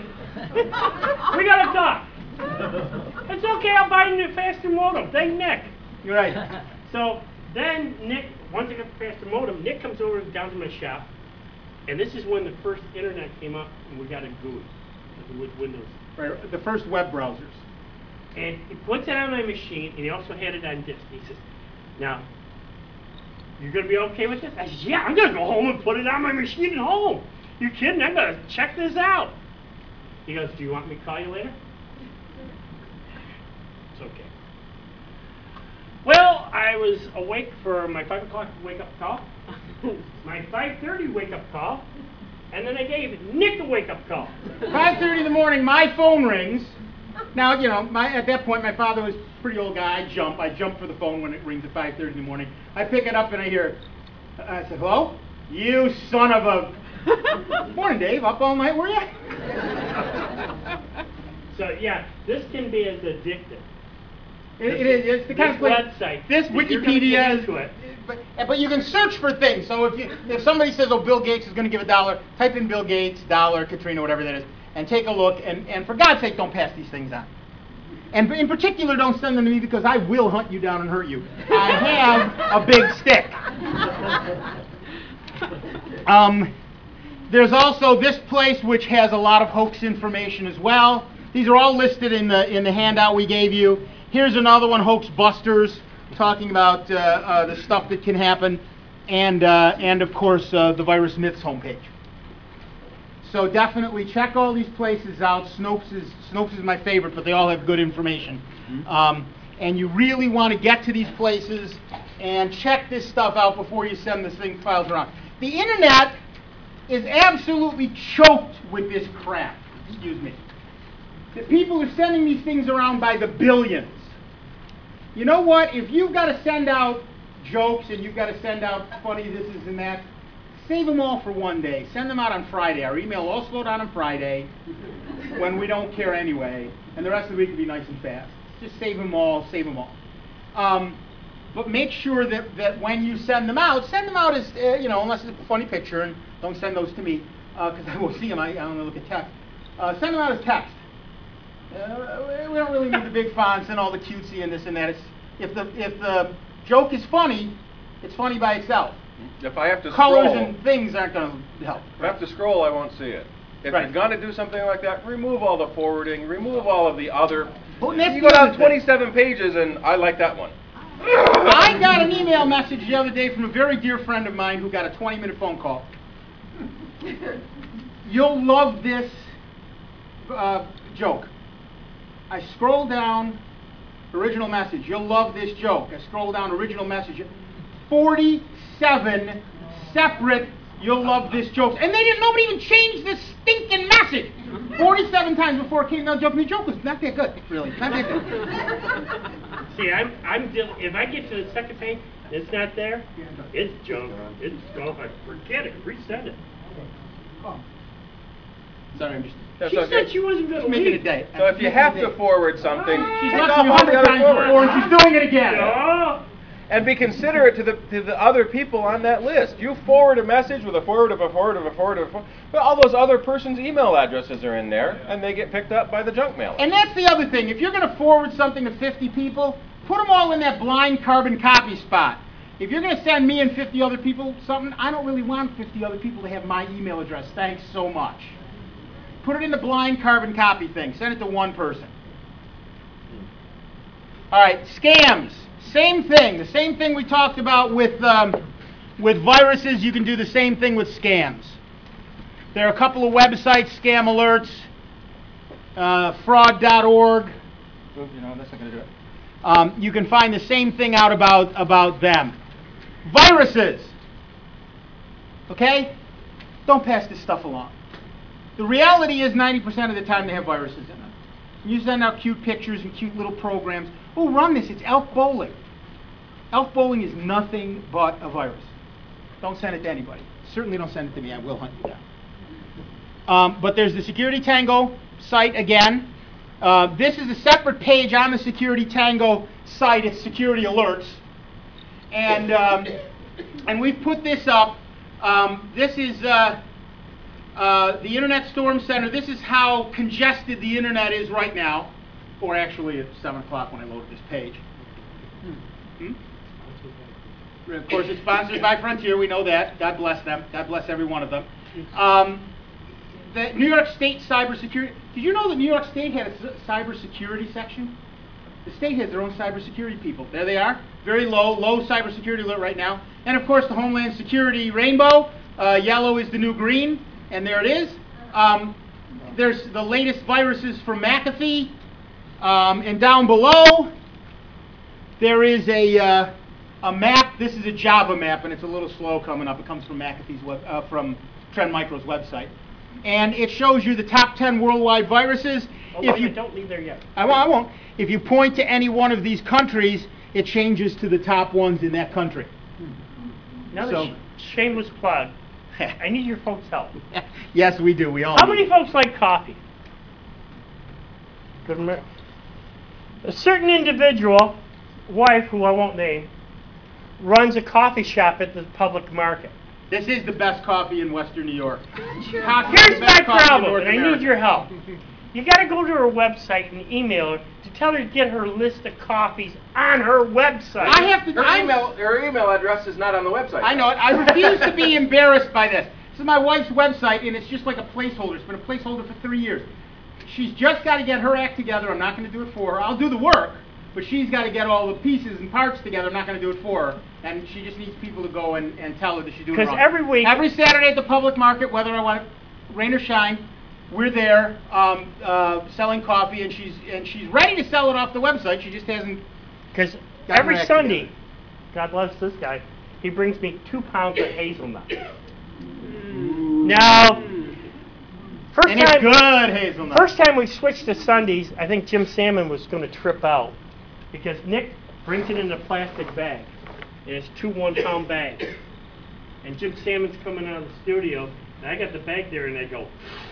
we got to talk." It's okay, I'll buy a new faster modem. Thank Nick. You're right. So then Nick, once I got the faster modem, Nick comes over down to my shop, and this is when the first internet came up, and we got a G U I with Windows. Right, the first web browsers. And he puts it on my machine, and he also had it on disk. He says, "Now, you're going to be okay with this?" I said, "Yeah, I'm going to go home and put it on my machine at home. You kidding? I'm going to check this out." He goes, "Do you want me to call you later?" It's okay. Well, I was awake for my five o'clock wake-up call, my five thirty wake-up call, and then I gave Nick a wake-up call. five thirty in the morning, my phone rings. Now, you know, my, at that point, my father was a pretty old guy. I jump. I jump for the phone when it rings at five thirty in the morning. I pick it up and I hear, I said, "Hello? You son of a..." "Morning, Dave. Up all night, were you?" So, yeah, this can be as addictive It, it is. It's the kind This of place. website, This you're gonna Wikipedia get is. into it. But, but you can search for things. So if you if somebody says, "Oh, Bill Gates is going to give a dollar," type in Bill Gates, dollar, Katrina, whatever that is, and take a look. And, and for God's sake, don't pass these things on. And in particular, don't send them to me because I will hunt you down and hurt you. I have a big stick. Um, there's also this place which has a lot of hoax information as well. These are all listed in the in the handout we gave you. Here's another one, Hoax Busters, talking about uh, uh, the stuff that can happen, and uh, and of course uh, the Virus Myths homepage. So definitely check all these places out. Snopes is Snopes is my favorite, but they all have good information. Um, and you really want to get to these places and check this stuff out before you send this thing files around. The internet is absolutely choked with this crap. Excuse me. The people are sending these things around by the billions. You know what? If you've got to send out jokes and you've got to send out funny this is and that, save them all for one day. Send them out on Friday. Our email will all slow down on Friday when we don't care anyway, and the rest of the week will be nice and fast. Just save them all. Save them all. Um, but make sure that, that when you send them out, send them out as, uh, you know, unless it's a funny picture, and don't send those to me, because uh, I won't see them. I, I only look at text. Uh, send them out as text. Uh, we don't really need the big fonts and all the cutesy and this and that. It's, if the if the joke is funny, it's funny by itself. If I have to Colors scroll, and things aren't going to help. if I have to scroll, I won't see it. If Right. you're going to do something like that, remove all the forwarding, remove all of the other. Well, that's You the go other down thing. twenty-seven pages, and I like that one. I got an email message the other day from a very dear friend of mine who got a twenty-minute phone call. You'll love this uh, joke. I scroll down, original message. You'll love this joke. I scroll down, original message. forty-seven separate you'll love this jokes. And they didn't, nobody even changed this stinking message. forty-seven times before it came down joke, and the joke was not that good, really. Not that good. See, I'm, I'm deal- if I get to the second page, it's not there, it's junk, it's gone, forget it, resend it. Sorry, I'm just... That's She okay. said she wasn't going Just to making leave. a day. So if you have to forward something, She's take left off me a all the hundred other times before, forwards. and she's doing it again. No. And be considerate to the to the other people on that list. You forward a message with a forward of a forward of a forward of a forward, but all those other person's email addresses are in there, and they get picked up by the junk mail. And that's the other thing. If you're going to forward something to fifty people, put them all in that blind carbon copy spot. If you're going to send me and fifty other people something, I don't really want fifty other people to have my email address. Thanks so much. Put it in the blind carbon copy thing. Send it to one person. All right, scams. Same thing. The same thing we talked about with um, with viruses. You can do the same thing with scams. There are a couple of websites, Scam Alerts, uh, fraud dot org. You know, that's not going to do it. Um, you can find the same thing out about, about them. Viruses. Okay? Don't pass this stuff along. The reality is ninety percent of the time they have viruses in them. You send out cute pictures and cute little programs. Oh, run this. It's Elf Bowling. Elf Bowling is nothing but a virus. Don't send it to anybody. Certainly don't send it to me. I will hunt you down. Um, but there's the Security Tango site again. Uh, this is a separate page on the Security Tango site. It's Security Alerts. And, um, and we've put this up. Um, this is uh, uh, the Internet Storm Center. This is how congested the Internet is right now. Or actually, it's seven o'clock when I loaded this page. Hmm? Of course, it's sponsored by Frontier. We know that. God bless them. God bless every one of them. Um, the New York State Cybersecurity. Did you know that New York State had a cybersecurity section? The state has their own cybersecurity people. There they are. Very low, low cybersecurity alert right now. And of course, the Homeland Security rainbow. Uh, yellow is the new green. And there it is. Um, there's the latest viruses from McAfee. Um, and down below, there is a uh, a map. This is a Java map, and it's a little slow coming up. It comes from McAfee's web, uh, from Trend Micro's website, and it shows you the top ten worldwide viruses. Oh, if wait, you don't leave there yet. I won't, I won't. If you point to any one of these countries, it changes to the top ones in that country. Another So- sh- shameless plug. I need your folks' help. Yes, we do. We all. How do. many folks like coffee? Good man. A certain individual, wife, who I won't name, runs a coffee shop at the public market. This is the best coffee in Western New York. Here's Possibly the my best coffee in problem, North and I America. need your help. You got to go to her website and email her to tell her to get her list of coffees on her website. I have to. Her I, email, her email address is not on the website. I know it. I refuse to be embarrassed by this. This is my wife's website, and it's just like a placeholder. It's been a placeholder for three years. She's just got to get her act together. I'm not going to do it for her. I'll do the work, but she's got to get all the pieces and parts together. I'm not going to do it for her. And she just needs people to go and, and tell her that she's doing it wrong. Because every week... Every Saturday at the public market, whether I want it rain or shine, we're there um, uh, selling coffee, and she's and she's ready to sell it off the website. She just hasn't. Because gotten every her act Sunday, together. God bless this guy, he brings me two pounds of hazelnut. Now, first And it's time, good hazelnut. First time we switched to Sundays, I think Jim Salmon was going to trip out because Nick brings it in a plastic bag, and it's two one-pound bags. And Jim Salmon's coming out of the studio, and I got the bag there, and I go.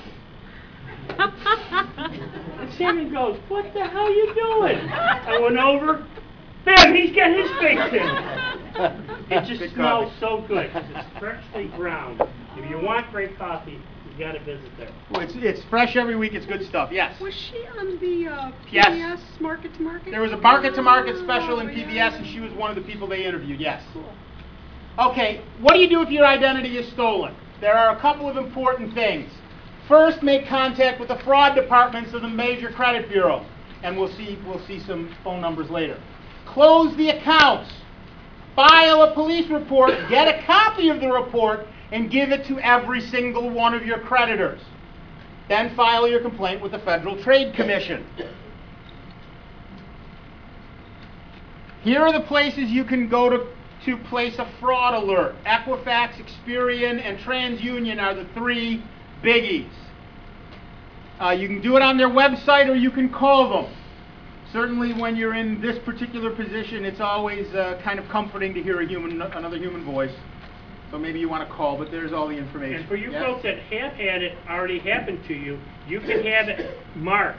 And Salmon goes, "What the hell you doing?" I went over. Bam! He's got his face in. It just Good smells coffee. so good. It's freshly ground. If you want great coffee, you got to visit there. Well, it's, it's fresh every week. It's good stuff. Yes. Was she on the uh, P B S Yes. Market to Market? There was a market to market special in P B S, and she was one of the people they interviewed. Yes. Okay. What do you do if your identity is stolen? There are a couple of important things. First, make contact with the fraud departments of the major credit bureaus, and we'll see we'll see some phone numbers later. Close the accounts. File a police report. Get a copy of the report and give it to every single one of your creditors. Then file your complaint with the Federal Trade Commission. Here are the places you can go to to place a fraud alert. Equifax, Experian, and TransUnion are the three biggies. Uh, you can do it on their website, or you can call them. Certainly when you're in this particular position, it's always uh, kind of comforting to hear a human, another human voice. So maybe you want to call, but there's all the information. And for you Yes? folks that have had it already happen to you, you can have it marked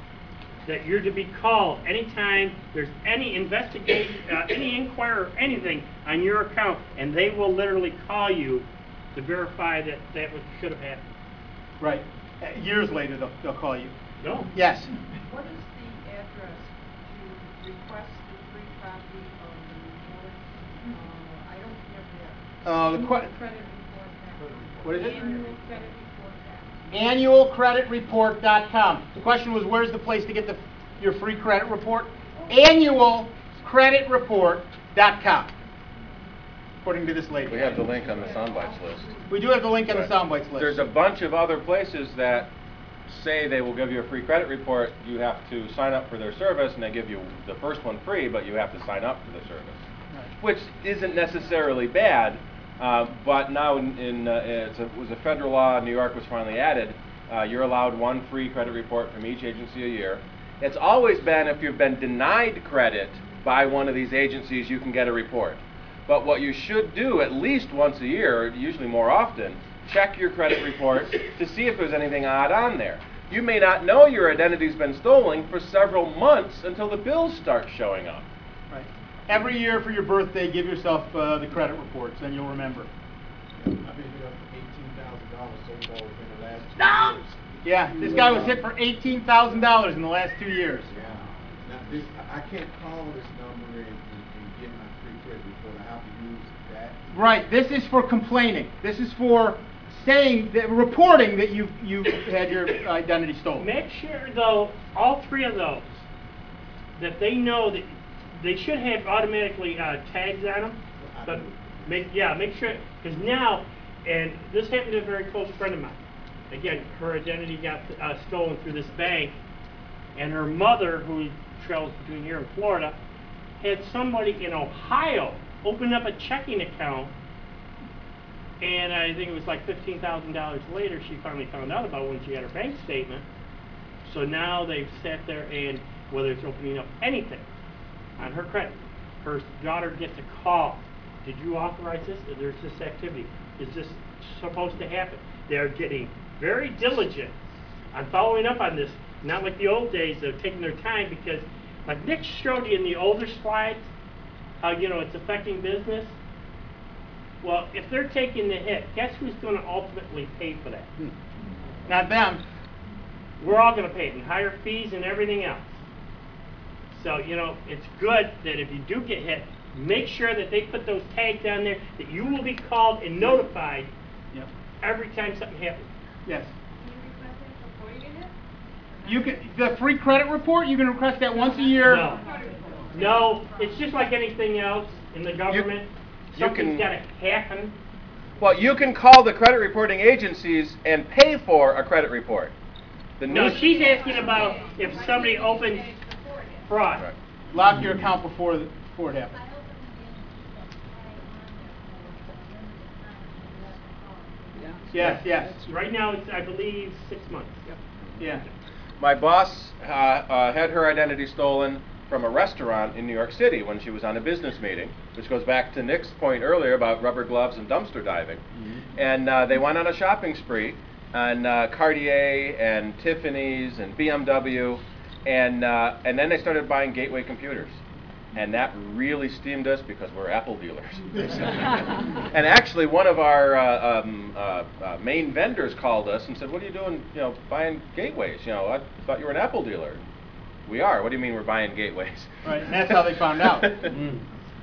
that you're to be called anytime there's any investigation, uh, any inquiry or anything on your account, and they will literally call you to verify that that was, should have happened. Right. Uh, years later, they'll, they'll call you. No. Yes. What is the address to request the free copy of the report? Uh, I don't have that. Uh, the Annual que- credit report. What is it? Annual credit report. annual credit report dot com. The question was, where's the place to get the, your free credit report? annual credit report dot com, according to this lady. We have the link on the soundbites list. We do have the link on the soundbites list. There's a bunch of other places that say they will give you a free credit report. You have to sign up for their service, and they give you the first one free, but you have to sign up for the service, which isn't necessarily bad. Uh, but now, in, in uh, it's a, it was a federal law. New York was finally added. Uh, you're allowed one free credit report from each agency a year. It's always been if you've been denied credit by one of these agencies, you can get a report. But what you should do at least once a year, usually more often, check your credit report to see if there's anything odd on there. You may not know your identity's been stolen for several months until the bills start showing up. Right. Every year for your birthday, give yourself uh, the credit reports, and you'll remember. I've been hit up for eighteen thousand dollars so far within the last two No! years. Yeah, this guy was hit for eighteen thousand dollars in the last two years. Yeah. Now, this, I I can't call this number and, and, and get my free credit report. I have to use that. Right. This is for complaining. This is for saying, that, reporting that you've, you've had your identity stolen. Make sure, though, all three of those, that they know that they should have automatically uh, tags on them. But make yeah, make sure, because now, and this happened to a very close friend of mine. Again, her identity got uh, stolen through this bank, and her mother, who travels between here and Florida, had somebody in Ohio open up a checking account, and I think it was like fifteen thousand dollars later she finally found out about it when she had her bank statement. So now they've sat there, and whether it's opening up anything on her credit, her daughter gets a call. Did you authorize this? There's this activity. Is this supposed to happen? They're getting very diligent on following up on this. Not like the old days of taking their time, because Like Nick showed you in the older slides, how, you know, it's affecting business. Well, if they're taking the hit, guess who's going to ultimately pay for that? Not them. We're all going to pay it in higher fees and everything else. So, you know, it's good that if you do get hit, make sure that they put those tags on there, that you will be called and notified Yep. every time something happens. Yes. Can you request it before you get hit? You can, the free credit report, you can request that once a year. No. No, it's just like anything else in the government. you Something's can- got to happen. Well, you can call the credit reporting agencies and pay for a credit report. The No, news- she's asking about if somebody opens fraud. Right. Lock your account before, the, before it happens. Yes, yes. Right now, it's, I believe, six months. Yeah. My boss uh, uh, had her identity stolen from a restaurant in New York City when she was on a business meeting, which goes back to Nick's point earlier about rubber gloves and dumpster diving. Mm-hmm. And uh, they went on a shopping spree on uh, Cartier and Tiffany's and B M W, and uh, and then they started buying Gateway computers. And that really steamed us because we're Apple dealers. And actually, one of our uh, um, uh, uh, main vendors called us and said, "What are you doing? You know, buying gateways? You know, I thought you were an Apple dealer." We are. What do you mean we're buying gateways? Right, and that's how they found out. Mm.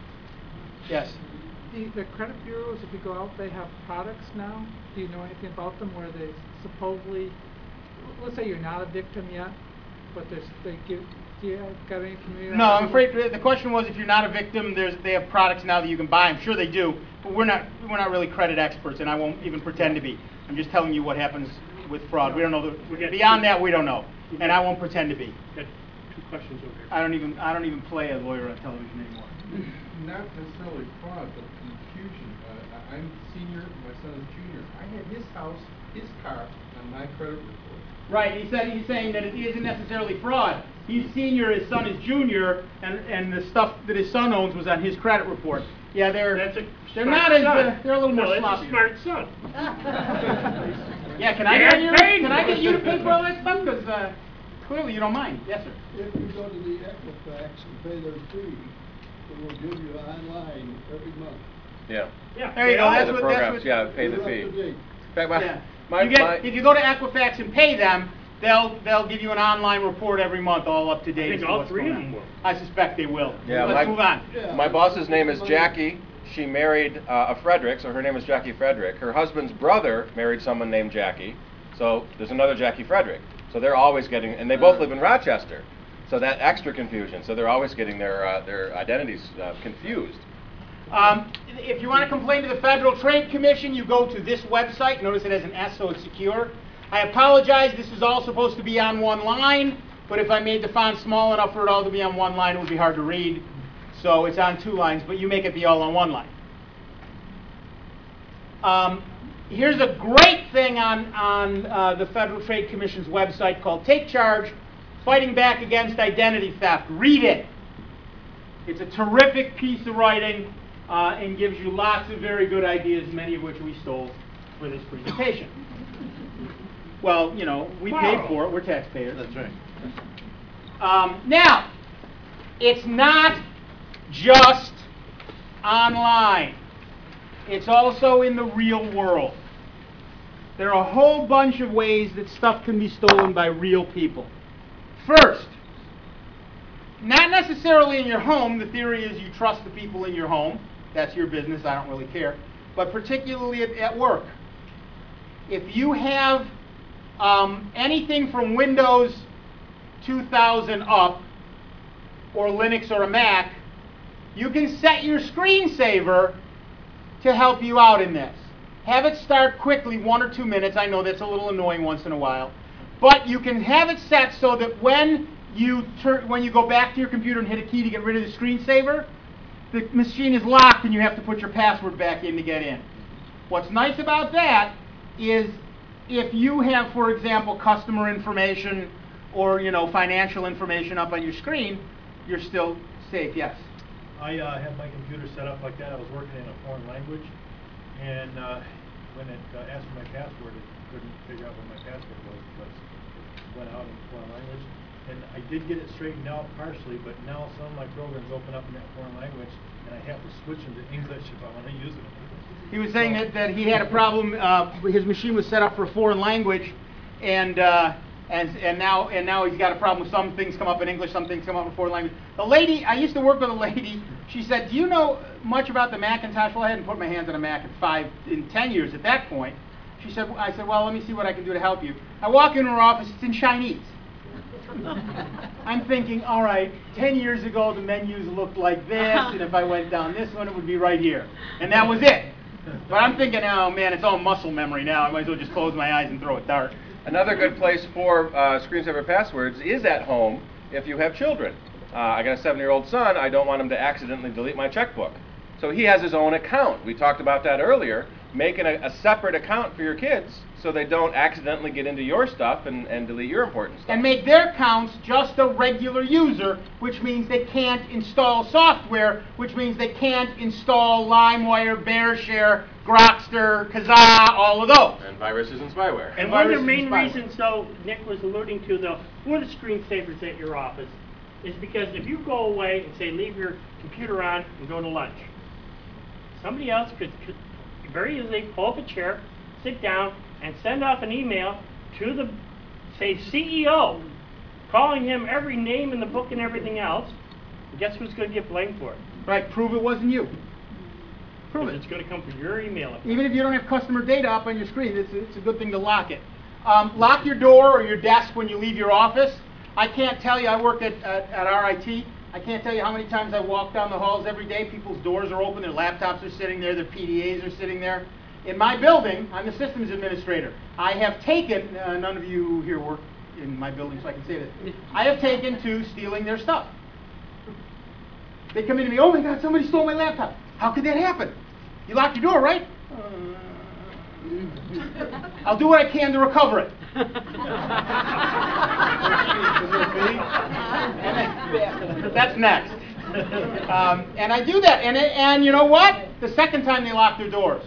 Yes. The, the credit bureaus, if you go out, they have products now. Do you know anything about them where they supposedly, let's say you're not a victim yet, but there's, they give, do you have, got any community? No, I'm afraid the question was if you're not a victim, there's they have products now that you can buy. I'm sure they do, but we're not we're not really credit experts, and I won't even pretend to be. I'm just telling you what happens with fraud. We don't know the, beyond that. We don't know, and I won't pretend to be. Got two questions over here. I don't even I don't even play a lawyer on television anymore. Not necessarily fraud, but confusion. Uh, I'm senior, my son is junior. I had his house, his car on my credit report. Right. He said he's saying that it isn't necessarily fraud. He's senior, his son is junior, and and the stuff that his son owns was on his credit report. Yeah, they're That's a they're smart not as son. uh, they're a little more no, that's sloppy. a smart son. Yeah, can I They're get you? paying Can I get you to for pay it. for all that stuff? Because uh, clearly you don't mind. Yes, sir. If you go to the Equifax and pay their fee, it will give you online every month. Yeah. Yeah. There you go. That's the what. programs, That's what. yeah, pay the You're up fee. to date. In fact, my, Yeah. my, you get, my, if you go to Equifax and pay them, they'll they'll give you an online report every month, all up to date. I think as to all what's three going of on. them will. I suspect they will. Yeah, Let's my- move on. Yeah. my boss's name is Jackie. She married uh, a Frederick, so her name is Jackie Frederick. Her husband's brother married someone named Jackie, so there's another Jackie Frederick. So they're always getting, and they both live in Rochester, so that extra confusion. So they're always getting their uh, their identities uh, confused. Um, if you want to complain to the Federal Trade Commission, you go to this website. Notice it has an S, so it's secure. I apologize. This is all supposed to be on one line, but if I made the font small enough for it all to be on one line, it would be hard to read. So it's on two lines, but you make it be all on one line. Um, here's a great thing on, on uh, the Federal Trade Commission's website called Take Charge, Fighting Back Against Identity Theft. Read it. It's a terrific piece of writing uh, and gives you lots of very good ideas, many of which we stole for this presentation. Well, you know, we paid for it. We're taxpayers. That's right. Um, now, it's not just online. It's also in the real world. There are a whole bunch of ways that stuff can be stolen by real people. First, not necessarily in your home. The theory is you trust the people in your home. That's your business. I don't really care. But particularly at, at work. If you have um, anything from Windows two thousand up, or Linux or a Mac, you can set your screensaver to help you out in this. Have it start quickly, one or two minutes. I know that's a little annoying once in a while. But you can have it set so that when you turn, when you go back to your computer and hit a key to get rid of the screensaver, the machine is locked and you have to put your password back in to get in. What's nice about that is if you have, for example, customer information or you know financial information up on your screen, you're still safe. Yes. I uh, had my computer set up like that. I was working in a foreign language, and uh, when it uh, asked for my password, it couldn't figure out what my password was because it went out in foreign language. And I did get it straightened out partially, but now some of my programs open up in that foreign language, and I have to switch them to English if I want to use them. He was saying that, that he had a problem. Uh, his machine was set up for a foreign language, and uh, and and now and now he's got a problem with some things come up in English, some things come up in foreign language. The lady, I used to work with a lady. She said, "Do you know much about the Macintosh?" Well, I hadn't put my hands on a Mac in five, in ten years at that point. She said, "I said, well, let me see what I can do to help you." I walk into her office. It's in Chinese. I'm thinking, all right, ten years ago the menus looked like this, and if I went down this one, it would be right here. And that was it. But I'm thinking, oh man, it's all muscle memory now. I might as well just close my eyes and throw a dart. Another good place for uh, screensaver passwords is at home if you have children. Uh, I got a seven-year-old son. I don't want him to accidentally delete my checkbook. So he has his own account. We talked about that earlier. Making a, a separate account for your kids so they don't accidentally get into your stuff and, and delete your important stuff. And make their accounts just a regular user, which means they can't install software, which means they can't install LimeWire, BearShare, Grokster, Kazaa, all of those. And viruses and spyware. And, and one of the main reasons, though, Nick was alluding to, though, for the screensavers at your office, is because if you go away and say leave your computer on and go to lunch, somebody else could, could very easily pull up a chair, sit down, and send off an email to the, say, C E O, calling him every name in the book and everything else. And guess who's going to get blamed for it? Right, prove it wasn't you. Prove it. It's going to come from your email. Even if you don't have customer data up on your screen, it's, it's a good thing to lock it. Um, lock your door or your desk when you leave your office. I can't tell you, I work at, at, at R I T. I can't tell you how many times I walk down the halls every day. People's doors are open, their laptops are sitting there, their P D As are sitting there. In my building, I'm the systems administrator. I have taken, uh, none of you here work in my building, so I can say this. I have taken to stealing their stuff. They come in to me, oh my God, somebody stole my laptop. How could that happen? You locked your door, right? Uh, I'll do what I can to recover it. That's next. Um, and I do that. And, it, and you know what? The second time they lock their doors.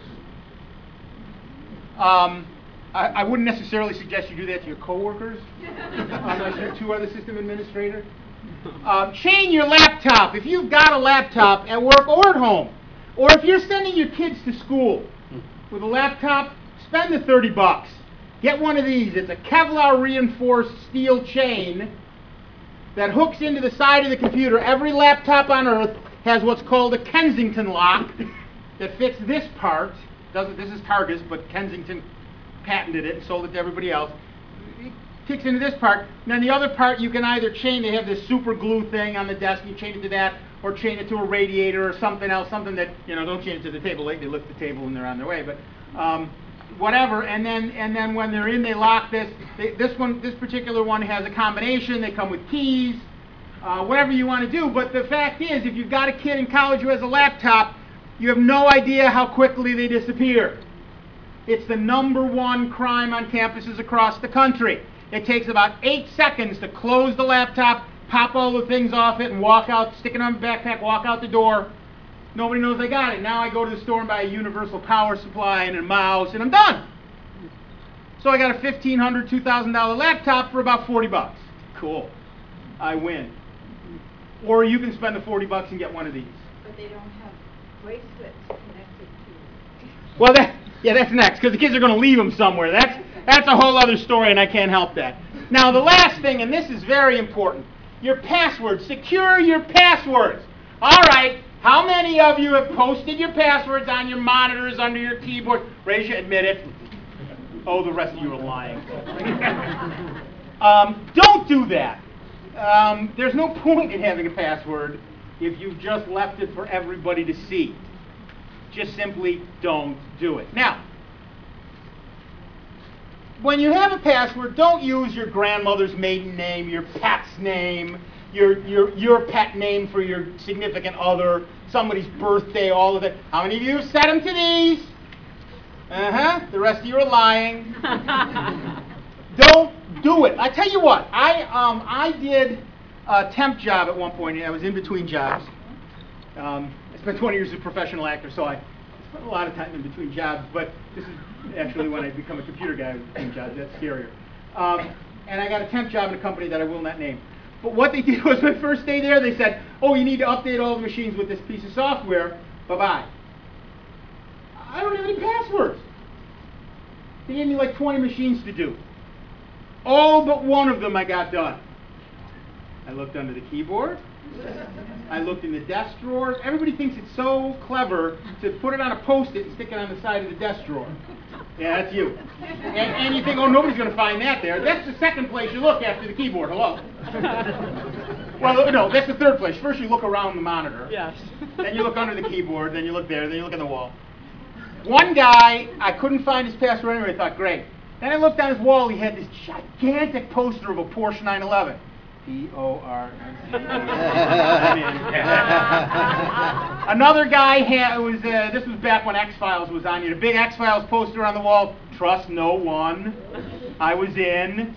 Um, I, I wouldn't necessarily suggest you do that to your coworkers, unless you're two other system administrators. Um, chain your laptop. If you've got a laptop at work or at home, or if you're sending your kids to school with a laptop, spend the thirty bucks. Get one of these. It's a Kevlar reinforced steel chain that hooks into the side of the computer. Every laptop on earth has what's called a Kensington lock that fits this part. Doesn't, this is Targus, but Kensington patented it and sold it to everybody else. It kicks into this part. And then the other part you can either chain. They have this super glue thing on the desk. You chain it to that, or chain it to a radiator or something else. Something that, you know, don't chain it to the table. They lift the table and they're on their way. But um, whatever. And then and then when they're in, they lock this. They, this one, this particular one has a combination. They come with keys. Uh, whatever you want to do. But the fact is, if you've got a kid in college who has a laptop, you have no idea how quickly they disappear. It's the number one crime on campuses across the country. It takes about eight seconds to close the laptop, pop all the things off it, and walk out, stick it on the backpack, walk out the door. Nobody knows I got it. Now I go to the store and buy a universal power supply and a mouse, and I'm done. So I got a fifteen hundred dollars, two thousand dollar laptop for about forty bucks. Cool. I win. Or you can spend the forty bucks and get one of these. But they don't have bracelets connected to. Well, that, yeah, that's next, because the kids are going to leave them somewhere. That's, that's a whole other story, and I can't help that. Now, the last thing, and this is very important, your passwords. Secure your passwords. All right, how many of you have posted your passwords on your monitors, under your keyboard? Raise your, admit it. Oh, the rest of you are lying. um, don't do that. Um, there's no point in having a password if you've just left it for everybody to see. Just simply don't do it. Now, when you have a password, don't use your grandmother's maiden name, your pet's name, your, your, your pet name for your significant other, somebody's birthday, all of it. How many of you have set them to these? Uh-huh. The rest of you are lying. Don't do it. I tell you what, I, um, I did a temp job at one point. I was in between jobs. Um, I spent twenty years as a professional actor, so I spent a lot of time in between jobs, but this is actually when I become a computer guy in between jobs. That's scarier. Um, and I got a temp job in a company that I will not name. But what they did was, my first day there, they said, oh, you need to update all the machines with this piece of software. Bye-bye. I don't have any passwords. They gave me like twenty machines to do. All but one of them I got done. I looked under the keyboard. I looked in the desk drawer. Everybody thinks it's so clever to put it on a Post-it and stick it on the side of the desk drawer. Yeah, that's you. And, and you think, oh, nobody's going to find that there. That's the second place you look after the keyboard. Hello. Well, no, that's the third place. First you look around the monitor. Yes. Then you look under the keyboard. Then you look there. Then you look at the wall. One guy, I couldn't find his password anyway. I thought, great. Then I looked on his wall. He had this gigantic poster of a Porsche nine eleven. P O R Another guy had, was, uh, this was back when X-Files was on. You had a big X-Files poster on the wall. Trust no one. I was in.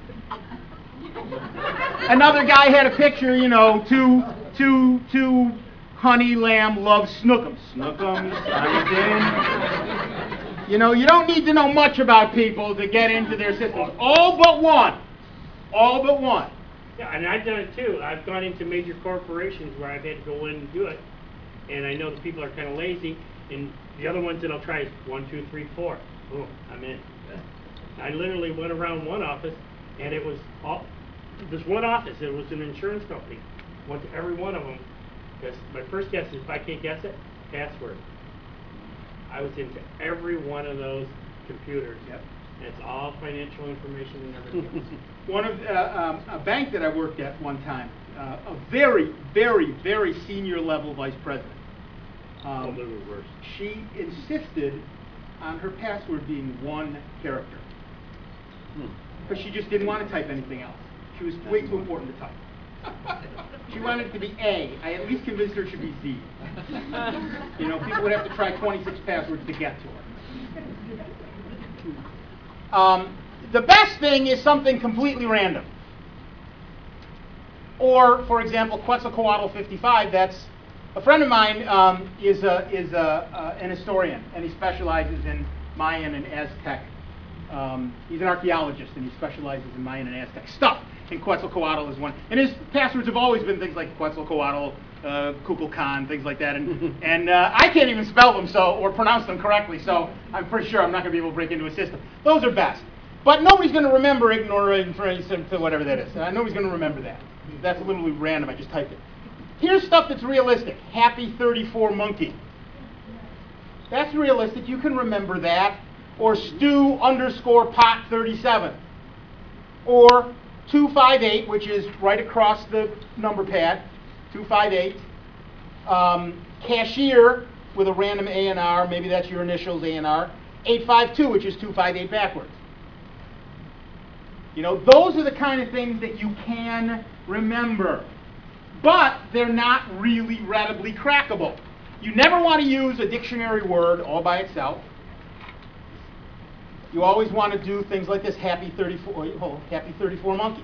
Another guy had a picture, you know, two, two, two honey lamb loves Snookums. Snookums, I was in. You know, you don't need to know much about people to get into their systems. All but one. All but one. Yeah, and I've done it too. I've gone into major corporations where I've had to go in and do it, and I know the people are kind of lazy, and the other ones that I'll try is one, two, three, four. Boom, I'm in. I literally went around one office, and it was all, this one office, it was an insurance company. Went to every one of them, because my first guess is, if I can't guess it, password. I was into every one of those computers. Yep. And it's all financial information and everything else. One of uh, um, a bank that I worked at one time, uh, a very, very, very senior level vice president. Um, the reverse. She insisted on her password being one character, but she just didn't want to type anything else. She was way too important to type. She wanted it to be A. I at least convinced her it should be Z. You know, people would have to try twenty-six passwords to get to her. Um, the best thing is something completely random. Or, for example, Quetzalcoatl fifty-five, that's a friend of mine um, is, a, is a, uh, an historian, and he specializes in Mayan and Aztec. Um, he's an archaeologist, and he specializes in Mayan and Aztec stuff. And Quetzalcoatl is one. And his passwords have always been things like Quetzalcoatl, uh, Kukulkan, things like that. And, and uh, I can't even spell them so or pronounce them correctly, so I'm pretty sure I'm not going to be able to break into a system. Those are best. But nobody's going to remember ignorant to whatever that is. Uh, nobody's going to remember that. That's literally random. I just typed it. Here's stuff that's realistic. Happy thirty-four monkey. That's realistic. You can remember that. Or stew underscore pot thirty-seven. Or two five eight, which is right across the number pad. two five eight. Um, cashier with a random A and R. Maybe that's your initials, A and R. eight five two, which is two five eight backwards. You know, those are the kind of things that you can remember. But they're not really readily crackable. You never want to use a dictionary word all by itself. You always want to do things like this, happy thirty-four, oh, happy thirty-four monkey.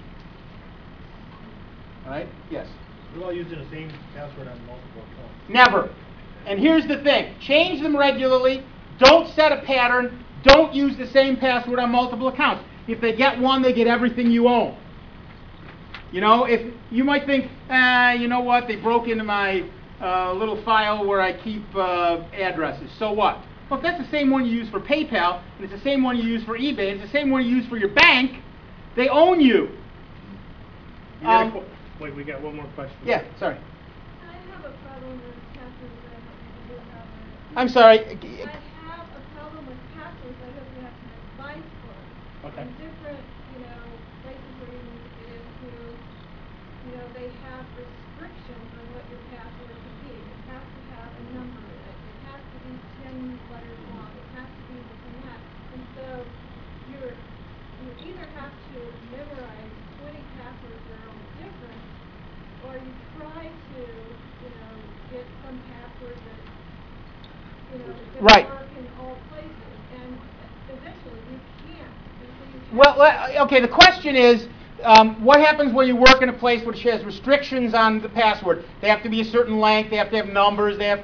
All right? Yes? We're all using the same password on multiple accounts. Never. And here's the thing. Change them regularly. Don't set a pattern. Don't use the same password on multiple accounts. If they get one, they get everything you own. You know, if you might think, ah, you know what, they broke into my uh, little file where I keep uh, addresses. So what? Well, if that's the same one you use for PayPal, and it's the same one you use for eBay, it's the same one you use for your bank, they own you. You got a Um, qu- Wait, we got one more question. yeah, sorry. I have a problem with passwords. I hope you do have it. I'm sorry. I have a problem with passwords. I hope you have some advice for. Okay. In different, you know, places where you need to get into, you know, they have restrictions on what your password can be. It has to have a number in it. It has to be ten letters long. It has to be this and that. And so you're, you either have to memorize twenty passwords that are all different, or you try to, you know, get some password that, you know, that Right. work in all places. And eventually you can't. And so you have Well, le- okay, the question is, um, what happens when you work in a place which has restrictions on the password? They have to be a certain length, they have to have numbers, they have to have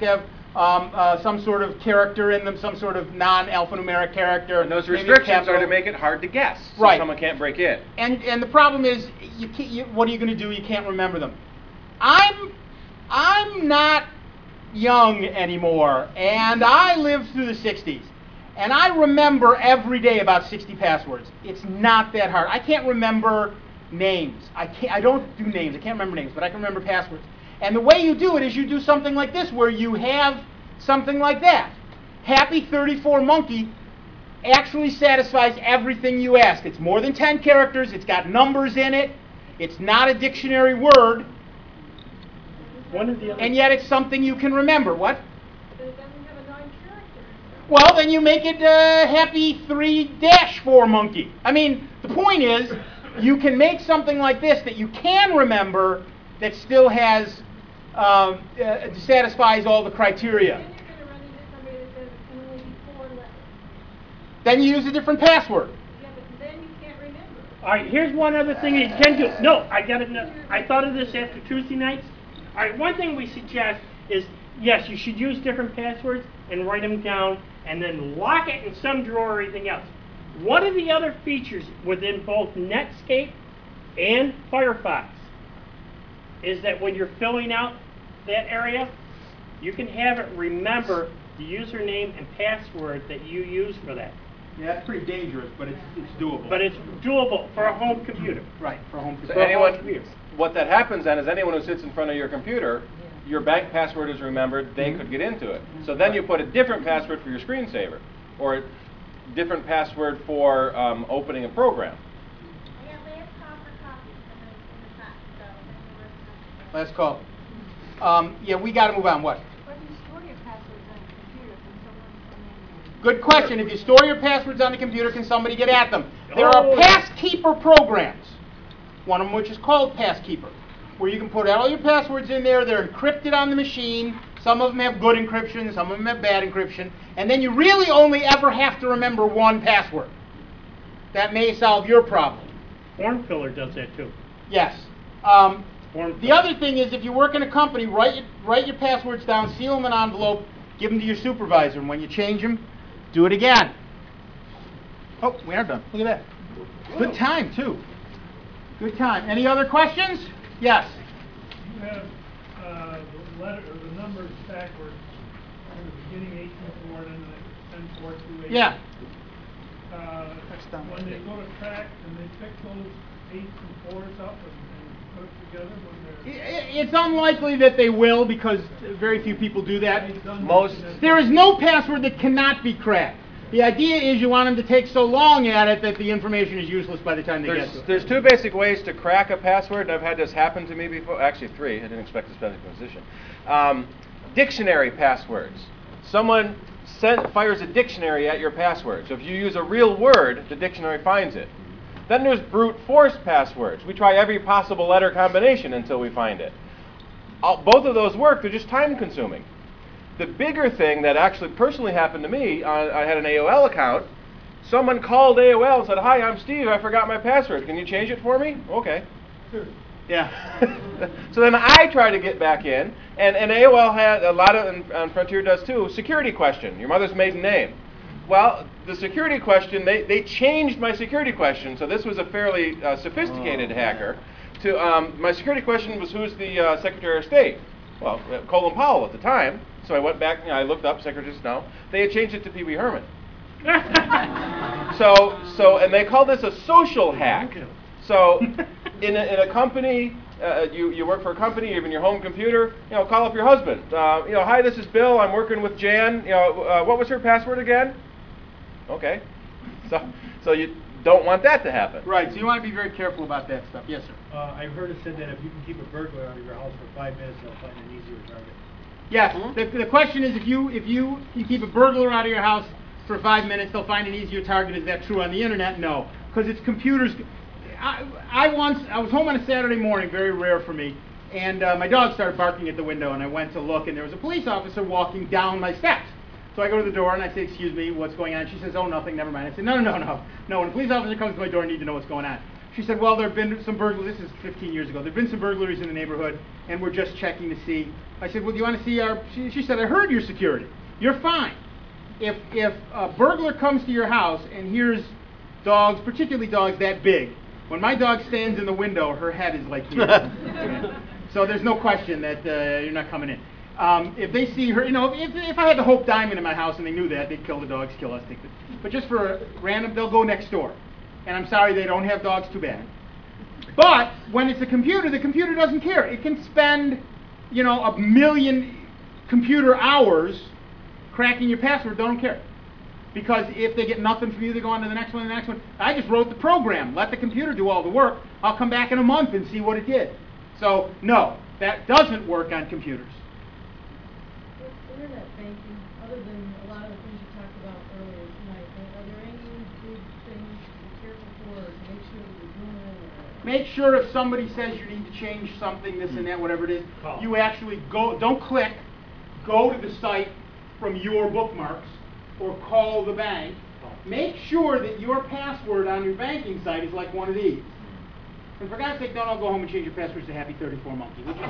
um, uh, some sort of character in them, some sort of non-alphanumeric character. And those maybe it's restrictions are capital. to make it hard to guess, so Right. someone can't break in. And and the problem is, you, can't, you what are you going to do? You can't remember them. I'm I'm not young anymore, and I lived through the sixties, and I remember every day about sixty passwords. It's not that hard. I can't remember names. I can't. I don't do names. I can't remember names, but I can remember passwords. And the way you do it is you do something like this, where you have something like that. Happy thirty-four Monkey actually satisfies everything you ask. It's more than ten characters. It's got numbers in it. It's not a dictionary word. One of the other And yet it's something you can remember. What? Well, then you make it uh, Happy three dash four Monkey. I mean, the point is, you can make something like this that you can remember that still has, um, uh, satisfies all the criteria. Then you use a different password. All right, here's one other thing you can do. No, I got it. I thought of this after Tuesday nights. All right, one thing we suggest is, yes, you should use different passwords and write them down and then lock it in some drawer or anything else. One of the other features within both Netscape and Firefox is that when you're filling out that area, you can have it remember the username and password that you use for that. Yeah, that's pretty dangerous, but it's, it's doable. But it's doable for a home computer. Right, for a home So computer. anyone, what that happens then is anyone who sits in front of your computer, your bank password is remembered, they could get into it. So then you put a different password for your screensaver, or a different password for um, opening a program. Last call. Um, yeah, we got to move on. What? Good question. If you store your passwords on the computer, can somebody get at them? There are Oh. Passkeeper programs, one of them which is called Passkeeper, where you can put all your passwords in there. They're encrypted on the machine. Some of them have good encryption, some of them have bad encryption. And then you really only ever have to remember one password. That may solve your problem. Form Filler does that too. Yes. Um, Form the Filler. other thing is, if you work in a company, write your, write your passwords down, seal them in an envelope, give them to your supervisor, and when you change them, do it again. Oh, we are done. Look at that. Good time, too. Good time. Any other questions? Yes. You have uh, the letter or the numbers backwards. In the beginning, eighteen four, and then ten four two eight. Yeah. Uh, when they go to track and they pick those eights and fours up and, and put it together when they're. It's unlikely that they will, because very few people do that. Most. There is no password that cannot be cracked. The idea is you want them to take so long at it that the information is useless by the time they There's, get to it. there's two basic ways to crack a password, and I've had this happen to me before. Actually, three. I didn't expect this to be a position. Um, dictionary passwords. Someone sent, fires a dictionary at your password. So if you use a real word, the dictionary finds it. Then there's brute force passwords. We try every possible letter combination until we find it. All, both of those work. They're just time consuming. The bigger thing that actually personally happened to me, uh, I had an A O L account. Someone called A O L and said, "Hi, I'm Steve. I forgot my password. Can you change it for me?" Okay. Sure. Yeah. So then I try to get back in, and, and A O L had a lot of, and, and Frontier does too, security question, your mother's maiden name. Well, the security question, they, they changed my security question, so this was a fairly uh, sophisticated oh. hacker. To um, my security question was, who's the uh, Secretary of State? Well, uh, Colin Powell at the time. So I went back, you know, I looked up Secretary of Snow. They had changed it to Pee Wee Herman. so, so, and they call this a social hack. So, in a, in a company, uh, you, you work for a company, even your home computer, you know, call up your husband. Uh, you know, "Hi, this is Bill. I'm working with Jan. You know, uh, what was her password again?" Okay. So, so you don't want that to happen. Right. So you want to be very careful about that stuff. Yes, sir. Uh, I've heard it said that if you can keep a burglar out of your house for five minutes, they'll find an easier target. Yes. The, the question is, if you if you you keep a burglar out of your house for five minutes, they'll find an easier target. Is that true on the internet? No, because it's computers. I, I once I was home on a Saturday morning, very rare for me, and uh, my dog started barking at the window, and I went to look, and there was a police officer walking down my steps. So I go to the door and I say, "Excuse me, what's going on?" She says, "Oh, nothing, never mind." I said, "No, no, no, no. No, when a police officer comes to my door, I need to know what's going on." She said, well, there have been some burglaries. This is fifteen years ago. There have been some burglaries in the neighborhood, and we're just checking to see. I said, well, do you want to see our... She, she said, I heard your security. You're fine. If, if a burglar comes to your house and hears dogs, particularly dogs that big, when my dog stands in the window, her head is like here. So there's no question that uh, you're not coming in. Um, if they see her, you know, if, if I had the Hope Diamond in my house and they knew that, they'd kill the dogs, kill us, take the... But just for random, they'll go next door. And I'm sorry they don't have dogs, too bad. But when it's a computer, the computer doesn't care. It can spend, you know, a million computer hours cracking your password, don't care. Because if they get nothing from you, they go on to the next one, the next one. I just wrote the program. Let the computer do all the work. I'll come back in a month and see what it did. So, no, that doesn't work on computers. With internet banking, other than a lot of the things you talked about earlier tonight, are there any big things to be careful for, or to make sure that you're doing it? Or Make sure if somebody says you need to change something, this and that, whatever it is, Call. you actually go, don't click, go to the site from your bookmarks, or call the bank. Make sure that your password on your banking site is like one of these. And for God's sake, don't all go home and change your passwords to Happy thirty-four Monkey. Because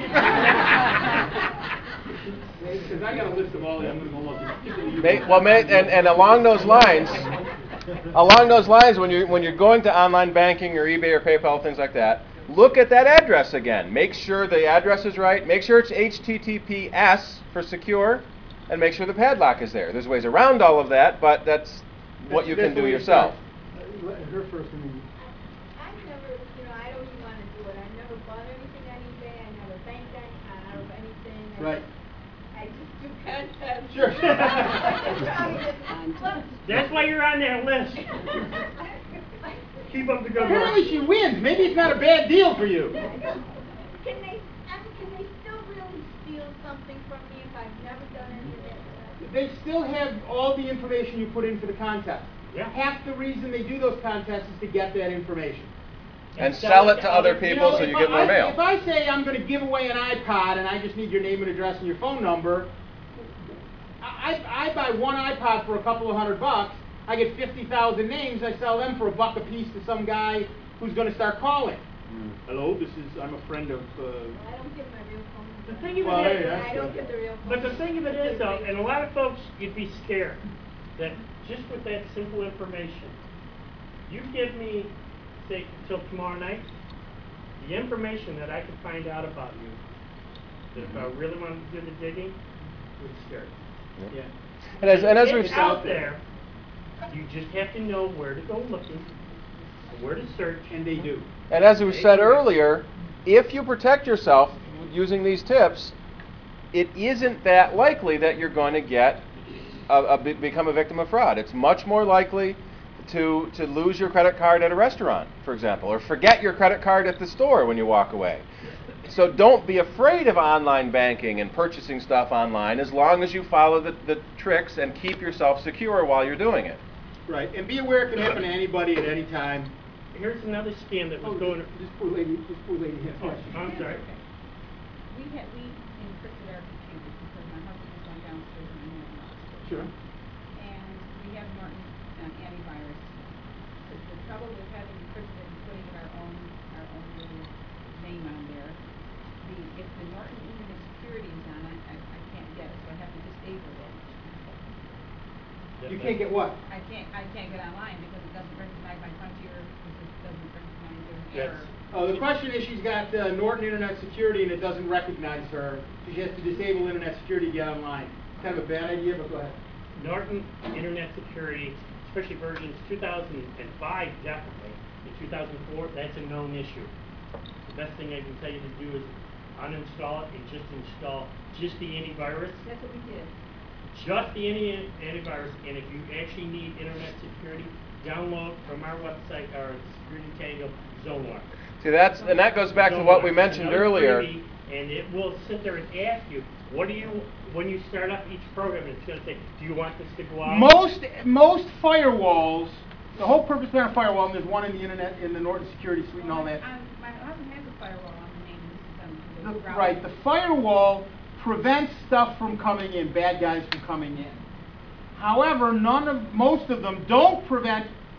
I got a list of all these. I'm going to go look. May, well, may, and, and along those lines, along those lines, when you're when you're going to online banking or eBay or PayPal, things like that, look at that address again. Make sure the address is right. Make sure it's H T T P S for secure, and make sure the padlock is there. There's ways around all of that, but that's what you can do yourself. Her first name. I've never, you know, I don't even want to do it. I've never bought anything on eBay. I never banked on, out of anything. I Right. Just, I just do contests. Sure. That's why you're on that list. Keep up the good work. Apparently she wins. Maybe it's not a bad deal for you. Can they, I mean, can they still really steal something from me if I've never done any of that stuff? They still have all the information you put in for the contest. Yeah. Half the reason they do those contests is to get that information. And sell it to other people so you get more I, mail. If I say I'm going to give away an iPod and I just need your name and address and your phone number, I, I buy one iPod for a couple of hundred bucks. I get fifty thousand names. I sell them for a buck a piece to some guy who's going to start calling. Mm. Hello, this is, I'm a friend of... Uh, I don't give my real phone number. The thing of Well, it hey, is, that's I don't give the real phone but the number. thing of it is, though, and a lot of folks, you'd be scared that just with that simple information, you give me, say, till tomorrow night, the information that I could find out about you, that if I really wanted to do the digging, would scare you. yeah. And as, and as we've It's out there. You just have to know where to go looking, where to search, And they do. And as we said earlier, if you protect yourself using these tips, it isn't that likely that you're going to get a, a, become a victim of fraud. It's much more likely to to lose your credit card at a restaurant, for example, or forget your credit card at the store when you walk away. So don't be afraid of online banking and purchasing stuff online as long as you follow the, the tricks and keep yourself secure while you're doing it. Right, and be aware it can happen to anybody at any time. Here's another scam that was going. This poor lady, this poor lady had a Oh, question. I'm sorry. We had, we encrypted our computers because my husband was going downstairs and I had lost it. Sure. And we have Norton um, antivirus. The, the trouble with having encrypted and putting our own, our own little name on there, the, if the Norton Internet Security is on it, I, I can't get it, so I have to disable it. You can't get what? I can't, I can't get online because it doesn't recognize my Frontier, because it doesn't recognize their Yes. error. Oh, the question is she's got uh, Norton Internet Security and it doesn't recognize her. So she has to disable Internet Security to get online. Kind of a bad idea, but go ahead. Norton Internet Security, especially versions two thousand five definitely, and two thousand four, that's a known issue. The best thing I can tell you to do is uninstall it and just install just the antivirus. That's what we did. Just the anti antivirus, and if you actually need internet security, download from our website our Security Tango ZoneLock. See, that's and that goes back to what we ZoneLock. mentioned Another earlier. freebie, and it will sit there and ask you, what do you, when you start up each program, it's going to say, do you want this to go out? Most most firewalls, the whole purpose behind a firewall, and there's one in the internet in the Norton Security Suite and all that. Um, my husband has a firewall on the name, this is on the The, router. right, the firewall prevents stuff from coming in, bad guys from coming in. However, none of most of them don't prevent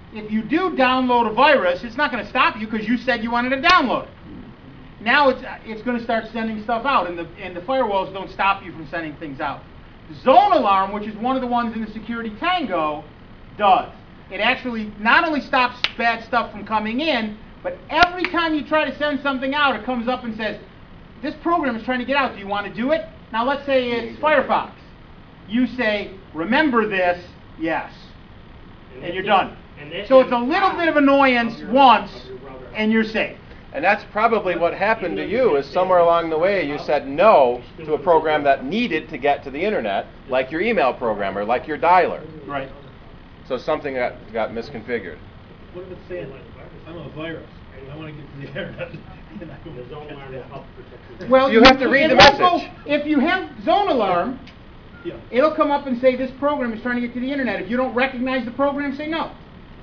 if you do download a virus, it's not going to stop you because you said you wanted to download it. Now it's it's going to start sending stuff out, and the and the firewalls don't stop you from sending things out. Zone Alarm, which is one of the ones in the Security Tango, does. It actually not only stops bad stuff from coming in, but every time you try to send something out, it comes up and says, this program is trying to get out. Do you want to do it? Now let's say it's Firefox. You say, remember this, yes. And you're done. So it's a little bit of annoyance once, and you're safe. And that's probably what happened to you, is somewhere along the way you said no to a program that needed to get to the internet, like your email program or like your dialer. Right. So something got, got misconfigured. What if it's saying, I'm a virus, I want to get to the internet, and I don't get to that. Well, you have to read the message. Also, if you have Zone Alarm, yeah. it'll come up and say this program is trying to get to the internet. If you don't recognize the program, say no.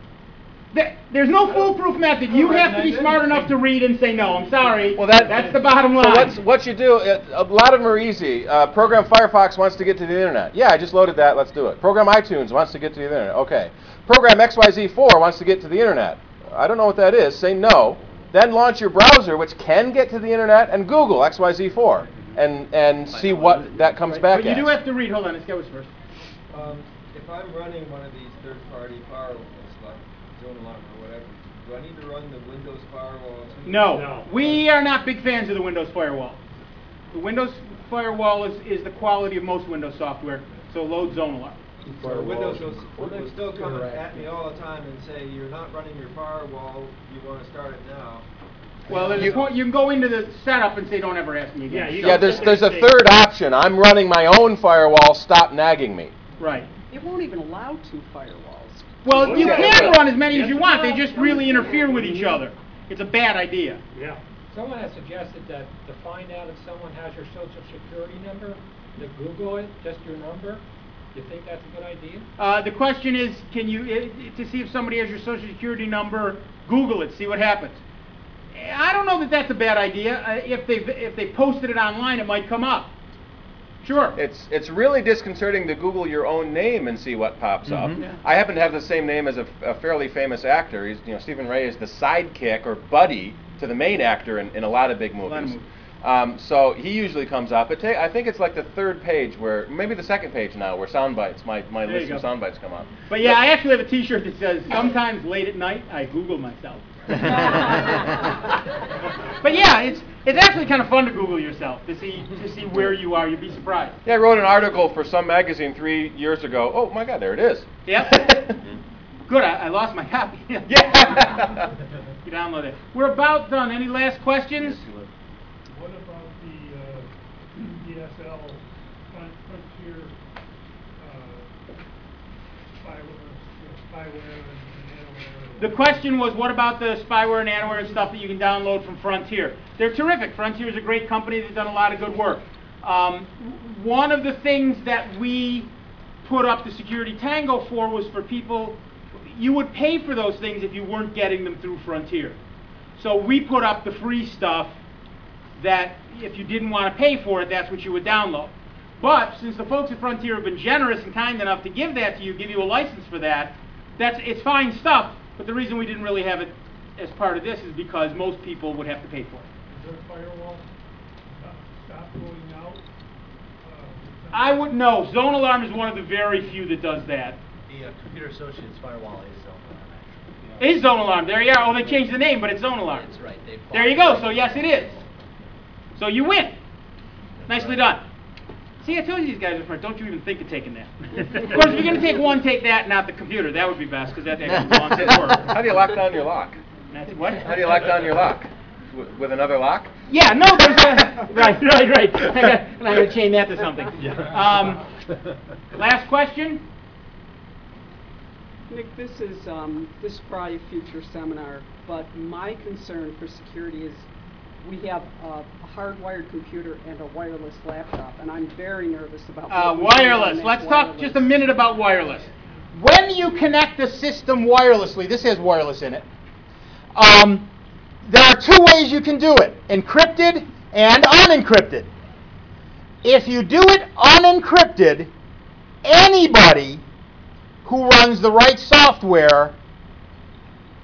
There's no foolproof method. You have to be smart enough to read and say no. I'm sorry. Well, that, that's the bottom line. So what's, what you do, it, a lot of them are easy. Uh, program Firefox wants to get to the internet. Yeah, I just loaded that. Let's do it. Program iTunes wants to get to the internet. Okay. Program X Y Z four wants to get to the internet. I don't know what that is. Say no. Then launch your browser, which can get to the internet, and Google X Y Z four and and see what that comes back But you as. do have to read. Hold on. Let's go first. Um, if I'm running one of these third-party firewalls, like Zone Alarm or whatever, do I need to run the Windows firewall too? No. no. We are not big fans of the Windows firewall. The Windows firewall is, is the quality of most Windows software, so load Zone Alarm. So Windows will, will still come at me all the time and say, you're not running your firewall, you want to start it now. Well, there's You- a point, you can go into the setup and say, don't ever ask me again. Yeah, there's there's a third option. I'm running my own firewall. Stop nagging me. Right. It won't even allow two firewalls. Well, you can run as many as you want. They just really interfere with each other. It's a bad idea. Yeah. Someone has suggested that to find out if someone has your social security number, to Google it, just your number. Do you think that's a good idea? Uh, the question is, can you, uh, to see if somebody has your social security number, Google it, see what happens. I don't know that that's a bad idea. Uh, if they if they posted it online, it might come up. Sure. It's it's really disconcerting to Google your own name and see what pops up. Mhm. Yeah. I happen to have the same name as a, a fairly famous actor. He's, you know, Stephen Ray is the sidekick or buddy to the main actor in, in a lot of big movies. lot of movies. Um, so he usually comes up. It ta- I think it's like the third page, where maybe the second page now, where sound bites, my, my There list you of go. sound bites come up. But yeah, I actually have a T-shirt that says, sometimes late at night, I Google myself. But yeah, it's it's actually kind of fun to Google yourself, to see to see where you are. You'd be surprised. Yeah, I wrote an article for some magazine three years ago. Oh my God, there it is. Yep. Good, I, I lost my copy. Yeah. You download it. We're about done. Any last questions? What about the uh, D S L front, frontier uh, spyware, spyware and, and The question was, what about the spyware and adware and stuff that you can download from Frontier? They're terrific. Frontier is a great company. They've done a lot of good work. Um, one of the things that we put up the Security Tango for was for people, you would pay for those things if you weren't getting them through Frontier. So we put up the free stuff that if you didn't want to pay for it, that's what you would download. But since the folks at Frontier have been generous and kind enough to give that to you, give you a license for that, that's it's fine stuff. But the reason we didn't really have it as part of this is because most people would have to pay for it. Is there a firewall stop, stop going out? I would know. Zone Alarm is one of the very few that does that. The uh, Computer Associates firewall is Zone Alarm, actually. It is Zone Alarm. There you are. Oh, they changed the name, but it's Zone Alarm. That's right. They There you go. So yes, it is. So you win. Nicely done. See, I told you these guys are smart. Don't you even think of taking that. Of course, if you're going to take one, take that, not the computer. That would be best, because that actually belongs at work. How do you lock down your lock? That's what? How do you lock down your lock? W- with another lock? Yeah, no, there's a... Right, right, right. I got, and I'm going to chain that to something. Um, last question? Nick, this is um, this is probably a future seminar, but my concern for security is we have a, a hardwired computer and a wireless laptop, and I'm very nervous about Uh, what we do on wireless. that Let's wireless. talk just a minute about wireless. When you connect a system wirelessly, this has wireless in it, um, there are two ways you can do it, encrypted and unencrypted. If you do it unencrypted, anybody who runs the right software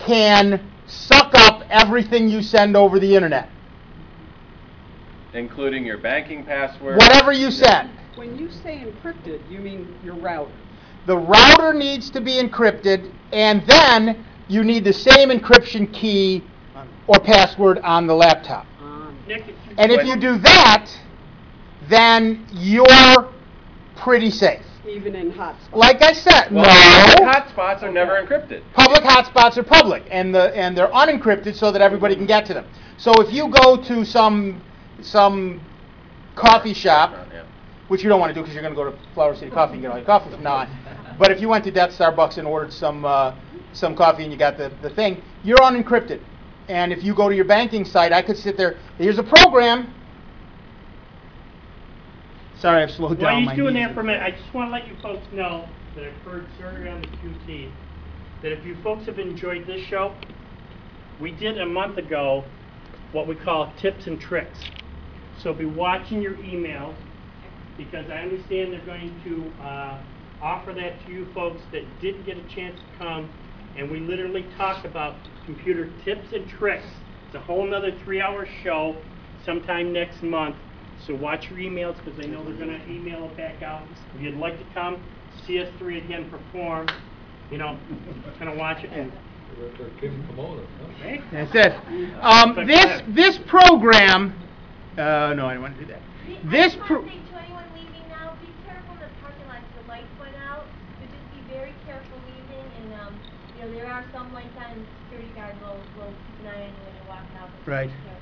can suck up everything you send over the internet. Including your banking password. Whatever you send. When you say encrypted, you mean your router. The router needs to be encrypted, and then you need the same encryption key or password on the laptop. And if you do that, then you're pretty safe. Even in hotspots. Like I said, Well, no. hotspots are never encrypted. Public hotspots are public, and the and they're unencrypted so that everybody can get to them. So if you go to some some coffee shop, which you don't want to do because you're going to go to Flower City Coffee and get all your coffee from now on. But if you went to Death Starbucks and ordered some uh, some coffee and you got the, the thing, you're unencrypted. And if you go to your banking site, I could sit there. Here's a program. Sorry, I've slowed down. While my he's doing knees. that for a minute, I just want to let you folks know that I've heard Surrey on the Q T, that if you folks have enjoyed this show, we did a month ago what we call tips and tricks. So be watching your emails, because I understand they're going to uh, offer that to you folks that didn't get a chance to come, and we literally talk about computer tips and tricks. It's a whole nother three-hour show sometime next month. So watch your emails, because I know they're going to email it back out. If you'd like to come, see us three again perform, you know, kind of watch it. And okay. That's it. Um, this this program. Uh, no, I don't want to do that. This pro- To anyone leaving now, be careful in the parking lot. The lights went out, so just be very careful leaving. And um, you know, there are some lights on. The security guard will will keep an eye on you when you're walking out. So Right. be careful.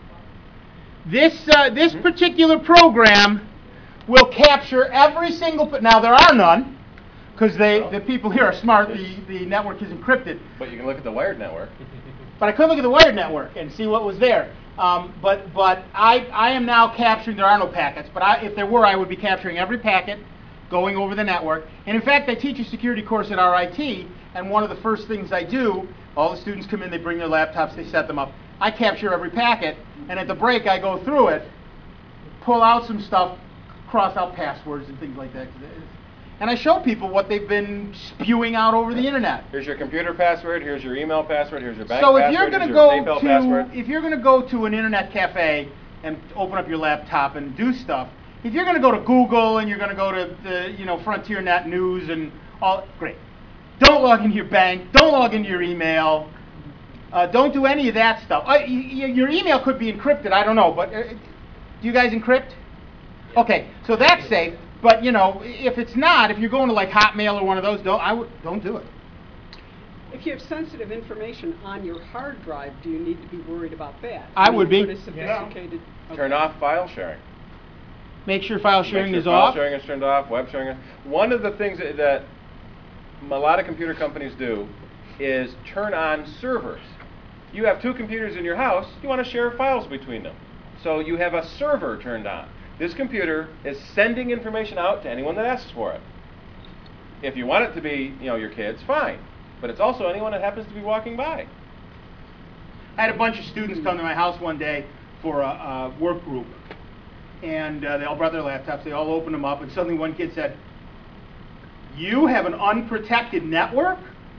This uh, this particular program will capture every single. Now there are none, because they the people here are smart. The the network is encrypted. But you can look at the wired network. But I could look at the wired network and see what was there. Um, but but I I am now capturing. There are no packets. But I, if there were, I would be capturing every packet going over the network. And in fact, I teach a security course at R I T. And one of the first things I do, all the students come in, they bring their laptops, they set them up. I capture every packet, and at the break, I go through it, pull out some stuff, cross out passwords and things like that. And I show people what they've been spewing out over the internet. Here's your computer password. Here's your email password. Here's your bank So if password. you're going to here's go your PayPal to password. if you're going to go to an internet cafe and open up your laptop and do stuff, if you're going to go to Google and you're going to go to the you know Frontier Net News and all, great. Don't log into your bank. Don't log into your email. Uh, don't do any of that stuff. Uh, y- y- your email could be encrypted. I don't know, but uh, do you guys encrypt? Okay, so that's safe. But you know, if it's not, if you're going to like Hotmail or one of those, don't I would don't do it. If you have sensitive information on your hard drive, do you need to be worried about that? I mean, would be. Pretty sophisticated. Turn off file sharing. Make sure file sharing Make sure is file off. sharing is turned off. Web sharing. Is, one of the things that, that a lot of computer companies do is turn on servers. You have two computers in your house. You want to share files between them, so you have a server turned on. This computer is sending information out to anyone that asks for it. If you want it to be, you know, your kids, fine. But it's also anyone that happens to be walking by. I had a bunch of students come to my house one day for a, a work group, and uh, they all brought their laptops. They all opened them up, and suddenly one kid said, "You have an unprotected network?"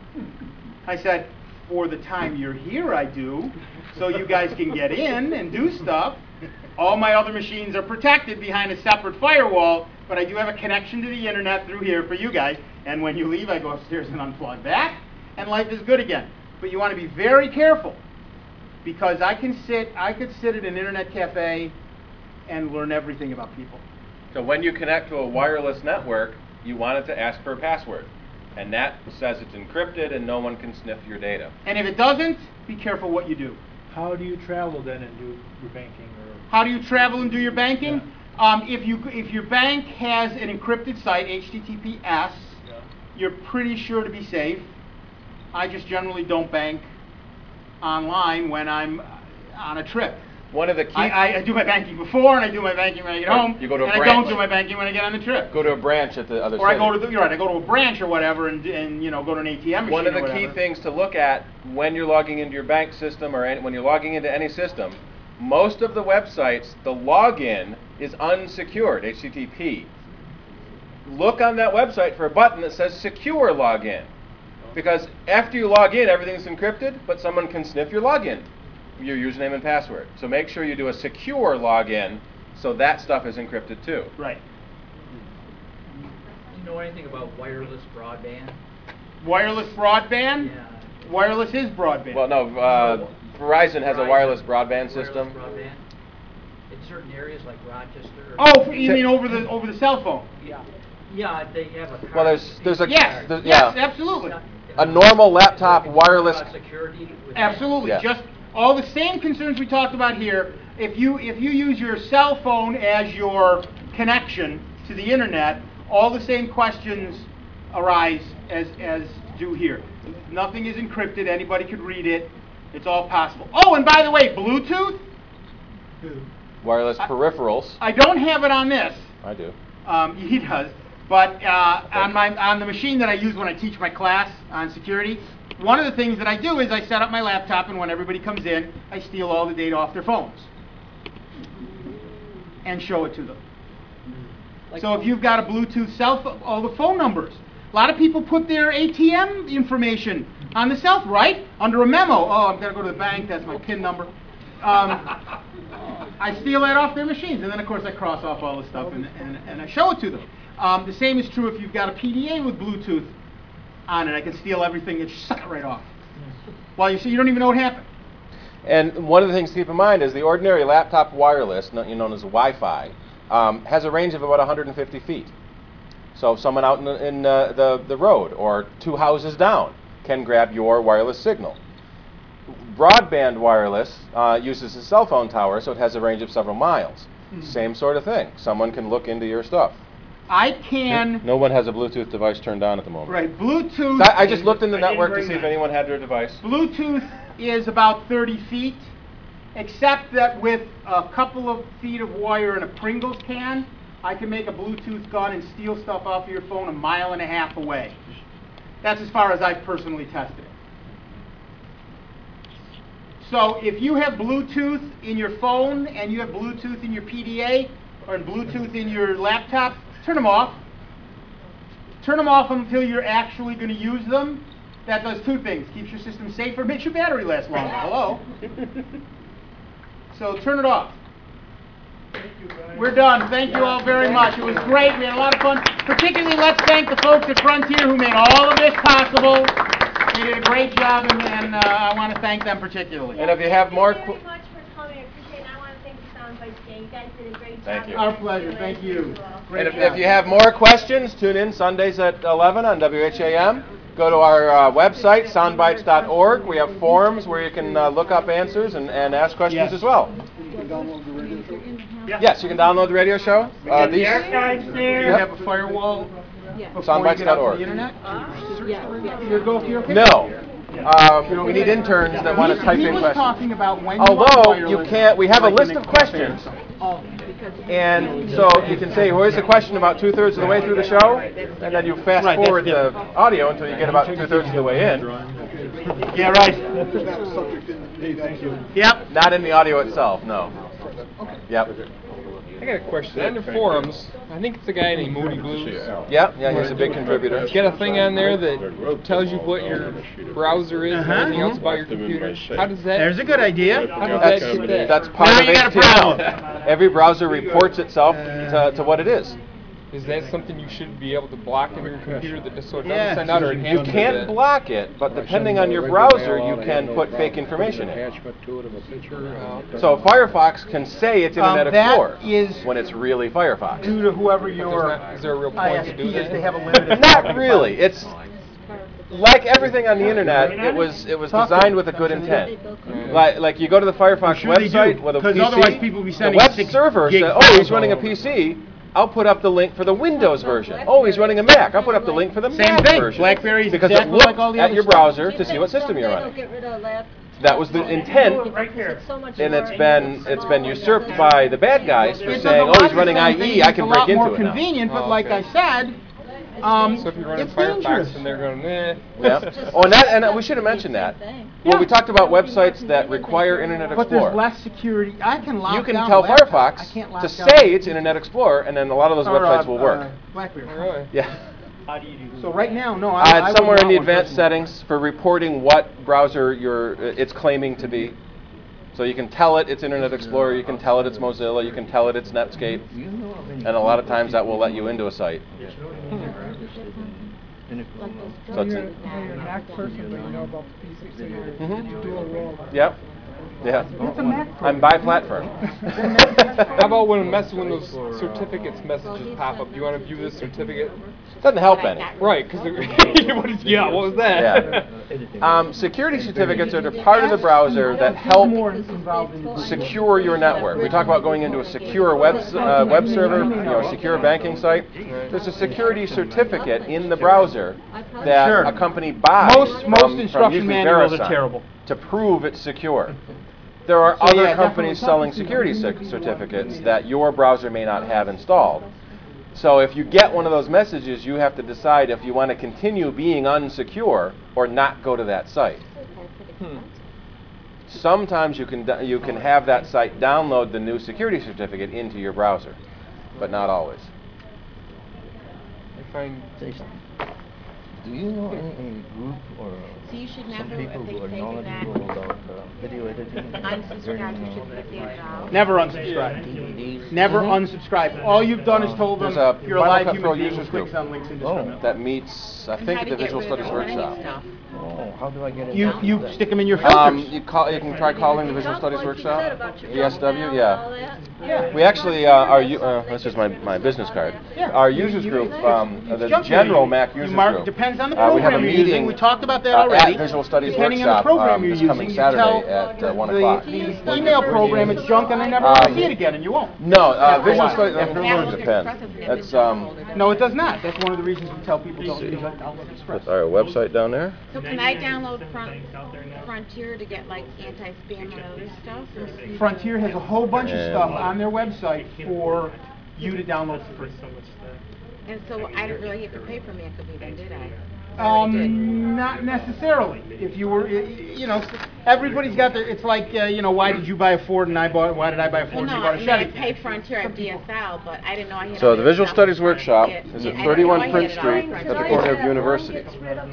I said, "For the time you're here, I do, so you guys can get in and do stuff. All my other machines are protected behind a separate firewall, but I do have a connection to the internet through here for you guys. And when you leave, I go upstairs and unplug that, and life is good again." But you want to be very careful, because I can sit, I could sit at an internet cafe and learn everything about people. So when you connect to a wireless network, you want it to ask for a password. And that says it's encrypted and no one can sniff your data. And if it doesn't, be careful what you do. How do you travel then and do your banking? Or How do you travel and do your banking? Yeah. Um, if you if your bank has an encrypted site, H T T P S, yeah. you're pretty sure to be safe. I just generally don't bank online when I'm on a trip. One of the key... I, I, I do my banking before, and I do my banking when I get Right. home. You go to a and branch. I don't do my banking when I get on the trip. Go to a branch at the other Or city. I go to the, you're right, I go to a branch or whatever, and and you know go to an A T M machine. One of the or key whatever. things to look at when you're logging into your bank system or any, when you're logging into any system, most of the websites, the login is unsecured, H T T P. Look on that website for a button that says secure login. Because after you log in, everything's encrypted, but someone can sniff your login, your username and password. So make sure you do a secure login so that stuff is encrypted too. Right. Do you know anything about wireless broadband? Wireless broadband? Yeah. Wireless is broadband. Well, no, uh, Verizon has a wireless broadband system. Wireless broadband? In certain areas like Rochester? Oh, you mean over the over the cell phone? Yeah. Yeah, they have a card. Well, there's there's a Yes, there's- yes, yeah. absolutely. A normal laptop wireless. Security with Absolutely. Yeah. Just all the same concerns we talked about here. If you if you use your cell phone as your connection to the internet, all the same questions arise as as do here. Nothing is encrypted. Anybody could read it. It's all possible. Oh, and by the way, Bluetooth. Wireless peripherals. I don't have it on this. I do. Um, he does. But uh, on my on the machine that I use when I teach my class on security, one of the things that I do is I set up my laptop, and when everybody comes in, I steal all the data off their phones and show it to them. So if you've got a Bluetooth cell phone, all the phone numbers. A lot of people put their A T M information on the cell phone, right? Under a memo. Oh, I'm going to go to the bank. That's my PIN number. Um, I steal that off their machines, and then of course I cross off all the stuff and, and, and I show it to them. Um, the same is true if you've got a P D A with Bluetooth on it. I can steal everything and suck it right off. While you see, you don't even know what happened. And one of the things to keep in mind is the ordinary laptop wireless, known known as Wi-Fi, um, has a range of about one hundred fifty feet. So if someone out in, the, in uh, the, the road or two houses down can grab your wireless signal. Broadband wireless uh, uses a cell phone tower, so it has a range of several miles. Mhm. Same sort of thing. Someone can look into your stuff. I can. No one has a Bluetooth device turned on at the moment. Right, Bluetooth. So I, I just looked in the I didn't network to bring see if that. anyone had their device. Bluetooth is about thirty feet, except that with a couple of feet of wire and a Pringles can, I can make a Bluetooth gun and steal stuff off of your phone a mile and a half away. That's as far as I've personally tested it. So if you have Bluetooth in your phone and you have Bluetooth in your P D A or Bluetooth in your laptop, turn them off. Turn them off until you're actually going to use them. That does two things. Keeps your system safer, makes your battery last longer. Hello? So turn it off. We're done. Thank you all very much. It was great. We had a lot of fun. Particularly, let's thank the folks at Frontier who made all of this possible. They did a great job, and, and uh, I want to thank them particularly. And if you have more... Thank you very much for coming. I appreciate it. I want to thank the Soundbites gang. You guys did a great job. Thank you. Our pleasure. Thank you. Great And if, job. if you have more questions, tune in Sundays at eleven on W H A M. Go to our uh, website, soundbites dot org. We have forums where you can uh, look up answers and, and ask questions Yes. as well. You can download the radio show. Yes, you can download the radio show. We Uh, got the archives there. Yep. You have a firewall before soundbites you get out dot to org. the internet. You're go, you're okay? No. Um, we need interns that want to He- type he in was questions. talking about when you Although want you wireless, can't, we have a like list in of a questions. And so you can say, well, here's a question about two-thirds of the way through the show, and then you fast Right, that's forward the different. audio until you get about two-thirds of the way in. Yeah, right. It's not a subject in the thank you. Yep. Not in the audio itself, no. Yep. I got a question. On the forums, I think it's a guy named Moody Blues. Yeah, yeah, he's a big contributor. He's got a thing on there that tells you what your browser is and Uh-huh. everything else about your computer. How does that... There's a good idea. How does That's, that get that? that's part Now of you got a H T M L. problem. Every browser reports itself to, to what it is. Is that something you should be able to block in your computer that just so it doesn't Yeah. send out or You enhance can't block it, but depending on your browser, you can put fake information in. So Firefox can say it's Um, Internet that Explorer is when it's really Firefox. due to whoever There's your not- is there a real I point S to P do is. that? They have a limited. Not really. It's like everything on the internet. It was it was designed with a good intent. Like like you go to the Firefox sure they website do, with a 'cause P C. otherwise people would be the sending web six server gig says, "Oh, files he's running a all P C." I'll put up the link for the Windows version. Oh, he's running a Mac. I'll put up the link for the Same Mac thing. version. BlackBerry is because exactly it looked like all the at other your stuff. browser to see what system you're running. That was the intent, Right here. So much and it's more been it's been usurped by the bad guys for It does saying, a "Oh, lot he's of running the I same things. E. I It's can a break lot into more it now." convenient, but Oh, like okay. I said, um, So if you're running it's Firefox dangerous. and they're going, eh. Yeah. Oh, and that and we should have mentioned that. Well, we talked about websites that require Internet But there's Explorer. less security. I can lock You can down tell laptops. I Firefox can't lock to down- say it's Internet Explorer, and then a lot of those or, websites uh, will work. uh, BlackBerry. Really? Yeah. How do you do that? So right now, no, I, Uh, I it's would somewhere in want the one advanced personally. settings for reporting what browser you're, it's claiming to be. So you can tell it it's Internet Explorer, you can tell it it's Mozilla, you can tell it it's Netscape, and a lot of times that will let you into a site. So So it's you're, a- you're a Mac person, but you know about the P C, so you're Mhm. dual role. Yep. Yeah. What's a Mac I'm bi-platform. How about when a mess when those certificates messages pop up? Do you want to view this certificate? Doesn't help any. Right, because yeah, what was that? Yeah. Um, security certificates are the part of the browser that help secure your network. We talk about going into a secure web uh, web server, you know, a secure banking site. There's a security certificate in the browser that Sure. a company buys Most- from, most from instruction usually manuals are Verisign terrible. to prove it's secure. There are So, other yeah, companies selling security cer- certificates that your browser may not have installed. So if you get one of those messages, you have to decide if you want to continue being unsecure or not go to that site. Hmm. Sometimes you can do- you can have that site download the new security certificate into your browser, but not always. I find Do you know any, any group or So you should some never, people if they who are say knowledgeable about uh, video editing? unsubscribe, you should put that out. Never unsubscribe. Never Mhm. unsubscribe. All you've done is told them There's a you're a Final live Cut human Pro being who users clicks group. on links indiscriminately. That meets, I And think, how at to the get Visual rid of Studies the funny Workshop. stuff. Oh, how do I get You involved you with that? stick them in your filters. Um, you call. You can try calling the Visual Studies Workshop. V S W, yeah. Yeah. We actually uh, our u- uh, this is my, my business card. Yeah. Our You- users you- group, it's- um, it's the junk general mail. Mac You users mark- group. depends on the Uh, we have a program you're meeting. using. We talked about that uh, already. At Visual Studies Depending on the Workshop program um, you're this using, coming you Saturday tell at uh, one the, o'clock. the email program it's junk and I never Um, want to see it again, and you won't. No, uh, For Visual why? Studies. After Uh, learning. it depends. It's um. No, it does not. That's one of the reasons we tell people don't use Outlook Express. Put our website down there. So can I download Front, Frontier to get like anti-spam and other stuff? Or? Frontier has a whole bunch of And- stuff on their website for you to download for free. And so I didn't really have to pay for McAfee then, did I? I already did. Um, not necessarily. If you were, y- y- you know, everybody's got their. It's like, uh, you know, why did you buy a Ford and I bought? Why did I buy a Well, Ford no, and you bought I a mean, I Chevy? pay Frontier at D S L, but I didn't know I had. So other the Visual stuff Studies to Workshop get. is I at didn't know I thirty-one had Prince it all Street Frontier. at the corner of University.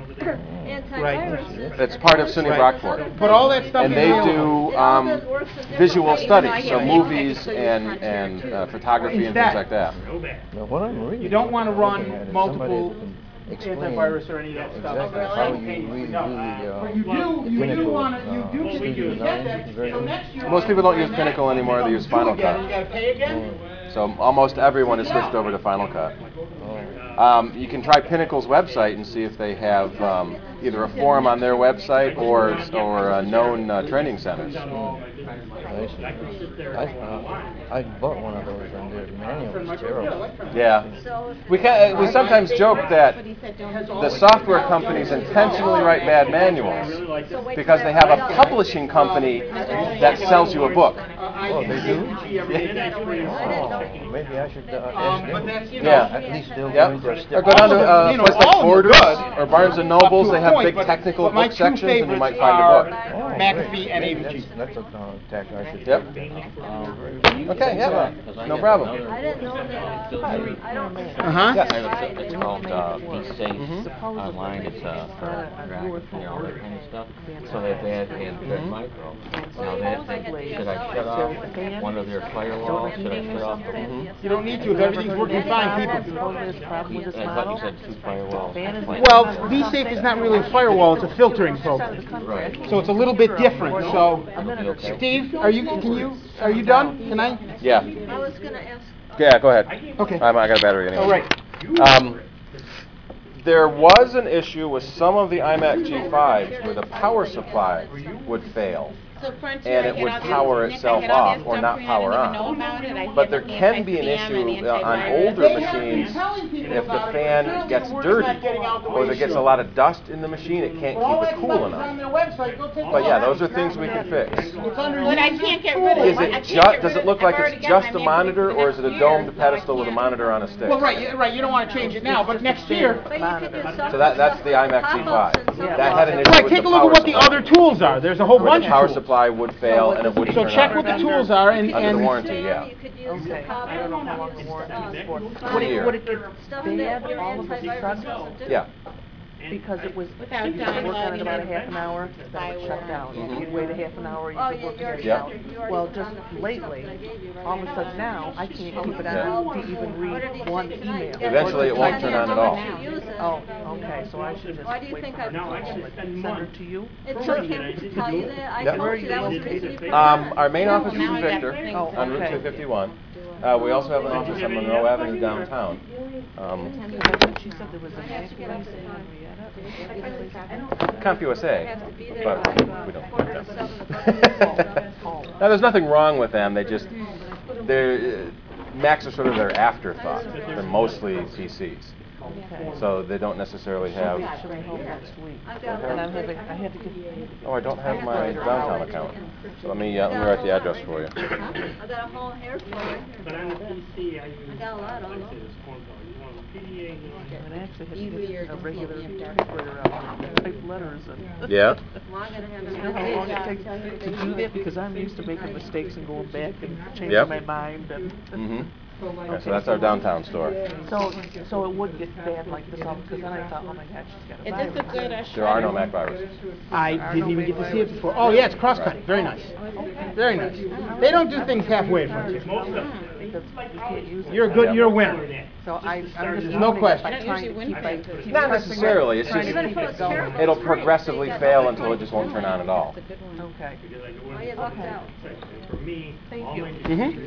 It's part of SUNY Rockport. But all that stuff And is they available. do um, visual studies, so Yeah. movies and and uh, photography and things like that. Now, what I'm reading, You don't want to run looking at it, multiple somebody has been antivirus or any of that stuff. explaining exactly how you really do the, uh, But you do, the you do Pinnacle, want to, you uh, do get Studio to get nine that. version. So next year. Most people don't use Pinnacle anymore; they use Final You gotta Cut. pay again. So almost everyone has switched over to Final Cut. Um, you can try Pinnacle's website and see if they have um, either a forum on their website or or uh, known uh, training centers. I see. I, uh, I bought one of those and their manual was terrible. Yeah, we ca- we sometimes joke that the software companies intentionally write bad manuals because they have a publishing company that sells you a book. Oh, they do? Oh, maybe I should uh, ask them. Yeah. At least they'll Yep. go into a Or step. go down to uh, You know, a place like all of them are Borders good. or Barnes and Up to Nobles. a They have point, big but- technical but my book two sections, and you might favorites find a are book. Oh, McAfee great. and Maybe A V G. That's, that's a uh, tack I should Yep. take. Okay, yeah, no problem. I didn't know that. uh, I don't. Uh-huh. Yeah. It's called uh, Be Safe Mhm. online. It's uh, for you know, all that kind of stuff. So they've had in Thread Micro. Now that, that should I shut off one of their firewalls? Should I shut off the whole? You don't need to if everything's working fine, people. I thought you said two firewalls. Well, vSafe is not really a firewall; it's a filtering program. Right. So it's a little bit different. So, It'll be okay. Steve, are you? Can you? Are you done? Can I? Yeah. I was gonna ask. Yeah, go ahead. Okay. I'm, I got a battery anyway. All right. Um, there was an issue with some of the iMac G fives where the power supply would fail. So Frontier, And I it had would all this- power Nick, I itself had all off this or stuff not for you, power I on. didn't even know about it. I But had there the can be an anti-spam and issue uh, on antivirus. older machines if the fan gets dirty or there gets a lot of dust in the machine, it can't All keep that it cool stuff is on enough. their website. Go take a But look. yeah, those are things we can fix. It's under But I users can't get tools. rid of Is I it can't just, get does rid it look of- like I've already it's got just my a McAfee monitor for or the is it a next domed year, so I pedestal with a can't- monitor on a stick? Well, right, you- right. You don't want to change it now, but next year. But you could do something. So that, that's the iMac G five. That had an issue Right. with Take the a look power at what the supply. other tools are. There's a whole Where bunch the power of tools. supply would fail and it wouldn't So turn check on. what the tools are and, Under the and warranty, yeah. Okay, I don't know how long the warranty is for. A Would it, year. would it get Stuff bad that your all of a antivirus sudden? doesn't do. Yeah. Because it was, Without it used to work on it downloading about a it half an hour, to then buy it would shut down. Mhm. You'd wait a half an hour, you Oh, could you- work you again. already- Yeah. you already Well, found just the free stuff lately, that I gave you, right? all of a sudden now, I can't keep it on to even What did he read say one tonight? email. Eventually it won't turn on at all. You use it. Oh, okay, so I should just Why do you wait think for I it to told come you? and send it to you? It took him to tell you that. I Yep. told you that was the reason he put it Um, on. our main Yeah, office is well, in now I got Victor, things Oh, on Route okay. two fifty-one. Uh, we also have an office on Monroe Avenue downtown. Um, She said there was a nice place in Henrietta. CompUSA, but we don't have them. Now, there's nothing wrong with them. They just, they're, uh, Macs are sort of their afterthought. They're mostly P Cs. So they don't necessarily have. Should be home next week. And I'm having, I had to get. Oh, I don't have my downtown account. So let me, uh, let me write the address for you. I got a whole hair full. But on the P C, I use. I got a lot on I say them. this phone call. You want a P D A, you want And I actually had to Easier get a to regular see if they're- typewriter out and type letters and. Yeah? Well, I'm gonna have You know how a long it takes to do that? Because I'm used to making mistakes and going back and changing Yep. my mind and. Mm-hmm. Yeah, so that's our downtown store. So, so it would get bad like this, because then I thought, oh my God, she's got a Is this a virus. good uh, There are no shredder? Mac viruses. I didn't even get to see it before. Oh yeah, it's cross-cutting. Very nice. Very nice. They don't do things halfway for you. most of them. Because you can't use it. You're a good. You're a winner. So I, I'm just. There's no wondering if question. I'm I don't trying usually to win keep things. it- keep Not pressing necessarily. it, It's trying just, to keep it going. it'll progressively fail until it just won't turn on at all. That's a good one. Okay. Because I go Oh, in you lucked and out. for me, Thank all you. my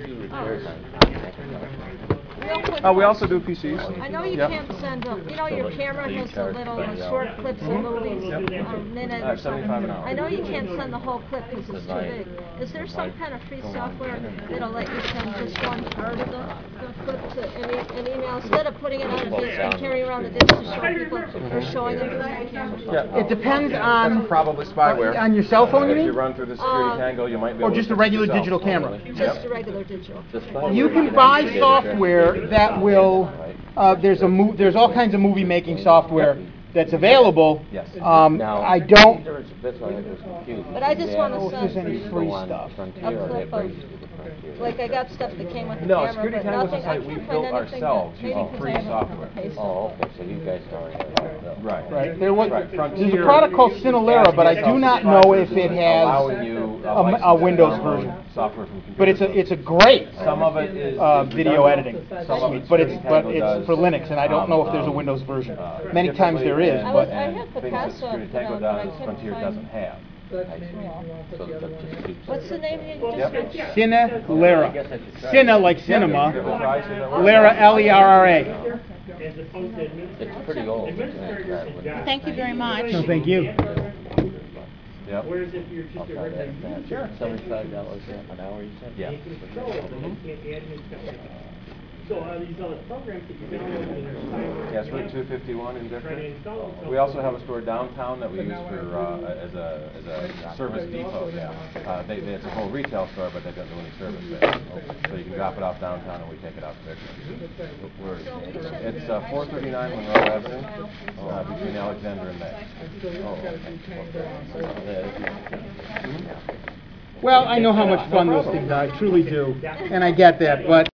Real quick Uh, we also do P Cs. I know you Yep. can't send, them- you know your camera has the little uh, short clips of movies, a minute Uh, or seventy-five an something. hour. I know you can't send the whole clip because it's too big. Is there some kind of free software that'll let you send just one part of the, the clip to an, e- an email instead of putting it on a disc and carrying around the disc to show people or showing them through the camera? Yeah. It depends on That's probably spyware. on your cell phone, you If you mean? run through the security Um, tangle, you might be Or able to just a fix it regular yourself. digital camera? Just a regular digital. You can buy software that will. Uh, there's a mo- There's all kinds of movie making software that's available. Yes. Um, Now, I don't. That's why I was confused. But I just wanna Yeah. send If there's any free Go on stuff. Frontier, A and clip that brings of- you to the Frontier. Like I got stuff that came with the No, camera, Security but Tangle is a nothing, I site can't we find built anything that, ourselves maybe using 'cause free I haven't software. paid for Oh, okay, so you guys already have that. Right. Right. There was, Right. there's a Frontier product called Cinelera, but I do not know if it has allowing you a, a license to Windows download version. Software from computer But it's a programs. it's a great Some of it is uh, is video redundant. editing Some of it but it's Security but Tango it's does, for Linux, and I don't know if there's a um, Windows version. uh, Many times there is, differently I was- but I and have things that Picasso Security put Tango on, but I does, couldn't Frontier find- doesn't have. So that just keeps What's the name you just Yep. mentioned? Cinelera. Cine like cinema. Give it a try, see if it works. Lara, L E R R A. as opposed to It's pretty old. administrators and jobs. Thank you very much. No, thank you. Yep. Whereas if you're I'll just a try regular that. user, Seventy-five dollars an hour, you said? Yeah. you can control it, and you can't add new stuff like that. So are these other programs that you download and there's spyware? Yes, Route two fifty-one in Try to Victor. install them, so- We also have a store downtown that we use for, uh, as a, as a service depot now. Uh, they, they, it's a whole retail store, but they don't do any service there. So you can drop it off downtown and we take it out to Victor. We're- It's, uh, four thirty-nine Monroe Avenue, uh, between Alexander and May. Well, I know how much fun those things are. I truly do, and I get that, but.